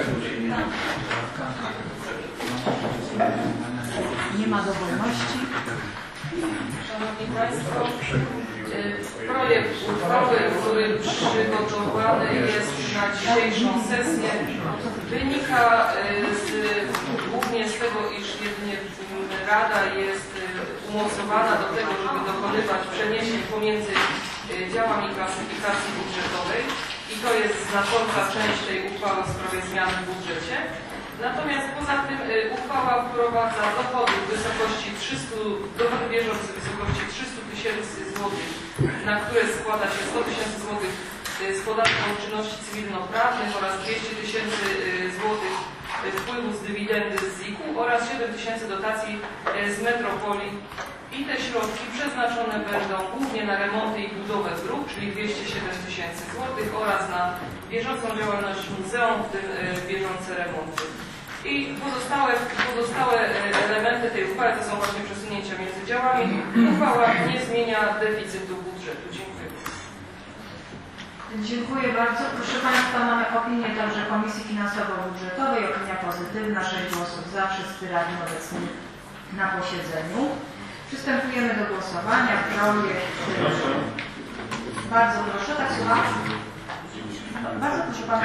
Nie ma dowolności. Szanowni Państwo, projekt uchwały, który przygotowany jest na dzisiejszą sesję, wynika z, głównie z tego, iż jedynie Rada jest umocowana do tego, żeby dokonywać przeniesień pomiędzy działami klasyfikacji budżetowej i to jest znacząca część tej uchwały w sprawie zmian w budżecie. Natomiast poza tym uchwała wprowadza dochody w wysokości trzystu, dochody bieżące w wysokości trzysta tysięcy złotych, na które składa się sto tysięcy złotych z podatku od czynności cywilnoprawnych oraz dwieście tysięcy złotych wpływu z dywidendy z Z I K-u oraz siedem tysięcy dotacji z metropolii. I te środki przeznaczone będą głównie na remonty i budowę dróg, czyli dwieście siedem tysięcy złotych oraz na bieżącą działalność muzeum, w tym bieżące remonty. I pozostałe, pozostałe elementy tej uchwały to są właśnie przesunięcia między działami. Uchwała nie zmienia deficytu budżetu. Dziękuję. Dziękuję bardzo. Proszę Państwa, mamy opinię także Komisji Finansowo-Budżetowej. Opinia pozytywna, sześć głosów za, wszyscy radni obecni na posiedzeniu. Przystępujemy do głosowania. Projekt. Bardzo proszę, tak słucham? Bardzo proszę Pana.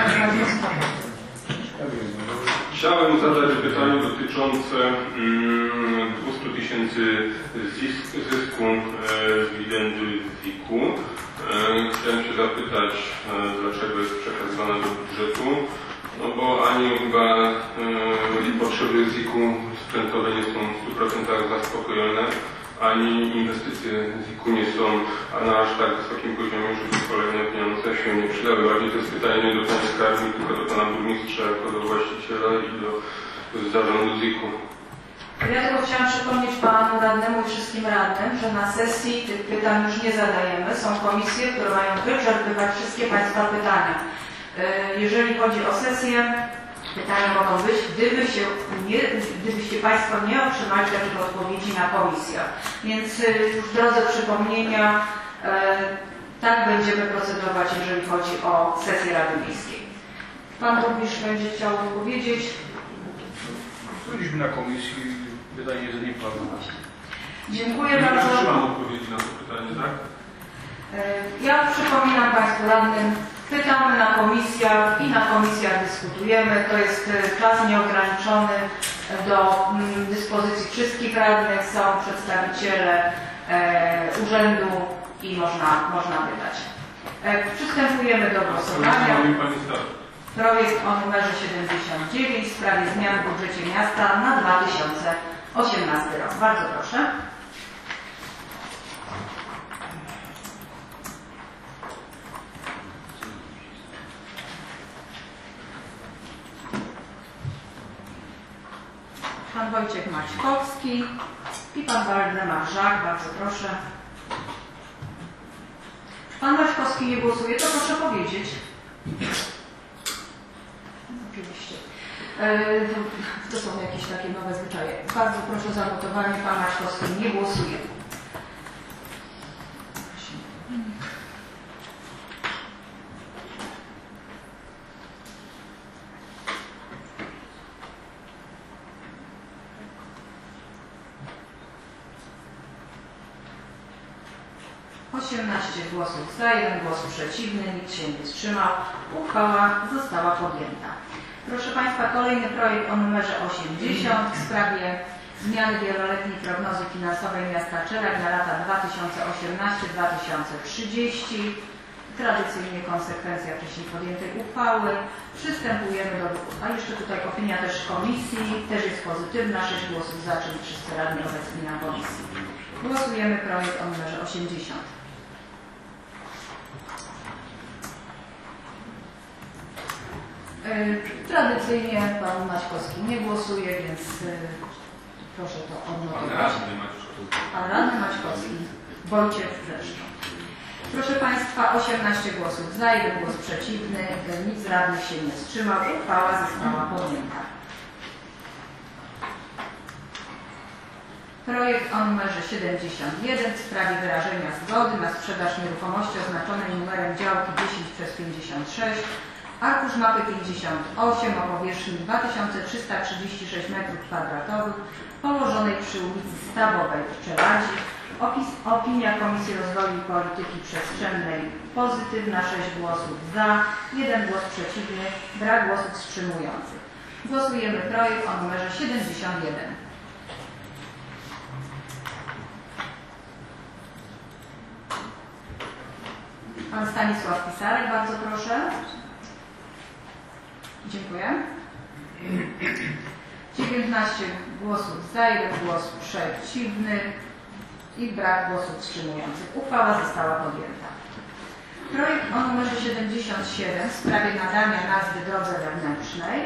Chciałem zadać pytanie dotyczące mm, dwieście tysięcy zysku, zysku e, z dywidendy Z I K-u. E, chciałem się zapytać, e, dlaczego jest przekazywane do budżetu. No bo ani chyba e, potrzeby Z I K-u sprzętowe nie są w stu procentach zaspokojone, ani inwestycje Z I K-u nie są na aż tak wysokim poziomie, żeby kolejne pieniądze się nie przydały. Bardziej to jest pytanie nie do Pani Skarbnik, tylko do Pana Burmistrza, jako do właściciela i do, do zarządu Z I K-u. Ja tylko chciałam przypomnieć Panu Radnemu i wszystkim radnym, że na sesji tych pytań już nie zadajemy. Są komisje, które mają wyczerpywać wszystkie Państwa pytania. Jeżeli chodzi o sesję, Pytania mogą być, gdyby się nie, gdybyście Państwo nie otrzymali takich odpowiedzi na komisjach. Więc już w drodze przypomnienia tak będziemy procedować, jeżeli chodzi o sesję Rady Miejskiej. Pan Burmistrz będzie chciał powiedzieć. Byliśmy na komisji, pytanie jest niepadło. Dziękuję bardzo. Nie otrzymam odpowiedzi na to pytanie, tak? Ja przypominam Państwu radnym, pytamy na komisjach i na komisjach dyskutujemy. To jest czas nieograniczony do dyspozycji wszystkich radnych. Są przedstawiciele urzędu i można, można pytać. Przystępujemy do głosowania. Projekt o numerze siedemdziesiąt dziewięć w sprawie zmian w budżecie miasta na dwa tysiące osiemnasty rok. Bardzo proszę. Pan Wojciech Maćkowski i pan Waldemar Żak. Bardzo proszę. Pan Maćkowski nie głosuje, to proszę powiedzieć. Oczywiście. To są jakieś takie nowe zwyczaje. Bardzo proszę o zanotowanie. Pan Maćkowski nie głosuje. osiemnaście głosów za, jeden głos przeciwny, nikt się nie wstrzymał. Uchwała została podjęta. Proszę Państwa, kolejny projekt o numerze osiemdziesiąt w sprawie zmiany wieloletniej prognozy finansowej miasta Czelań na lata dwa tysiące osiemnasty do dwa tysiące trzydziestego. Tradycyjnie konsekwencja wcześniej podjętej uchwały. Przystępujemy do... A jeszcze tutaj opinia też komisji, też jest pozytywna, sześć głosów za, czyli wszyscy radni obecni na komisji. Głosujemy projekt o numerze osiemdziesiąt. Tradycyjnie pan Maćkowski nie głosuje, więc proszę to odnotować. Pan radny Maćkowski, Wojciech zresztą. Proszę Państwa, osiemnaście głosów za, jeden głos przeciwny, nikt z radnych się nie wstrzymał. Uchwała została podjęta. Projekt o numerze siedemdziesiąt jeden w sprawie wyrażenia zgody na sprzedaż nieruchomości oznaczonej numerem działki dziesięć przez pięćdziesiąt sześć, arkusz mapy pięćdziesiąt osiem o powierzchni dwa tysiące trzysta trzydzieści sześć metrów kwadratowych położonej przy ulicy Stawowej w Czeladzi. Opis, opinia Komisji Rozwoju i Polityki Przestrzennej pozytywna, sześć głosów za, jeden głos przeciwny, brak głosów wstrzymujących. Głosujemy projekt o numerze siedemdziesiąt jeden. Pan Stanisław Pisarek, bardzo proszę. Dziękuję. dziewiętnaście głosów za, jeden głos przeciwny i brak głosów wstrzymujących. Uchwała została podjęta. Projekt o numerze siedemdziesiąt siedem w sprawie nadania nazwy drodze wewnętrznej.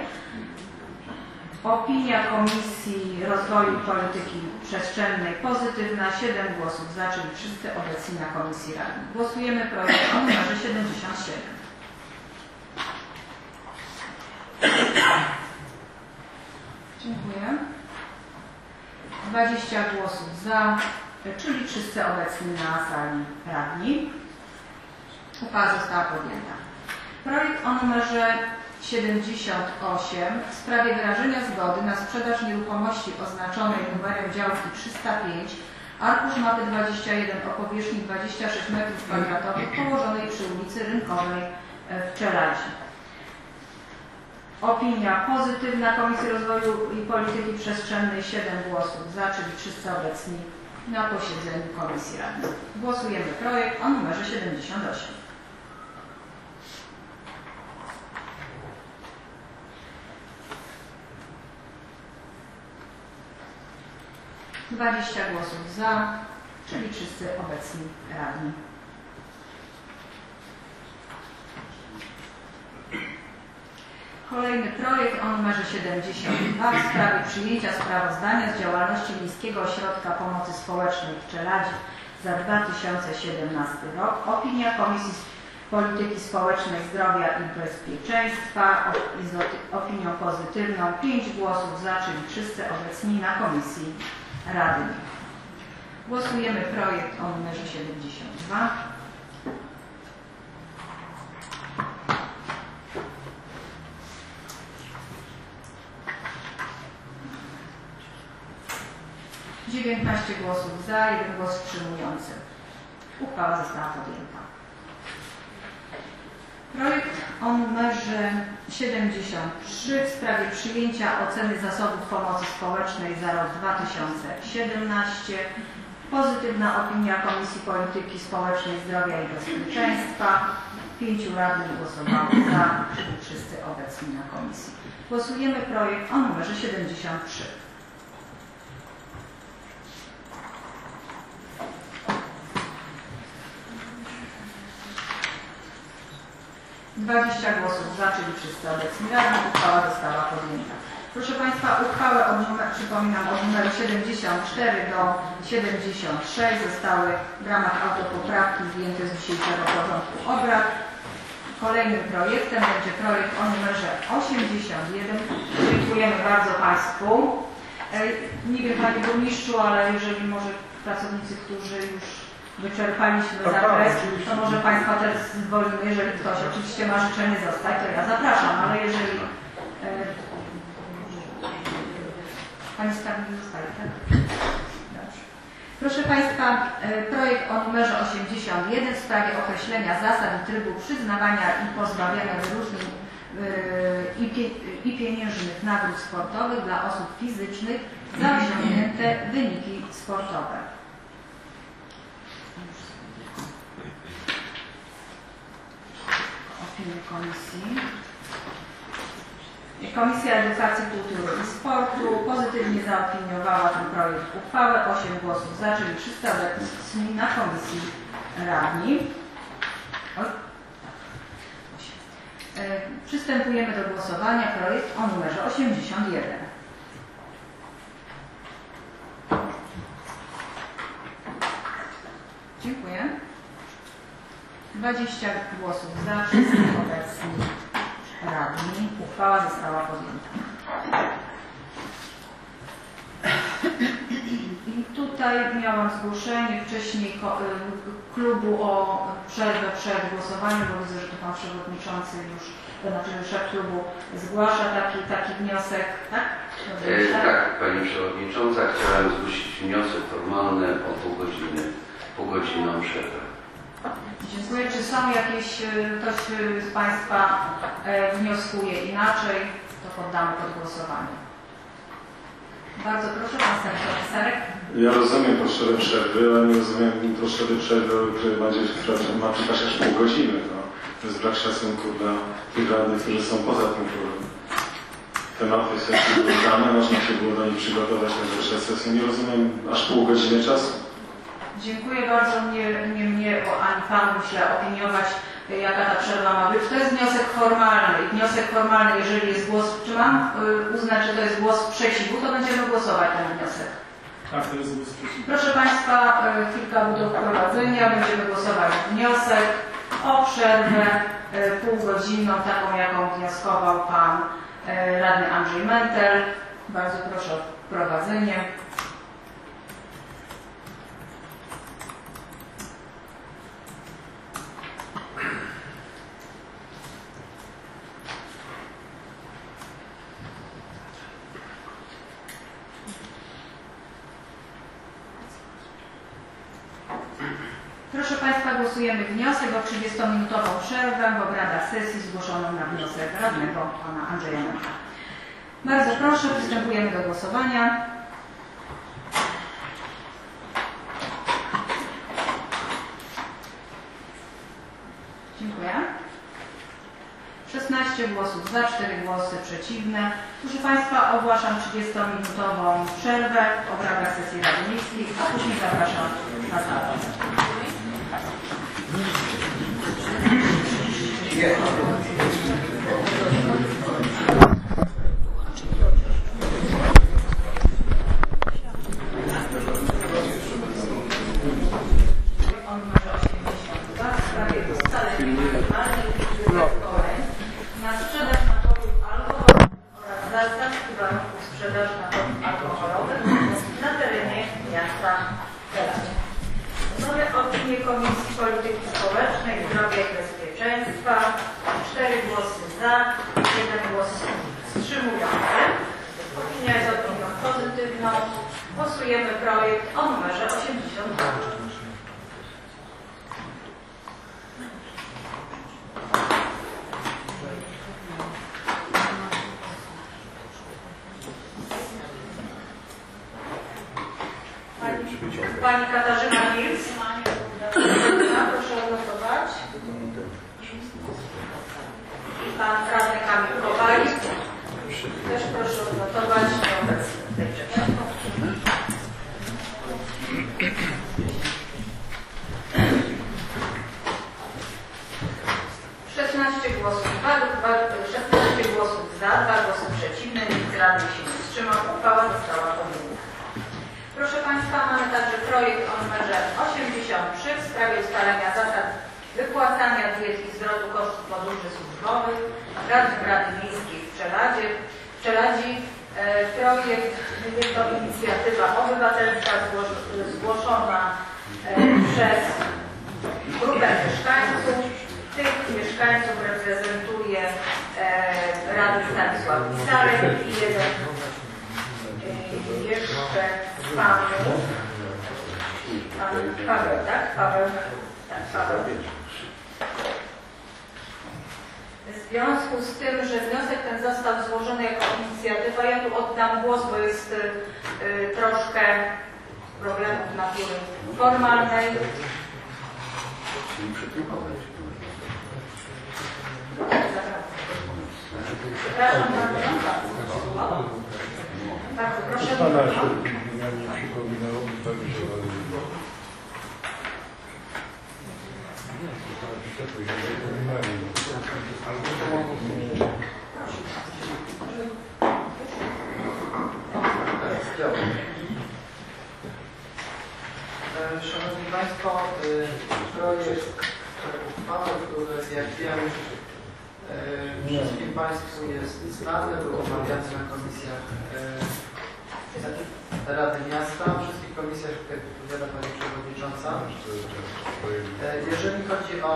Opinia Komisji Rozwoju i Polityki Przestrzennej pozytywna, siedem głosów za, czyli wszyscy obecni na Komisji Radni. Głosujemy projekt o numerze siedemdziesiąt siedem. Dziękuję. dwadzieścia głosów za, czyli wszyscy obecni na sali radni. Uchwała została podjęta. Projekt o numerze siedemdziesiąt osiem w sprawie wyrażenia zgody na sprzedaż nieruchomości oznaczonej numerem działki trzysta pięć, arkusz mapy dwadzieścia jeden o powierzchni dwadzieścia sześć metrów kwadratowych położonej przy ulicy Rynkowej w Czeladzi. Opinia pozytywna Komisji Rozwoju i Polityki Przestrzennej, siedem głosów za, czyli wszyscy obecni na posiedzeniu Komisji Radnych. Głosujemy projekt o numerze siedemdziesiąt osiem. dwadzieścia głosów za, czyli wszyscy obecni radni. Kolejny projekt o numerze siedemdziesiąt dwa w sprawie przyjęcia sprawozdania z działalności Miejskiego Ośrodka Pomocy Społecznej w Czeladzi za dwa tysiące siedemnasty rok. Opinia Komisji Polityki Społecznej, Zdrowia i Bezpieczeństwa z opinią pozytywną, pięć głosów za, czyli wszyscy obecni na Komisji Rady. Głosujemy projekt o numerze siedemdziesiąt dwa. dziewiętnaście głosów za, jeden głos wstrzymujący. Uchwała została podjęta. Projekt o numerze siedemdziesiąt trzy w sprawie przyjęcia oceny zasobów pomocy społecznej za rok dwa tysiące siedemnasty. Pozytywna opinia Komisji Polityki Społecznej, Zdrowia i Bezpieczeństwa. Pięciu radnych głosowało za, czyli wszyscy obecni na komisji. Głosujemy projekt o numerze siedemdziesiąt trzy. dwadzieścia głosów za, czyli wszyscy obecni radni. Uchwała została podjęta. Proszę Państwa, uchwałę o numer, przypominam, od numeru siedemdziesiąt cztery do siedemdziesiąt sześć zostały w ramach autopoprawki zdjęte z dzisiejszego porządku obrad. Kolejnym projektem będzie projekt o numerze osiemdziesiąt jeden. Dziękujemy bardzo Państwu. Nie wiem, Panie Burmistrzu, ale jeżeli może pracownicy, którzy już wyczerpaliśmy zakres, to może Państwa też zwolnimy, jeżeli ktoś oczywiście ma życzenie zostać, to ja zapraszam, ale jeżeli e, Pani skarbnik zostaje, tak? Dobrze. Proszę Państwa, e, projekt o numerze osiemdziesiąt jeden w sprawie określenia zasad i trybu przyznawania i pozbawiania wyróżnień e, i, pie, i pieniężnych nagród sportowych dla osób fizycznych za osiągnięte wyniki sportowe. Komisji. Komisja Edukacji, Kultury i Sportu pozytywnie zaopiniowała ten projekt uchwały. osiem głosów za, czyli wszyscy obecni na Komisji Radni. Przystępujemy do głosowania. Projekt o numerze osiemdziesiąt jeden. Dziękuję. dwadzieścia głosów za, wszyscy obecni radni. Uchwała została podjęta. I tutaj miałam zgłoszenie wcześniej klubu o przerwę przed głosowaniem, bo widzę, że tu Pan Przewodniczący już, to znaczy szef klubu zgłasza taki, taki wniosek, tak? E, tak, Pani Przewodnicząca, chciałem zgłosić wniosek formalny o pół godziny, półgodzinną przerwę. Dziękuję. Czy są jakieś, ktoś z Państwa e, wnioskuje inaczej, to poddamy pod głosowanie. Bardzo proszę, Pan Serek. Ja rozumiem potrzebę przerwy, ale nie rozumiem potrzeby przerwy, która będzie ma trwać aż pół godziny. No, to jest brak szacunku dla tych radnych, którzy są poza tym klubem. Tematy sesji były dane, można się było do nich przygotować na pierwszą sesję. Nie rozumiem aż pół godziny czasu. Dziękuję bardzo. Nie, nie mnie, ani Panu myślę opiniować, jaka ta przerwa ma być. To jest wniosek formalny. I wniosek formalny, jeżeli jest głos, czy mam uznać, że to jest głos sprzeciwu, to będziemy głosować ten wniosek. Tak, to jest głos sprzeciwu. Proszę Państwa, kilka do wprowadzenia. Będziemy głosować wniosek o przerwę półgodzinną, taką jaką wnioskował Pan Radny Andrzej Mentel. Bardzo proszę o wprowadzenie. Proszę Państwa, głosujemy wniosek o trzydziestominutową przerwę w obradach sesji zgłoszoną na wniosek radnego Pana Andrzeja Mentka. Bardzo proszę, przystępujemy do głosowania. Dziękuję. szesnaście głosów za, cztery głosy przeciwne. Proszę Państwa, ogłaszam trzydziestominutową przerwę w obradach sesji Rady Miejskiej, a później zapraszam na salę. On numerze osiemdziesiąt dwa w sprawie ustawy cztery głosy za, jeden głos wstrzymujący. Opinia jest opinią pozytywną. Głosujemy projekt o numerze osiemdziesiąt dwa. Pani Katarzyna Milc. Proszę odnotować. I pan radny Kamil Kowalik. Też proszę odnotować nieobecny w tej części. szesnaście głosów za, szesnaście głosów za, dwa głosy przeciwne, nikt radnych się nie wstrzymał. Uchwała została podjęta. Proszę Państwa, mamy także projekt o numerze osiemdziesiąt trzy w sprawie ustalenia zasad wypłacania diet i zwrotu kosztów podróży służbowych radnych Rady Miejskiej w Czeladzie. W Czeladzi e, projekt jest to inicjatywa obywatelska zgłoszona e, przez grupę mieszkańców. Tych mieszkańców reprezentuje e, radny Stanisław Pisarek i jeden e, jeszcze pan, pan Paweł, tak? Paweł, tak, Paweł. W związku z tym, że wniosek ten został złożony jako inicjatywa, ja tu oddam głos, bo jest y, troszkę problemów natury formalnej. Przepraszam bardzo. Bardzo proszę. Pana się nie przypominało, tak się Szanowni Państwo, projekt uchwały, który jak wiem wszystkim Państwu jest znany, był omawiany na komisjach Rady Miasta, w wszystkich komisjach, jak powiada Pani Przewodnicząca. Jeżeli chodzi o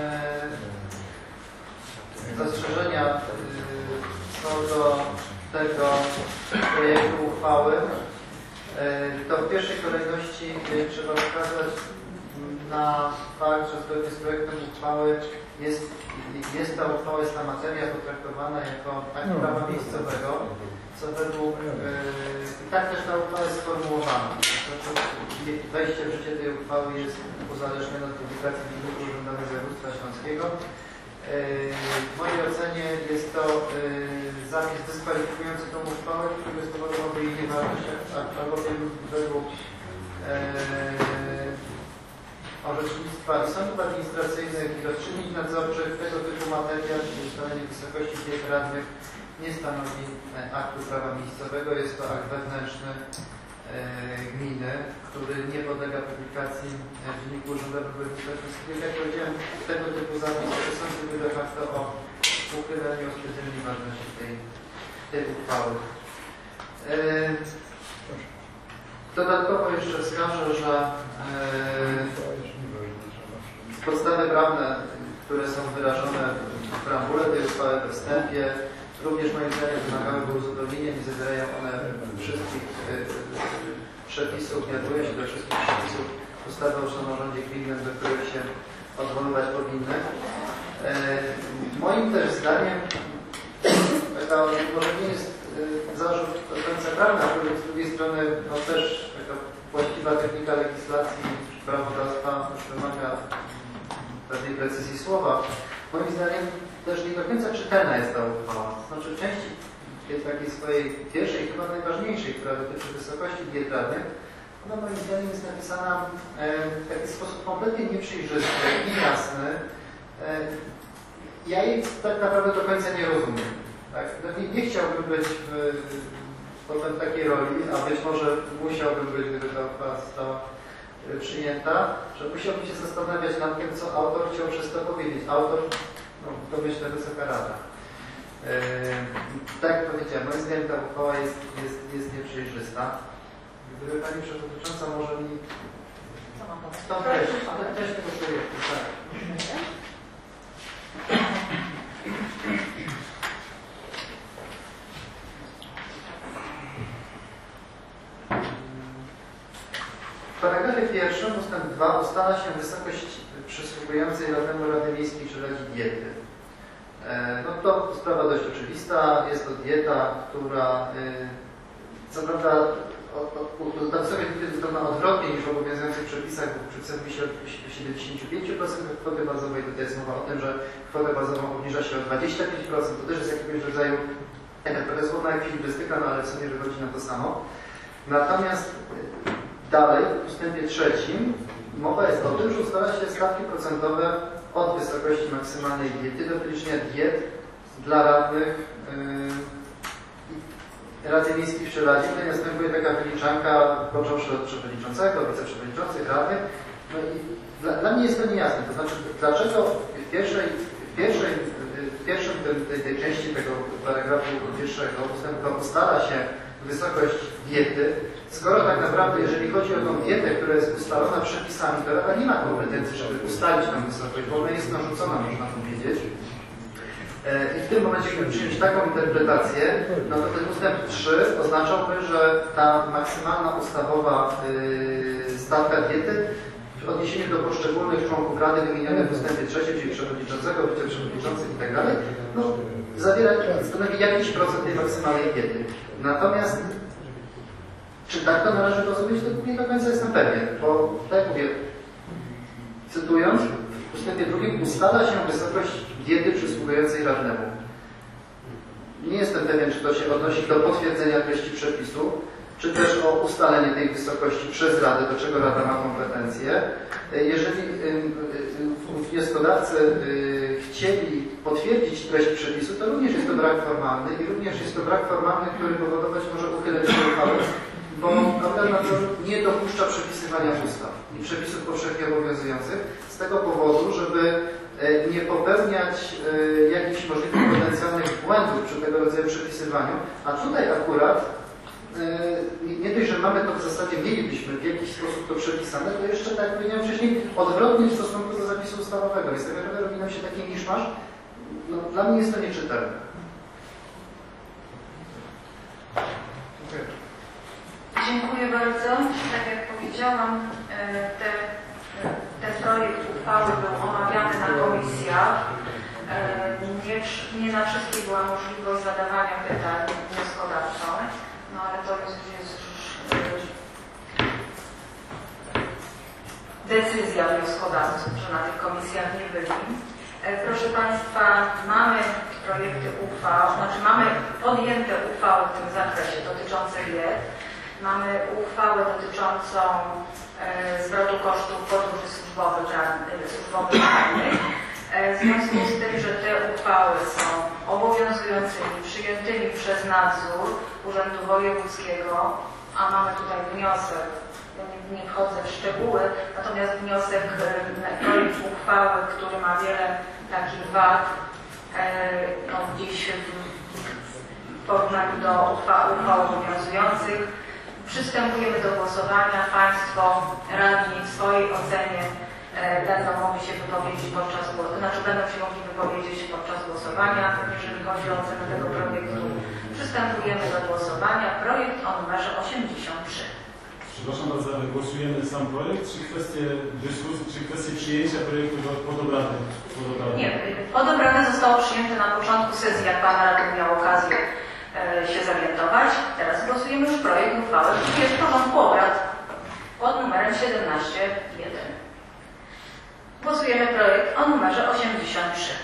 zastrzeżenia co do tego projektu uchwały, to w pierwszej kolejności trzeba wskazać na fakt, że zgodnie z projektem uchwały jest, jest ta uchwała, jest ta materia potraktowana jako akt prawa miejscowego, co według i tak też ta uchwała jest sformułowana. Wejście w życie tej uchwały jest uzależnione od publikacji w Dzienniku Urzędowym Województwa Śląskiego. W mojej ocenie jest to zapis dyskwalifikujący tą uchwałę, który spowodowałby jej nieważność, albowiem według orzecznictwa i sądów administracyjnych i rozstrzygnięć nadzorczych tego typu materia, czyli ustalenie wysokości diet radnych, nie stanowi aktu prawa miejscowego. Jest to akt wewnętrzny gminy, który nie podlega publikacji w Dzienniku Urzędowym Województwa Śląskiego. Jak powiedziałem, tego typu zapisy sądzimy de facto o uchyleniu od stwierdzenia ważności tej, tej uchwały. Dodatkowo jeszcze wskażę, że podstawy prawne, które są wyrażone w preambule tej uchwały, we wstępie, również moim zdaniem wymagałyby uzupełnienia, nie zawierają one wszystkich przepisów, nie odwołują się do wszystkich przepisów ustawy o samorządzie gminnym, do których się odwoływać powinny. Moim też zdaniem, taka może nie jest zarzut do końca prawny, ale z drugiej strony no też taka właściwa technika legislacji, prawodawstwa wymaga pewnej precyzji słowa. Moim zdaniem też nie do końca czytelna jest ta uchwała. Znaczy w części takiej swojej pierwszej, chyba najważniejszej, która dotyczy wysokości diet radnych, ona moim zdaniem jest napisana w taki sposób kompletnie nieprzejrzysty, niejasny. Ja jej tak naprawdę do końca nie rozumiem. Tak? Nie, nie chciałbym być w, potem w takiej roli, a być może musiałbym być, gdyby ta uchwała została przyjęta, że musiałbym się zastanawiać nad tym, co autor chciał przez to powiedzieć. Autor, no to myślę, Wysoka Rada. Yy, tak jak powiedziałem, moim zdaniem ta uchwała jest, jest, jest nieprzejrzysta. Gdyby Pani Przewodnicząca może mi tą treść, ale treść tego projektu, tak. dwa ustala się wysokość przysługującej radnemu Rady Miejskiej czy Radzie diety. No to sprawa dość oczywista. Jest to dieta, która co prawda ta wysokość diety jest odwrotnie niż w obowiązujących przepisach, bo w przepisach mówi się o siedemdziesięciu pięciu procent kwoty bazowej. Tutaj jest mowa o tym, że kwotę bazową obniża się o dwadzieścia pięć procent. To też jest jakiegoś rodzaju taka trochę słowna ekwilibrystyka, no ale w sumie wychodzi na to samo. Natomiast dalej, w ustępie trzecim, mowa jest o tym, że ustala się stawki procentowe od wysokości maksymalnej diety do wyliczenia diet dla radnych yy, Rady Miejskiej czy Radzie. Tutaj następuje taka wyliczanka, począwszy od przewodniczącego, wiceprzewodniczących, radnych. No i dla, dla mnie jest to niejasne. To znaczy, dlaczego w pierwszej, w pierwszej, w pierwszym tej, tej części tego paragrafu pierwszego ustępu ustala się wysokość diety, skoro tak naprawdę, jeżeli chodzi o tą dietę, która jest ustalona przepisami, to Rada nie ma kompetencji, żeby ustalić tą wysokość, bo ona jest narzucona, można powiedzieć. I w tym momencie, gdyby przyjąć taką interpretację, no to ten ustęp trzy oznaczałby, że ta maksymalna ustawowa yy, stawka diety w odniesieniu do poszczególnych członków Rady wymienionych w ustępie trzecim, czyli przewodniczącego, wiceprzewodniczących i tak dalej, no, zawiera, stanowi jakiś procent tej maksymalnej diety. Natomiast czy tak to należy rozumieć, to nie do końca jestem pewien, bo tak jak mówię, cytując, w ustępie drugim ustala się wysokość diety przysługującej radnemu. Nie jestem pewien, czy to się odnosi do potwierdzenia treści przepisu, czy też o ustalenie tej wysokości przez Radę, do czego Rada ma kompetencje. Jeżeli wnioskodawcy chcieli potwierdzić treść przepisu, to również jest to brak formalny i również jest to brak formalny, który powodować może uchylenie tej uchwały, bo organ nadzoru nie dopuszcza przepisywania ustaw i przepisów powszechnie obowiązujących z tego powodu, żeby nie popełniać jakichś możliwych potencjalnych błędów przy tego rodzaju przepisywaniu, a tutaj akurat nie dość, że mamy to w zasadzie, mielibyśmy w jakiś sposób to przepisane, to jeszcze, tak jak powiedziałem wcześniej, odwrotnie w stosunku do zapisu ustawowego. Więc tak naprawdę robi nam się taki miszmasz. No, dla mnie jest to nieczytelne. Dziękuję. Dziękuję bardzo. Tak jak powiedziałam, te, ten projekt uchwały był omawiany na komisjach. Nie, nie na wszystkie była możliwość zadawania pytań wnioskodawcom. No ale to jest, jest już decyzja wnioskodawców, że na tych komisjach nie byli. Proszę Państwa, mamy projekty uchwał, znaczy mamy podjęte uchwały w tym zakresie dotyczące diet. Mamy uchwałę dotyczącą e, zwrotu kosztów podróży służbowych radnych. W związku z tym, że te uchwały są obowiązującymi, przyjętymi przez nadzór Urzędu Wojewódzkiego, a mamy tutaj wniosek, ja nie, nie wchodzę w szczegóły, natomiast wniosek, projekt uchwały, który ma wiele takich wad, no, gdzieś w porównaniu do uchwał, uchwał obowiązujących. Przystępujemy do głosowania. Państwo radni w swojej ocenie będą mogli się wypowiedzieć podczas głosowania, znaczy będą się mogli wypowiedzieć podczas głosowania, jeżeli chodzi o ocenę tego projektu. Przystępujemy do głosowania. Projekt o numerze osiemdziesiąt trzy. Przepraszam bardzo, ale głosujemy sam projekt, czy kwestię dyskusji, czy kwestię przyjęcia projektu pod obrady? Nie, pod obrady zostało przyjęte na początku sesji, jak Pan Radny miał okazję e, się zorientować. Teraz głosujemy już projekt uchwały, który jest w porządku obrad pod numerem siedemnaście jeden. Głosujemy projekt o numerze osiemdziesiąt trzy.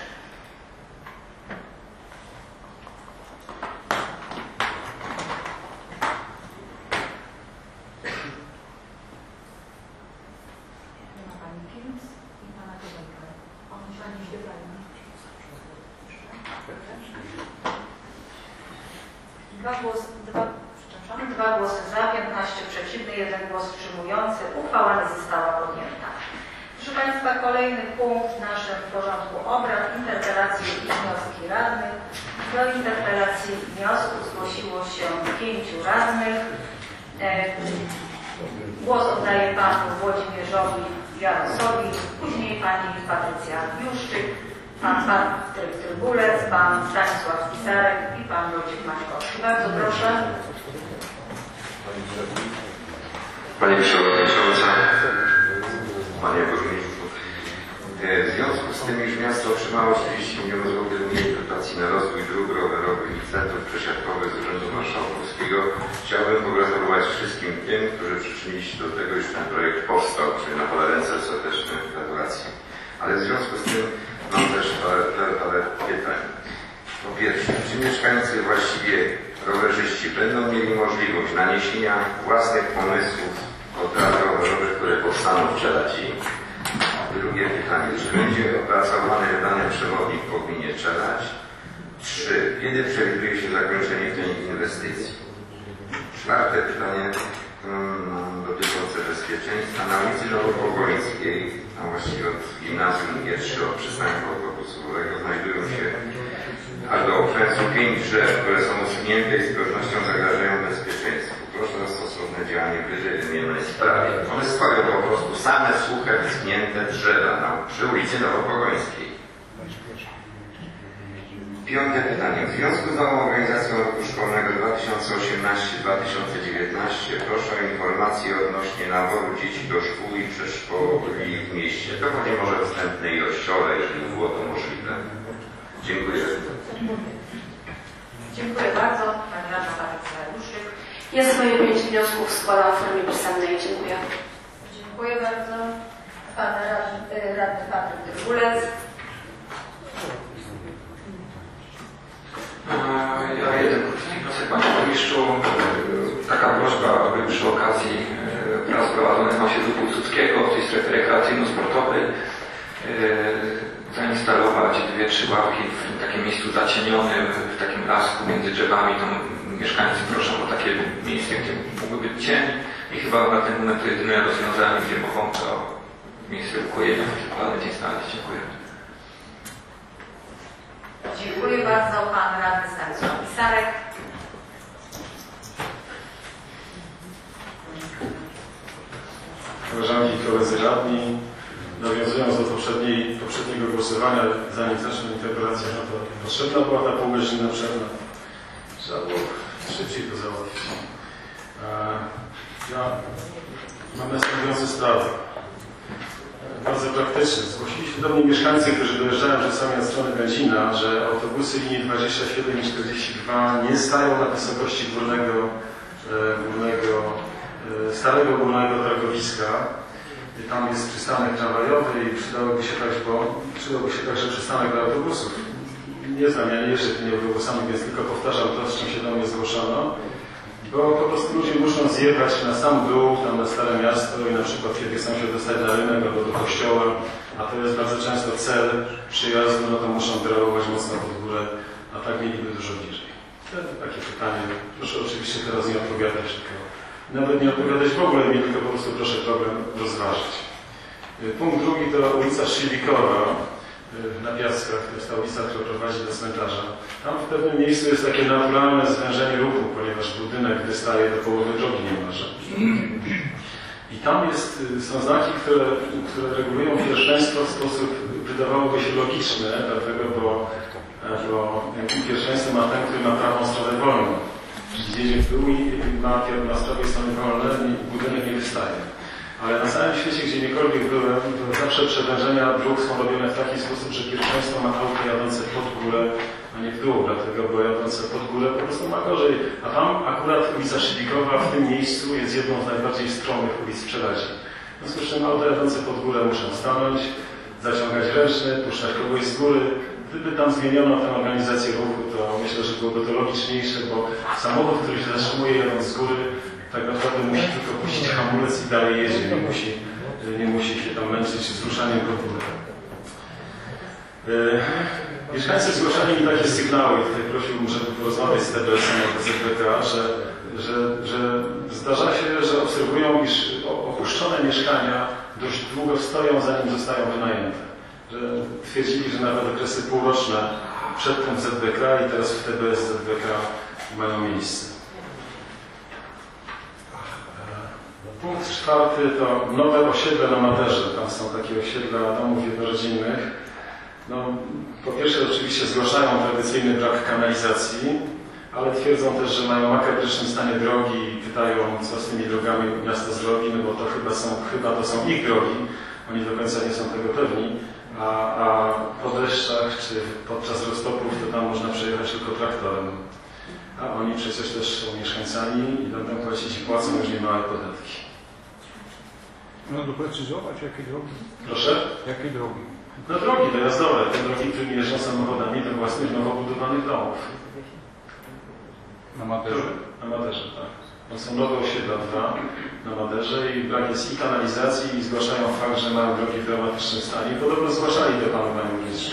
Dwa głosy, dwa, przepraszam, dwa głosy za, piętnaście przeciwny, jeden głos wstrzymujący. Uchwała nie została podjęta. Proszę Państwa, kolejny punkt w naszym porządku obrad, interpelacje i wnioski radnych. Do interpelacji i wniosków zgłosiło się pięciu radnych. Głos oddaję Panu Włodzimierzowi Jarosowi, później Pani Patrycja Juszczyk, Pan Patryk Trybulec, Pan Stanisław Pisarek i Pan Wojciech Maćkowski. Bardzo proszę. Pani Przewodnicząca, Panie Burmistrzu. W związku z tym, iż miasto otrzymało trzydzieści milionów złotych mniej dotacji na rozwój dróg rowerowych i centrów przesiadkowych z Urzędu Marszałkowskiego, chciałbym pogratulować wszystkim tym, którzy przyczynili się do tego, iż ten projekt powstał, czyli na pole ręce serdeczne gratulacje. Ale w związku z tym mam też parę, parę, parę pytań. Po pierwsze, czy mieszkańcy, właściwie rowerzyści, będą mieli możliwość naniesienia własnych pomysłów o trasy rowerowe, które powstaną w Czeladzi? Drugie pytanie, czy będzie opracowany wydany przewodnik po gminie Czeladź? Trzy. Kiedy przewiduje się zakończenie tej inwestycji? Czwarte pytanie hmm, dotyczące bezpieczeństwa. Na ulicy Nowopogońskiej, a właściwie od gimnazjum pierwszy od przystanku autobusowego, znajdują się aż do okręsu pięć drzew, które są usunięte i z pewnością zagrażają bezpieczeństwu. Proszę o stosowne działanie w wyżej wymienionej sprawie. One stoją po prostu same suche, wyschnięte drzewa na, przy ulicy Nowopogońskiej. Piąte pytanie. W związku z nową organizacją roku szkolnego dwa tysiące osiemnasty dwa tysiące dziewiętnaście proszę o informację odnośnie naboru dzieci do szkół i przedszkoli w mieście. To chodzi może o wstępne ilościowe, jeżeli było to możliwe. Dziękuję. Dziękuję bardzo. Pani Radna Patrycja Duszyk. Ja swoje pięć wniosków składam w formie pisemnej. Dziękuję. Dziękuję bardzo. Pan radny, radny Patryk Drygulec. Ja jeden wniosek, Panie Burmistrzu. Taka prośba, aby przy okazji prac prowadzonych na osiedlu Piłsudskiego, w tej strefie rekreacyjno-sportowej, zainstalować dwie, trzy ławki w takim miejscu zacienionym, w takim lasku między drzewami. Tam mieszkańcy proszą o takie miejsce, gdzie mógłby być cień i chyba na ten moment to jedyne rozwiązanie, gdzie mogą to miejsce ukojenia w plany dzień znaleźć. Dziękuję. Dziękuję bardzo. Pan radny Stanisław Pisarek. Koleżanki i koledzy radni, nawiązując do poprzedniej, poprzedniego głosowania, zanim zacznę interpelację, no to potrzebna była ta półgodzinna przerwa. Trzeba było szybciej to załatwić. Ja mam następujące sprawy. Bardzo praktyczne. Zgłosili się do mnie mieszkańcy, którzy dojeżdżają czasami od strony Będzina, że autobusy linii dwadzieścia siedem i czterdzieści dwa nie stają na wysokości górnego, górnego starego górnego targowiska. I tam jest przystanek tramwajowy i przydałoby się, tak, bo, przydałby się także przystanek dla autobusów. Nie znam, ja nie jeżdżę tymi autobusami, więc tylko powtarzam to, z czym się do mnie zgłoszono. Bo po prostu ludzie muszą zjechać na sam dół, tam na Stare Miasto i na przykład kiedy chcą się dostać na rynek albo do kościoła, a to jest bardzo często cel przyjazdu, no to muszą drogować mocno pod górę, a tak mieliby dużo bliżej. Takie pytanie. Proszę oczywiście teraz nie odpowiadać, tylko nawet nie odpowiadać w ogóle, mi tylko po prostu proszę problem rozważyć. Punkt drugi to ulica Szylikowa na Piaskach, to jest ta ulica, która prowadzi do cmentarza. Tam w pewnym miejscu jest takie naturalne zwężenie ruchu, ponieważ budynek wystaje do połowy drogi niemalże. I tam jest, są znaki, które, które regulują pierwszeństwo w sposób, wydawałoby się, logiczny, dlatego, bo, bo pierwszeństwo ma ten, który ma prawą stronę wolną. Jedzie w dół i ma, ma z prawej strony wolne i budynek nie wystaje. Ale na całym świecie, gdziekolwiek byłem, to zawsze przewężenia dróg są robione w taki sposób, że pierwszeństwo ma auto jadące pod górę, a nie w dół, dlatego bo jadące pod górę po prostu ma gorzej. A tam akurat ulica Szylikowa w tym miejscu jest jedną z najbardziej stromych ulic w Czeladzi. W związku z czym auto jadące pod górę muszą stanąć, zaciągać ręczny, puszczać kogoś z góry. Gdyby tam zmieniono tę organizację ruchu, to myślę, że byłoby to logiczniejsze, bo samochód, który się zatrzymuje jadąc z góry, tak naprawdę musi tylko puścić hamulec i dalej jedzie, nie musi, nie musi się tam męczyć z ruszaniem pod górę. Yy, mieszkańcy zgłaszali mi takie sygnały, tutaj prosiłbym, żeby porozmawiać z T B S-em albo Z B K, że, że, że zdarza się, że obserwują, iż opuszczone mieszkania dość długo stoją, zanim zostają wynajęte. Że twierdzili, że nawet okresy półroczne przed tym Z B K i teraz w T B S Z B K mają miejsce. Punkt czwarty to nowe osiedle na Maderze. Tam są takie osiedla domów jednorodzinnych. No, po pierwsze oczywiście zgłaszają tradycyjny brak kanalizacji, ale twierdzą też, że mają makabrycznym stanie drogi i pytają, co z tymi drogami miasto zrobi, no bo to chyba są, chyba to są ich drogi, oni do końca nie są tego pewni, a, a po deszczach czy podczas roztopów to tam można przejechać tylko traktorem. A oni przecież też są mieszkańcami i będą płacić i płacą już niemałe podatki. No doprecyzować, jakie drogi? Proszę? Jakie drogi? No drogi dojazdowe, te drogi, którymi jeżdżą samochodami do własnych nowo budowanych domów. Na Maderze? Na Maderze, tak. To są nowe osiedla dwa na Maderze i brak jest i kanalizacji i zgłaszają fakt, że mają drogi w dramatycznym stanie. Podobno zgłaszali to panu, panie ministrze.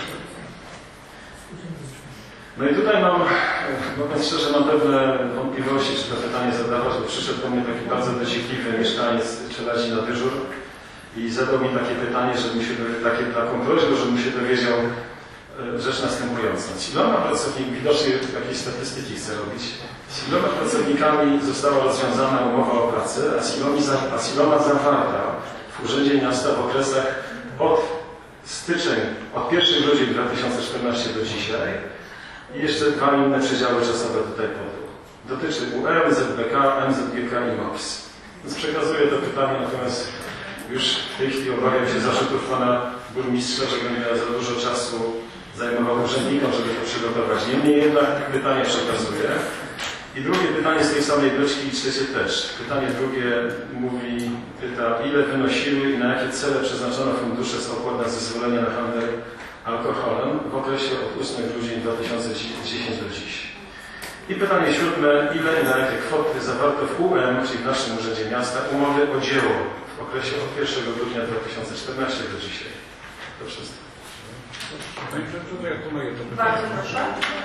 No i tutaj mam, mówiąc szczerze, mam pewne wątpliwości, czy to pytanie zadawać, bo przyszedł do mnie taki bardzo dociekliwy mieszkaniec Czeladzi na dyżur i zadał mi takie pytanie, żebym się, takie, taką prośbę, żebym się dowiedział rzecz następującą. Z iloma pracownikami, widocznie jakieś statystyki chcę robić, z iloma pracownikami została rozwiązana umowa o pracę, a z iloma, a z iloma zawarta w Urzędzie Miasta w okresach od styczeń, od pierwszego grudnia dwa tysiące czternastego do dzisiaj i jeszcze dwa inne przedziały czasowe tutaj podał. Dotyczy U E, Z B K, M Z G K i M O P S. Więc przekazuję to pytanie, natomiast już w tej chwili obawiam się zarzutów pana burmistrza, że będę za dużo czasu zajmował urzędnikom, żeby to przygotować. Niemniej jednak pytanie przekazuję. I drugie pytanie z tej samej beczki i trzecie też. Pytanie drugie mówi, pyta, ile wynosiły i na jakie cele przeznaczono fundusze z opłat na zezwolenie na handel alkoholem w okresie od ósmego grudnia dwa tysiące dziesiątego do dziś. I pytanie siódme, ile i na jakie kwoty zawarto w U M, czyli w naszym Urzędzie Miasta, umowy o dzieło w okresie od pierwszego grudnia dwa tysiące czternastego do dzisiaj. To wszystko. Panie Przewodniczący, ja pomaję to pytanie. Bardzo proszę.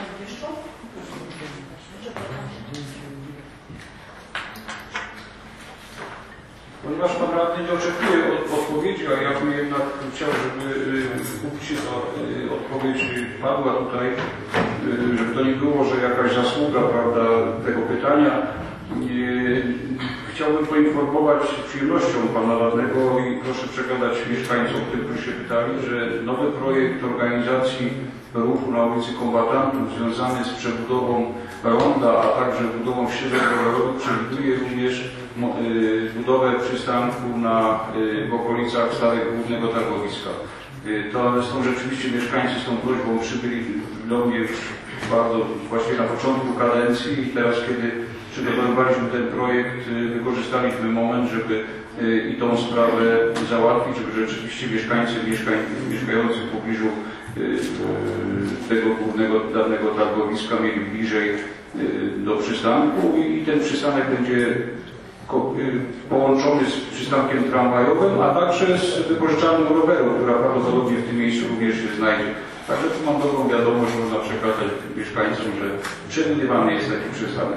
Ponieważ Pan Radny nie oczekuje od, odpowiedzi, a ja bym jednak chciał, żeby y, ta y, odpowiedź padła tutaj, y, żeby to nie było, że jakaś zasługa, prawda, tego pytania. Y, chciałbym poinformować z przyjemnością Pana Radnego i proszę przekazać mieszkańcom, którzy się pytali, że nowy projekt organizacji ruchu na ulicy Kombatantów związany z przebudową ronda, a także budową ścieżek rowerowych przewiduje również budowę przystanku na, w okolicach starego głównego targowiska. To są rzeczywiście mieszkańcy z tą prośbą przybyli do mnie już bardzo właściwie na początku kadencji i teraz, kiedy przygotowywaliśmy ten projekt, wykorzystaliśmy moment, żeby i tą sprawę załatwić, żeby rzeczywiście mieszkańcy mieszkań, mieszkający w pobliżu tego głównego dawnego targowiska mieli bliżej do przystanku i ten przystanek będzie połączony z przystankiem tramwajowym, a także z wypożyczalnią roweru, która prawdopodobnie w tym miejscu również się znajdzie. Także tu mam dobrą wiadomość, można przekazać mieszkańcom, że przewidywany jest taki przystanek.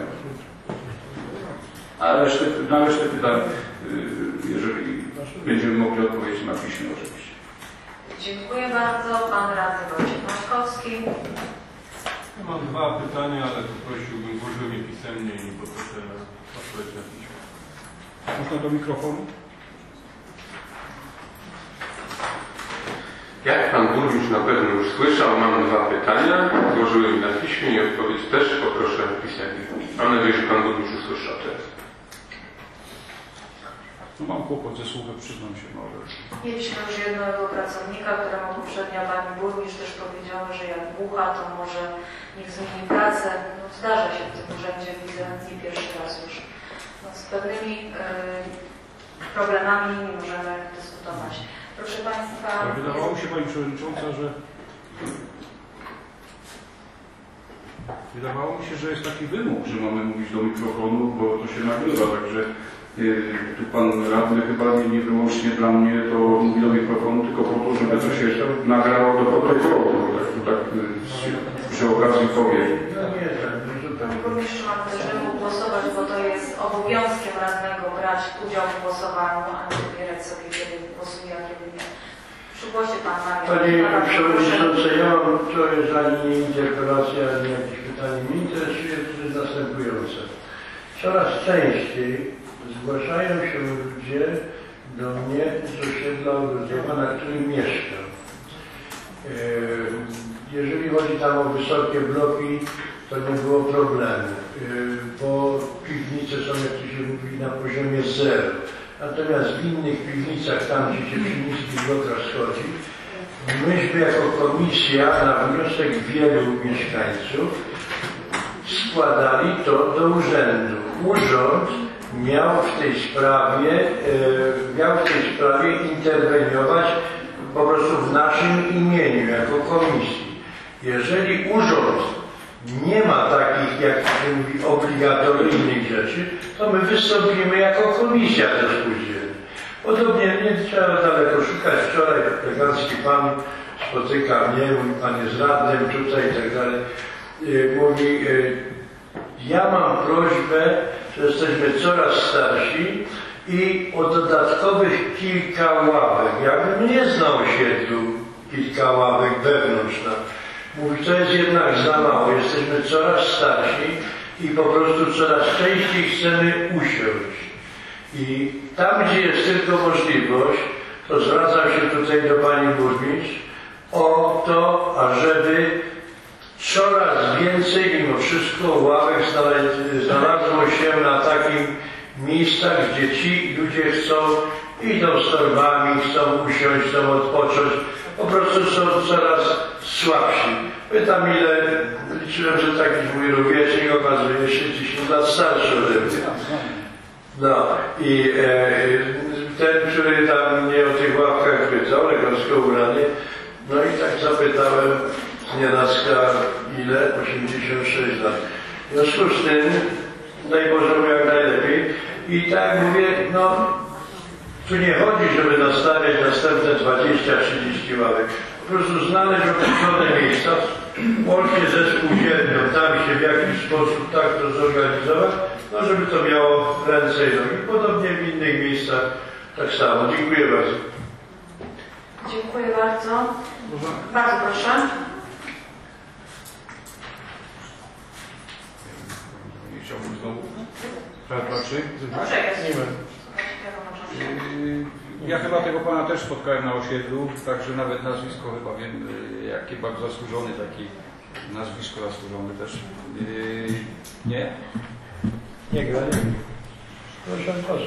A resztę, na resztę pytań, jeżeli będziemy mogli odpowiedzieć na piśmie oczywiście. Dziękuję bardzo. Pan radny Wojciech Maćkowski. Mam dwa pytania, ale to prosiłbym, złożył je pisemnie i poproszę odpowiedź na piśmie. Można do mikrofonu? Jak Pan Burmistrz na pewno już słyszał, mam dwa pytania. Złożyłem na piśmie i odpowiedź też poproszę pisemnie. Mam nadzieję, że Pan Burmistrz usłyszał teraz. No mam kłopot ze słuchem, przyznam się może. Mieliśmy już jednego pracownika, któremu poprzednio pani burmistrz też powiedziała, że jak bucha, to może niech zmieni pracę. No, zdarza się w tym urzędzie, widzę nie pierwszy raz już. No, z pewnymi y, problemami nie możemy dyskutować. Proszę Państwa... Ale wydawało mi się Pani Przewodnicząca, że wydawało mi się, że jest taki wymóg, że mamy mówić do mikrofonu, bo to się nagrywa, także tu Pan Radny chyba nie, nie wyłącznie dla mnie to mówi do mikrofonu, tylko po to, żeby to się nagrało do protokołu. Tak, tak przy okazji powiem. Panie Burmistrzu, mam też wymóg głosować, bo to jest obowiązkiem radnego brać udział w głosowaniu, a nie wybierać sobie, kiedy głosuje, a kiedy nie. Przygłosie Pan Mariusz. Panie Przewodniczący, ja mam trochę zanim nie interpelacja, ale jakieś pytanie. Mnie interesuje następujące. Coraz częściej zgłaszają się ludzie do mnie z osiedla Ogrodzewa, na którym mieszkam. Jeżeli chodzi tam o wysokie bloki, to nie było problemu, bo piwnice są, jak to się mówi, na poziomie zero, natomiast w innych piwnicach, tam gdzie się przy niskich lotach schodzi, myśmy jako komisja na wniosek wielu mieszkańców składali to do urzędu. Urząd miał w tej sprawie, e, miał w tej sprawie interweniować po prostu w naszym imieniu, jako komisji. Jeżeli urząd nie ma takich, jak się mówi, obligatoryjnych rzeczy, to my wystąpimy jako komisja do spółdzielni. Podobnie nie trzeba daleko szukać. Wczoraj elegancki pan spotyka mnie, mówi, pan jest radnym tutaj i tak dalej. Mówi, ja mam prośbę, że jesteśmy coraz starsi i o dodatkowych kilka ławek. Jakbym nie znał osiedlu kilka ławek wewnątrz nam. Mówi, to jest jednak za mało. Jesteśmy coraz starsi i po prostu coraz częściej chcemy usiąść. I tam, gdzie jest tylko możliwość, to zwracam się tutaj do pani burmistrz o to, ażeby coraz więcej mimo wszystko ławek znalazło się na takich miejscach, gdzie ci ludzie chcą, idą z torbami, chcą usiąść, chcą odpocząć, po prostu są coraz słabsi. Pytam, ile liczyłem, że taki mój rówieśnik okazuje się dziesięć lat starszy ode mnie. No i e, ten, który tam mnie o tych ławkach pytał, elegancko ubrany, no i tak zapytałem z nienacka, ile? osiemdziesiąt sześć lat. W związku z tym, daj Boże mu jak najlepiej. I tak mówię, no tu nie chodzi, żeby nastawiać następne dwadzieścia trzydzieści ławek. Po prostu znaleźć określone miejsca, łącznie ze spółdzielnią, tam się w jakiś sposób tak to zorganizować, no żeby to miało ręce i nogi. Podobnie w innych miejscach tak samo. Dziękuję bardzo. Dziękuję bardzo. Bardzo proszę. Nie chciałbym znowu. Znaczy? Dobrze jest. Ja chyba tego pana też spotkałem na osiedlu, także nawet nazwisko chyba wiem, jakie bardzo zasłużony, taki nazwisko zasłużony też. Nie? Nie gra, nie. Proszę, proszę.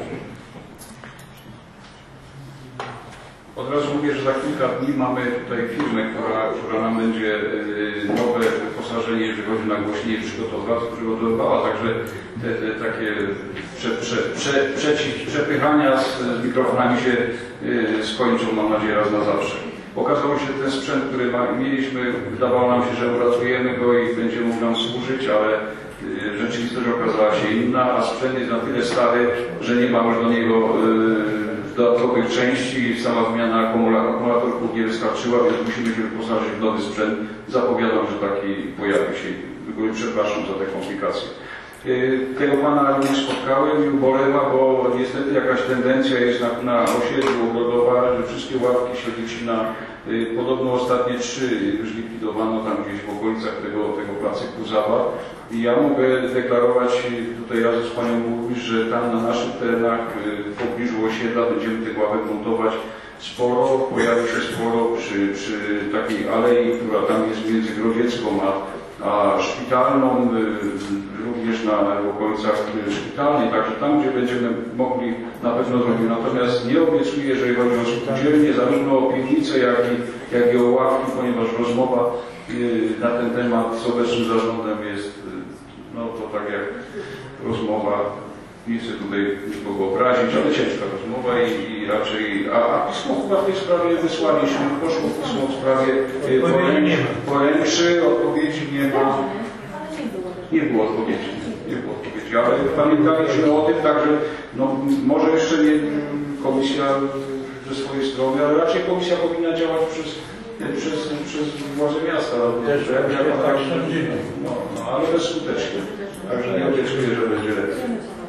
Od razu mówię, że za kilka dni mamy tutaj firmę, która, która nam będzie nowe wyposażenie, jeżeli chodzi o nagłośnienie przygotować, przygotowywała, także te, te takie prze, prze, prze, przeciw, przepychania z, z mikrofonami się skończą, mam nadzieję, raz na zawsze. Okazało się, że ten sprzęt, który mieliśmy, wydawało nam się, że uratujemy go i będzie mógł nam służyć, ale rzeczywistość okazała się inna, a sprzęt jest na tyle stary, że nie ma już do niego dodatkowych części, sama wymiana akumulatorów nie wystarczyła, więc musimy się wyposażyć w nowy sprzęt. Zapowiadam, że taki pojawi się. Przepraszam za te komplikacje. Tego pana nie spotkałem i ubolewam, bo niestety jakaś tendencja jest na, na osiedlu Ogrodowa, że wszystkie ławki się wycina. Podobno ostatnie trzy już likwidowano tam gdzieś w okolicach tego, tego placyku Zabaw. I ja mogę deklarować tutaj razem z panią burmistrz, że tam na naszych terenach w pobliżu osiedla będziemy tych ławek montować sporo. Pojawi się sporo przy, przy takiej alei, która tam jest między Grodziecką a, a Szpitalną, również na, na okolicach Szpitalnej, także tam, gdzie będziemy mogli, na pewno zrobić. Natomiast nie obiecuję, jeżeli chodzi o spółdzielnie, zarówno o piwnice, jak i, jak i o ławki, ponieważ rozmowa na ten temat z obecnym zarządem jest, no to tak jak rozmowa, nie chcę tutaj nikogo obrazić, ale ciężka rozmowa i, i raczej, a, a pismo chyba w tej sprawie wysłaliśmy, poszło pismo w sprawie poręczy, poręczy, odpowiedzi nie ma, nie było odpowiedzi, nie było odpowiedzi, ale pamiętaliśmy o tym, także no, może jeszcze nie komisja ze swojej strony, ale raczej komisja powinna działać przez Przez, przez władze miasta, też, ja, ja tak, no, no, ale bezskutecznie. Także nie obiecuję, że będzie lepiej.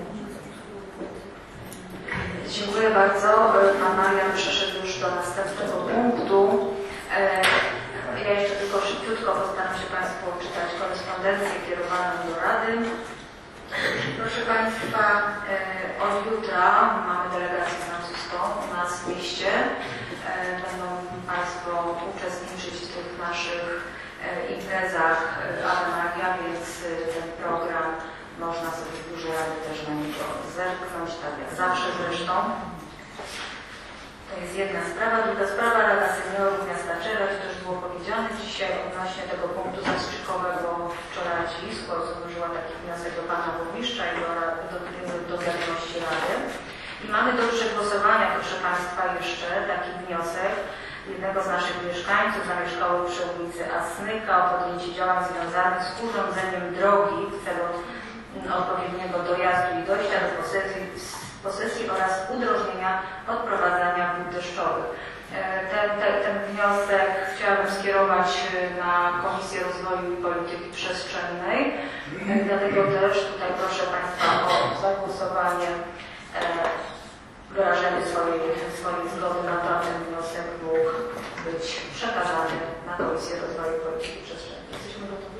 Dziękuję bardzo. Pan Marian przeszedł już do następnego punktu. Ja jeszcze tylko szybciutko postaram się Państwu czytać korespondencję kierowaną do Rady. Proszę Państwa, od jutra mamy delegację francuską u nas w mieście. Będą Państwo uczestniczyć w tych naszych imprezach Ave Maria, więc ten program można sobie w Dużej Rady też na niego zerknąć, tak jak zawsze zresztą. To jest jedna sprawa. Druga sprawa, Rada Seniorów Miasta Czerać, to już było powiedziane dzisiaj odnośnie tego punktu zastrzykowego. Wczoraj Wisła złożyła taki wniosek do Pana Burmistrza i do, do, do, do wiadomości Rady. I mamy do przegłosowania, proszę Państwa, jeszcze taki wniosek jednego z naszych mieszkańców zamieszkało przy ulicy Asnyka o podjęcie działań związanych z urządzeniem drogi w celu odpowiedniego dojazdu i dojścia do posesji, posesji oraz udrożnienia odprowadzania wód deszczowych. Ten, ten, ten wniosek chciałabym skierować na Komisję Rozwoju i Polityki Przestrzennej. Dlatego też tutaj proszę Państwa o zagłosowanie, wyrażenie swojej, swojej zgody na to, aby ten wniosek mógł być przekazany na Komisję Rozwoju i Polityki Przestrzennej. Jesteśmy gotowi?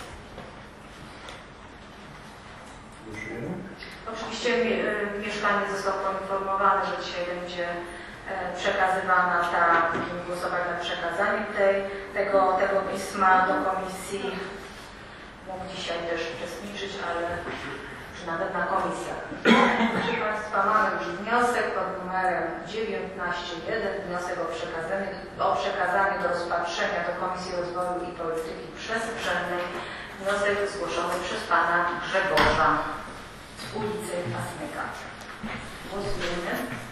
Oczywiście mieszkaniec został poinformowany, że dzisiaj będzie przekazywana ta, będziemy głosować nad przekazaniem tej, tego, tego pisma do komisji. Mógł dzisiaj też uczestniczyć, ale czy nawet na komisjach. Proszę Państwa, mamy już wniosek pod numerem dziewiętnaście jeden, wniosek o przekazanie, o przekazanie do rozpatrzenia do Komisji Rozwoju i Polityki Przestrzennej. Wniosek zgłoszony przez Pana Grzegorza z ulicy Asnyka. Głosujemy.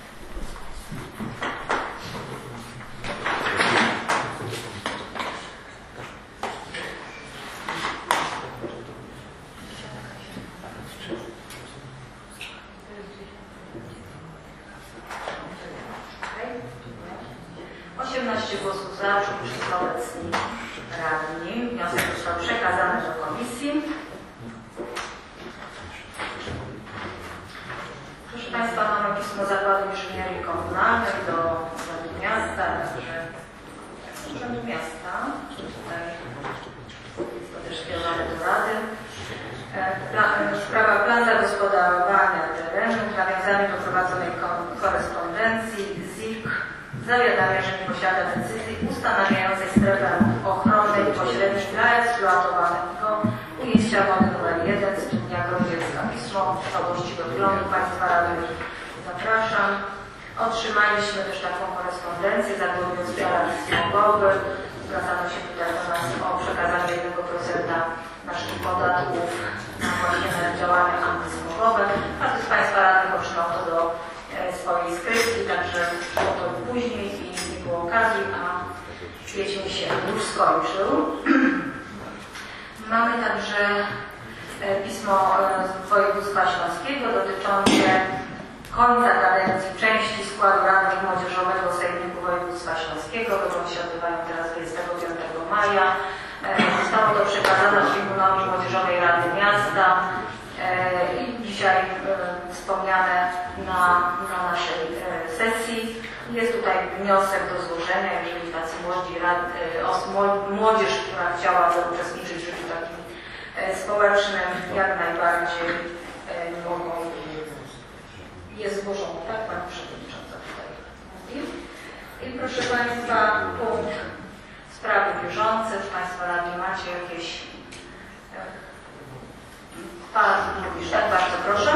osiemnaście głosów za, wszyscy obecni radni. Wniosek został przekazany do komisji. Proszę Państwa, mamy pismo Zakładu Inżynierii Komunalnej do Urzędu Miasta, także Urzędu Miasta, tutaj jest to też skierowane do Rady. Sprawa plan zagospodarowania terenów, nawiązanie do prowadzonej korespondencji Z I K zawiadamia, że nie posiada decyzji ustanawiającej strefę ochronnej i pośredniej dla eksploatowanego ujęcia wody numer jeden studnia Grodziecka. Pismo w całości do wyglądu Państwa radnych zapraszam. Otrzymaliśmy też taką korespondencję zagłębiając dialog smogowy. Zwracano się tutaj do nas o przekazanie jednego procenta naszych podatków na właśnie na działania antysmogowe. Każdy z Państwa radnych otrzymał to do swojej skrypcji, także było to później i nie było okazji, a kwiecień się już skończył. Mamy także pismo z województwa śląskiego dotyczące końca kadencji części składu radnych młodzieżowego Sejmiku Województwa Śląskiego. Wybory się odbywają teraz dwudziestego piątego maja. Zostało to przekazane Trybunowi Młodzieżowej Rady Miasta i dzisiaj wspomniane na, na naszej sesji. Jest tutaj wniosek do złożenia, jeżeli tacy młodzi rad, młodzież, która chciałaby uczestniczyć w życiu takim społecznym, jak najbardziej mogą. Jest złożony, tak? Pan Przewodnicząca tutaj mówi. I proszę Państwa, punkt sprawy bieżące. Czy Państwo radni macie jakieś... Pan mówisz, tak? Bardzo proszę.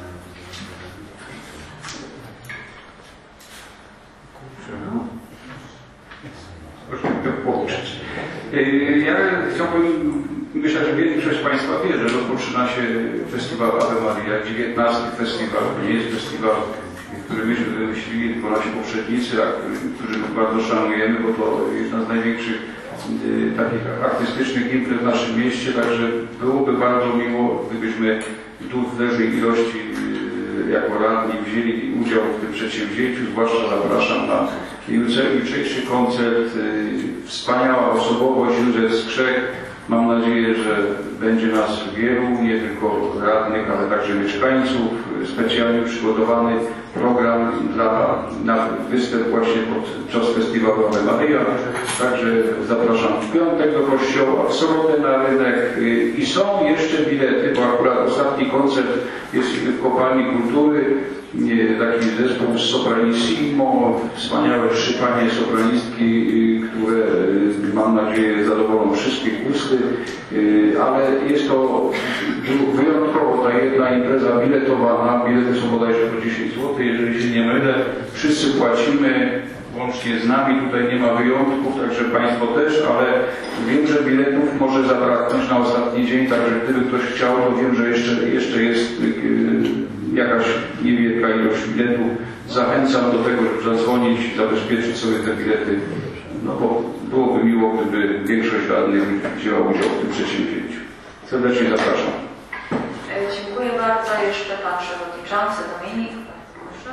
Proszę to połączyć. Ja chciałbym, myślę, że większość Państwa wie, że rozpoczyna się festiwal Ave Maria, dziewiętnasty festiwal. To nie jest festiwal, który myśmy wymyślili, tylko nasi poprzednicy, których bardzo szanujemy, bo to jedna z największych takich artystycznych imprez w naszym mieście, także byłoby bardzo miło, gdybyśmy tu w dużej ilości jako radni wzięli udział w tym przedsięwzięciu. Zwłaszcza zapraszam na jutrzejszy koncert. Wspaniała osobowość Józef Skrzek. Mam nadzieję, że będzie nas wielu, nie tylko radnych, ale także mieszkańców. Specjalnie przygotowany program dla, na występ właśnie podczas festiwalu Ave Maria. Także zapraszam w piątek do kościoła, w sobotę na rynek i są jeszcze bilety, bo akurat ostatni koncert jest w Kopalni Kultury. Taki zespół z Sopranissimo, wspaniałe szypanie sopranistki, które mam nadzieję zadowolą wszystkich gusty, ale jest to wyjątkowo ta jedna impreza biletowana, bilety są bodajże po dziesięć złotych, jeżeli się nie mylę, wszyscy płacimy, łącznie z nami, tutaj nie ma wyjątków, także Państwo też, ale wiem, że biletów może zabraknąć na ostatni dzień, także gdyby ktoś chciał, to wiem, że jeszcze, jeszcze jest jakaś niewielka ilość biletów. Zachęcam do tego, żeby zadzwonić, zabezpieczyć sobie te bilety, no bo byłoby miło, gdyby większość radnych wzięła udział w tym przedsięwzięciu. Serdecznie zapraszam. Dziękuję bardzo. Jeszcze Pan Przewodniczący Dominik. Proszę.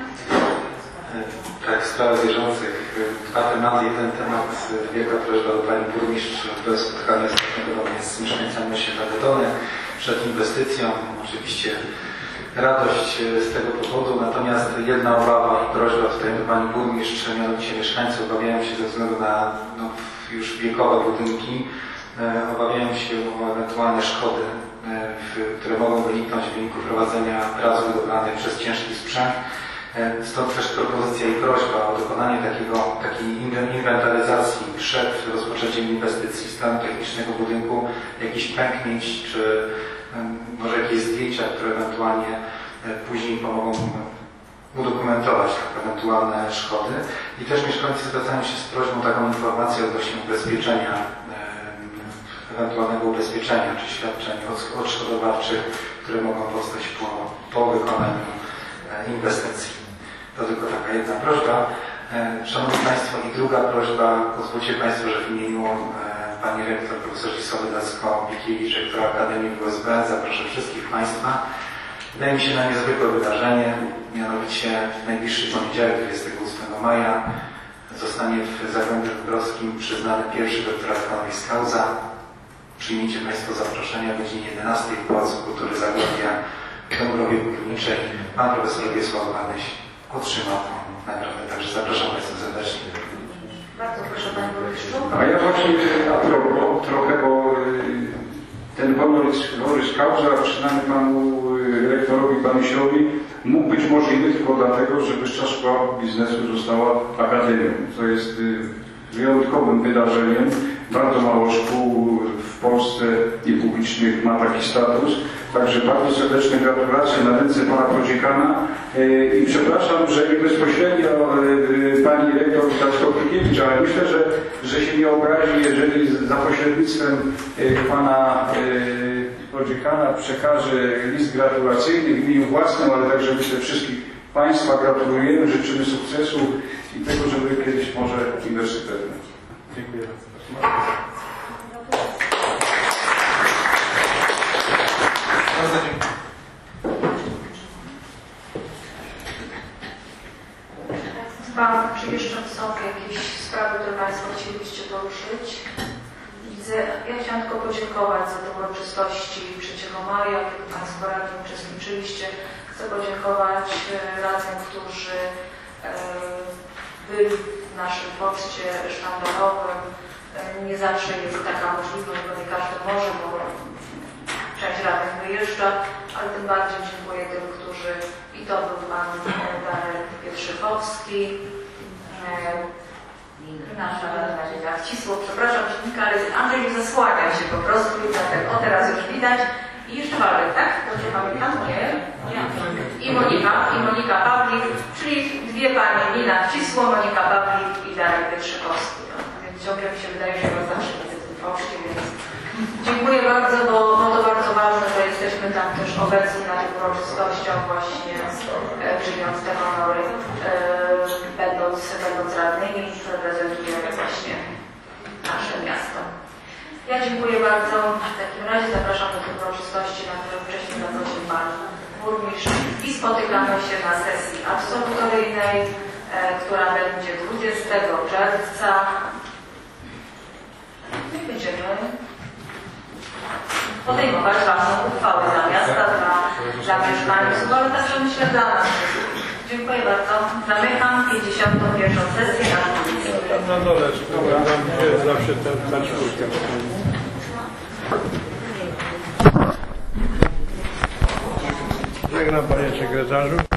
Tak, w sprawach bieżących dwa tematy. Jeden temat, wielka prośba do Pani Burmistrz do spotkania z mieszkańcami Świętego przed inwestycją. Oczywiście radość z tego powodu, natomiast jedna obawa i prośba tutaj do Pani Burmistrz, mianowicie mieszkańcy obawiają się ze względu na no, już wiekowe budynki, e, obawiają się o ewentualne szkody, e, w, które mogą wyniknąć w wyniku prowadzenia prac budowlanych przez ciężki sprzęt. E, stąd też propozycja i prośba o dokonanie takiego, takiej inwentaryzacji przed rozpoczęciem inwestycji stanu technicznego budynku, jakichś pęknięć czy może jakieś zdjęcia, które ewentualnie później pomogą udokumentować ewentualne szkody. I też mieszkańcy zwracają się z prośbą taką informację odnośnie ubezpieczenia, ewentualnego ubezpieczenia czy świadczeń odszkodowawczych, które mogą powstać po, po wykonaniu inwestycji. To tylko taka jedna prośba. Szanowni Państwo, i druga prośba, pozwólcie Państwo, że w imieniu Pani Rektor, profesor Wisławy Dacko-Bikiewicz, rektora Akademii W S B, zapraszam wszystkich Państwa. Wydaje mi się na niezwykłe wydarzenie, mianowicie w najbliższy poniedziałek, dwudziestego ósmego maja, zostanie w Zagłębiu Dąbrowskim przyznany pierwszy doktorat honoris causa. Przyjmijcie Państwo zaproszenie o godzinie jedenastej w Pałacu Kultury Zagłębia w Dąbrowie Górniczej. Pan profesor Wiesław Banyś otrzyma tę nagrodę, także zapraszam Państwa serdecznie. Bardzo proszę Panie Burmistrzu. A ja właśnie a propos trochę, bo ten honoris, honoris causa przyznany Panu Rektorowi Banysiowi mógł być możliwy tylko dlatego, że Wyższa Szkoła Biznesu została akademią. To jest wyjątkowym wydarzeniem. Bardzo mało szkół w Polsce i publicznych ma taki status. Także bardzo serdeczne gratulacje na ręce Pana Prodziekana i przepraszam, że nie bezpośrednio Pani Rektor Dacko-Bikiewicz, ale myślę, że, że się nie obrazi, jeżeli za pośrednictwem Pana Prodziekana przekaże list gratulacyjny w imieniu własnym, ale także myślę wszystkich Państwa gratulujemy, życzymy sukcesu i tego, żeby kiedyś może uniwersytet. Dziękuję bardzo. Bardzo dziękuję. Pan, czy jeszcze są jakieś sprawy, które Państwo chcielibyście poruszyć? Widzę, ja chciałam tylko podziękować za te uroczystości trzeciego maja, kiedy Państwo radni uczestniczyliście. Chcę podziękować radnym, którzy byli w naszym poczcie sztandarowym. Nie zawsze jest taka możliwość, bo nie każdy może, bo część radnych wyjeżdża, ale tym bardziej dziękuję tym, którzy, i to był Pan Darek Pietrzykowski, nasza radna Ścisło, przepraszam Dziennika, ale Andrzej nie zasłania się po prostu i dlatego, o teraz już widać. I jeszcze Waldek, tak? Dobrze pamiętam? Nie? Nie. I Monika, i Monika Pawlik, czyli dwie panie, Nina Ścisło, Monika Pawlik i Darek Pietrzykowski. No, więc ciągle mi się wydaje, że was zawsze widzę w tym poczcie, więc dziękuję bardzo, bo no to bardzo ważne, że jesteśmy tam też obecni na tych uroczystościach właśnie e, czyniąc te honory, e, będąc, będąc radnymi, reprezentujemy właśnie nasze miasto. Ja dziękuję bardzo. W takim razie zapraszam do tych uroczystości, na które wcześniej zaprosił Pan Burmistrz i spotykamy się na sesji absolutoryjnej, e, która będzie dwudziestego czerwca. I będziemy podejmować ważną uchwałę dla miasta, dla, dla mieszkańców, ale także myślę dla nas wszystkich. Dziękuję bardzo. Zamykam pięćdziesiątą pierwszą sesję na komisji. Na dole, dobra, tam jest zawsze ta, ta czwórka. Żegnam Panie Sekretarzu.